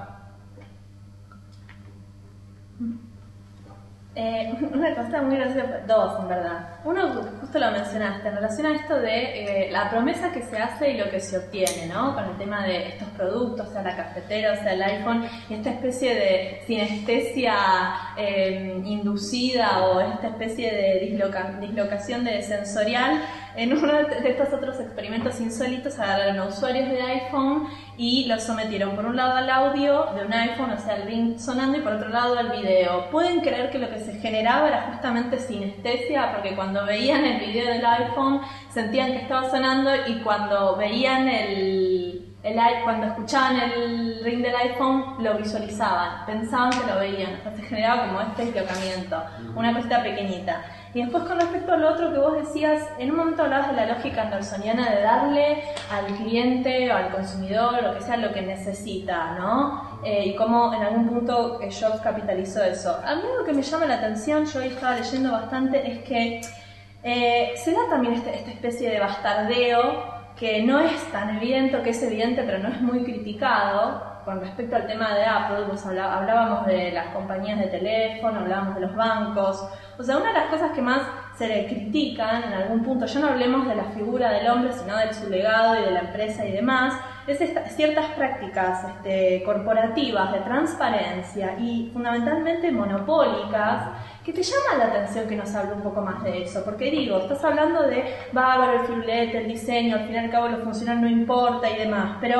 Eh, una cosa muy graciosa, dos en verdad. Uno, justo lo mencionaste, en relación a esto de eh, la promesa que se hace y lo que se obtiene, ¿no? Con el tema de estos productos, sea la cafetera, o sea el iPhone, y esta especie de sinestesia eh, inducida o esta especie de disloca, dislocación de sensorial. En uno de estos otros experimentos insólitos agarraron a usuarios de iPhone y los sometieron por un lado al audio de un iPhone, o sea el ring sonando, y por otro lado al video. ¿Pueden creer que lo que se generaba era justamente sinestesia? Porque cuando veían el video del iPhone sentían que estaba sonando, y cuando veían el, el cuando escuchaban el ring del iPhone lo visualizaban, pensaban que lo veían. O sea, se generaba como este deslocamiento, una cosita pequeñita. Y después, con respecto a lo otro que vos decías, en un momento hablabas de la lógica andersoniana de darle al cliente o al consumidor, lo que sea, lo que necesita, ¿no? Eh, y cómo en algún punto eh, Jobs capitalizó eso. A mí lo que me llama la atención, yo hoy estaba leyendo bastante, es que eh, se da también este, esta especie de bastardeo que no es tan evidente, que es evidente pero no es muy criticado. Con respecto al tema de Apple, pues hablábamos de las compañías de teléfono, hablábamos de los bancos. O sea, una de las cosas que más se le critican en algún punto, ya no hablemos de la figura del hombre, sino de su legado y de la empresa y demás, es esta, ciertas prácticas este, corporativas de transparencia y fundamentalmente monopólicas, que te llama la atención que nos hable un poco más de eso. Porque digo, estás hablando de bárbaro, el filete, el diseño, al fin y al cabo lo funcional no importa y demás, pero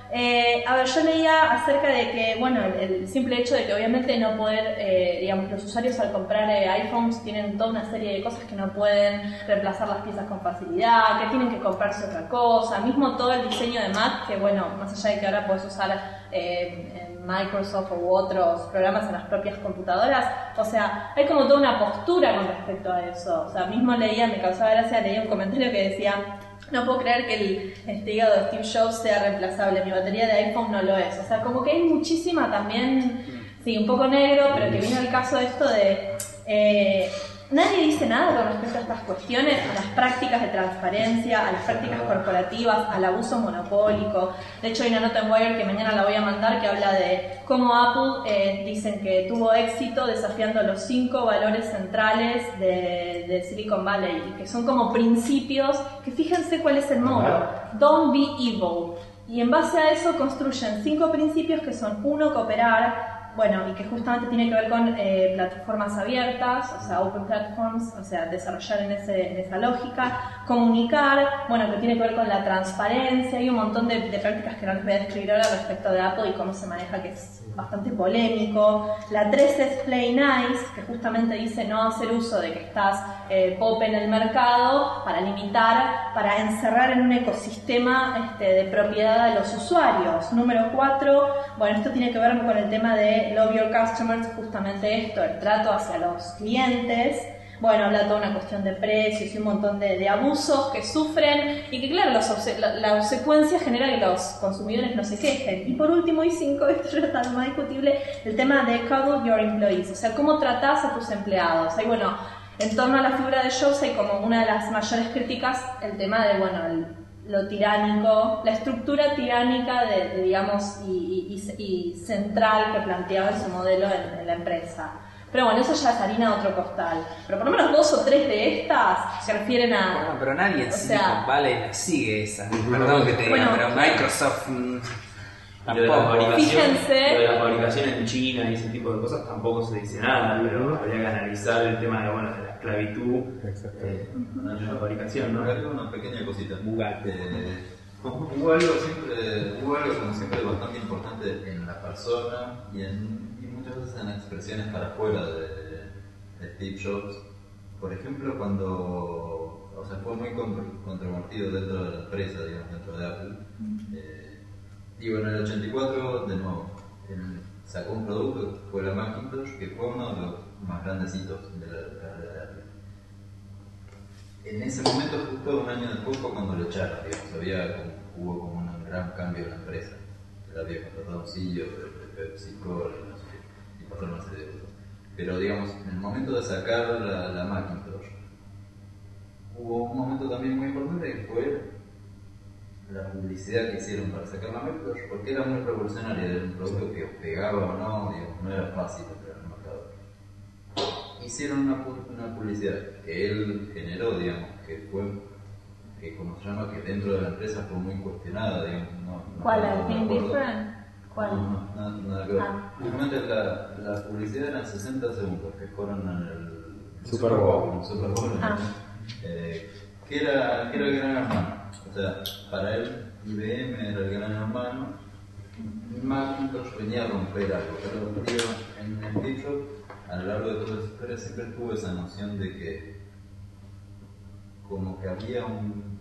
Eh, a ver, yo leía acerca de que, bueno, el, el simple hecho de que obviamente no poder, eh, digamos, los usuarios al comprar eh, iPhones tienen toda una serie de cosas que no pueden reemplazar las piezas con facilidad, que tienen que comprarse otra cosa, mismo todo el diseño de Mac, que bueno, más allá de que ahora puedes usar eh, en Microsoft u otros programas en las propias computadoras, o sea, hay como toda una postura con respecto a eso. O sea, mismo leía, me causaba gracia, leía un comentario que decía: no puedo creer que el este hígado de Steve Jobs sea reemplazable, mi batería de iPhone no lo es. O sea, como que hay muchísima también, sí, un poco negro, pero que vino el caso de esto de... Eh, nadie dice nada con respecto a estas cuestiones, a las prácticas de transparencia, a las prácticas corporativas, al abuso monopólico. De hecho, hay una nota en Wired que mañana la voy a mandar que habla de cómo Apple eh, dicen que tuvo éxito desafiando los cinco valores centrales de, de Silicon Valley, y que son como principios que fíjense cuál es el modo: don't be evil. Y en base a eso construyen cinco principios que son: uno, cooperar. Bueno, y que justamente tiene que ver con eh, plataformas abiertas, o sea, open platforms, o sea, desarrollar en, ese, en esa lógica. Comunicar, bueno, que tiene que ver con la transparencia. Hay un montón de, de prácticas que no les voy a describir ahora respecto de Apple y cómo se maneja, que es bastante polémico. La tres es play nice, que justamente dice no hacer uso de que estás eh, pop en el mercado para limitar, para encerrar en un ecosistema este, de propiedad de los usuarios. Número cuatro, bueno, esto tiene que ver con el tema de love your customers, justamente esto, el trato hacia los clientes. Bueno, habla toda una cuestión de precios y un montón de, de abusos que sufren y que, claro, los obse- la, la obsecuencia genera que los consumidores no se quejen. Y por último, y cinco, esto ya está más discutible, el tema de coddle your employees, o sea, cómo tratás a tus empleados. Hay, bueno, en torno a la figura de Jobs hay como una de las mayores críticas el tema de, bueno, el, lo tiránico, la estructura tiránica de, de digamos, y, y, y central que planteaba en su modelo en, en la empresa. Pero bueno, eso ya es harina de otro costal. Pero por lo menos dos o tres de estas se refieren a... Bueno, pero nadie en o Silicon sea, Valley la sigue esa. Perdón que te diga, bueno, pero Microsoft... mm, Y lo de, la tampoco. fabricación, Fíjense. lo de la fabricación en China y ese tipo de cosas tampoco se dice nada, pero habría que analizar el tema de, bueno, de la esclavitud eh, en la fabricación, ¿no? Agregar una pequeña cosita. Bugatti. Eh, hubo algo siempre, hubo algo como siempre bastante importante en la persona y, en, y muchas veces en expresiones para afuera de, de Steve Jobs. Por ejemplo, cuando, o sea, fue muy contro, controvertido dentro de la empresa, digamos, dentro de Apple. Eh, y bueno, en el ochenta y cuatro, de nuevo, él sacó un producto que fue la Macintosh, que fue uno de los más grandes hitos de la carrera de Apple. En ese momento, justo un año después, fue cuando lo echaron, digamos, había como, hubo como un gran cambio en la empresa. Él había contratado un C E O de Pepsi Cola, no sé qué, y pasaron una serie de cosas. Pero digamos, en el momento de sacar la, la Macintosh, hubo un momento también muy importante que fue la publicidad que hicieron para sacar la Macintosh, porque era muy revolucionaria, era un producto que pegaba o no, digamos, no era fácil entrar al mercado. Hicieron una, una publicidad que él generó, digamos, que fue, que como se llama, que dentro de la empresa fue muy cuestionada, digamos. No, no, ¿Cuál? no, ¿El no Think recuerdo. Different? ¿Cuál? No, no, nada, nada que ver. Ah. Justamente la, la publicidad eran sesenta segundos, que fueron en el Super Bowl. en el Super Bowl, Ah. eh, que, era, que era el gran hermano. O sea, para él I B M era el gran hermano y Macintosh venía a romper algo. Pero digo, en el dicho, a lo largo de toda la historia siempre tuvo esa noción de que como que había un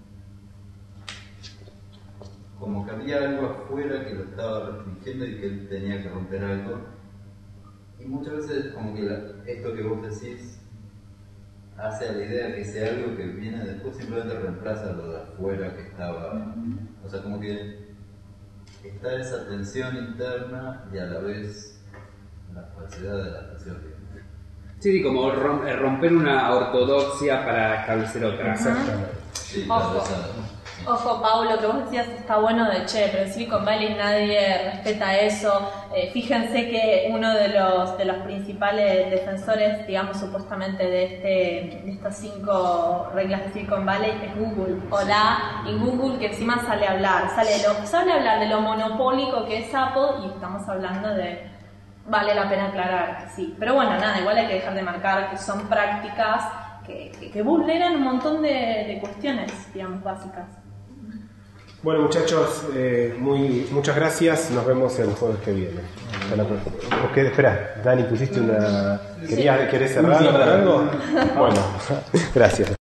como que había algo afuera que lo estaba restringiendo y que él tenía que romper algo. Y muchas veces como que la, esto que vos decís hace a la idea que ese algo que viene después simplemente reemplaza lo de afuera que estaba. O sea, como que está esa tensión interna y a la vez la falsedad de la estación. Sí, sí, como rom- eh, romper una ortodoxia para establecer otra. Exactamente. Sí, claro, Ojo. esa- Ojo, Pau, lo que vos decías está bueno de che, pero en Silicon Valley nadie respeta eso. Eh, fíjense que uno de los de los principales defensores, digamos, supuestamente de este de estas cinco reglas de Silicon Valley es Google. Hola, y Google que encima sale a hablar, sale, de lo, sale a hablar de lo monopólico que es Apple y estamos hablando de... Vale la pena aclarar que sí. Pero bueno, nada, igual hay que dejar de marcar que son prácticas que, que, que vulneran un montón de, de cuestiones, digamos, básicas. Bueno, muchachos, eh, muy, muchas gracias. Nos vemos el jueves que viene. Hasta la próxima. Ok, espera, Dani, pusiste una. ¿Querías, ¿Querés cerrar con algo? Bueno, gracias.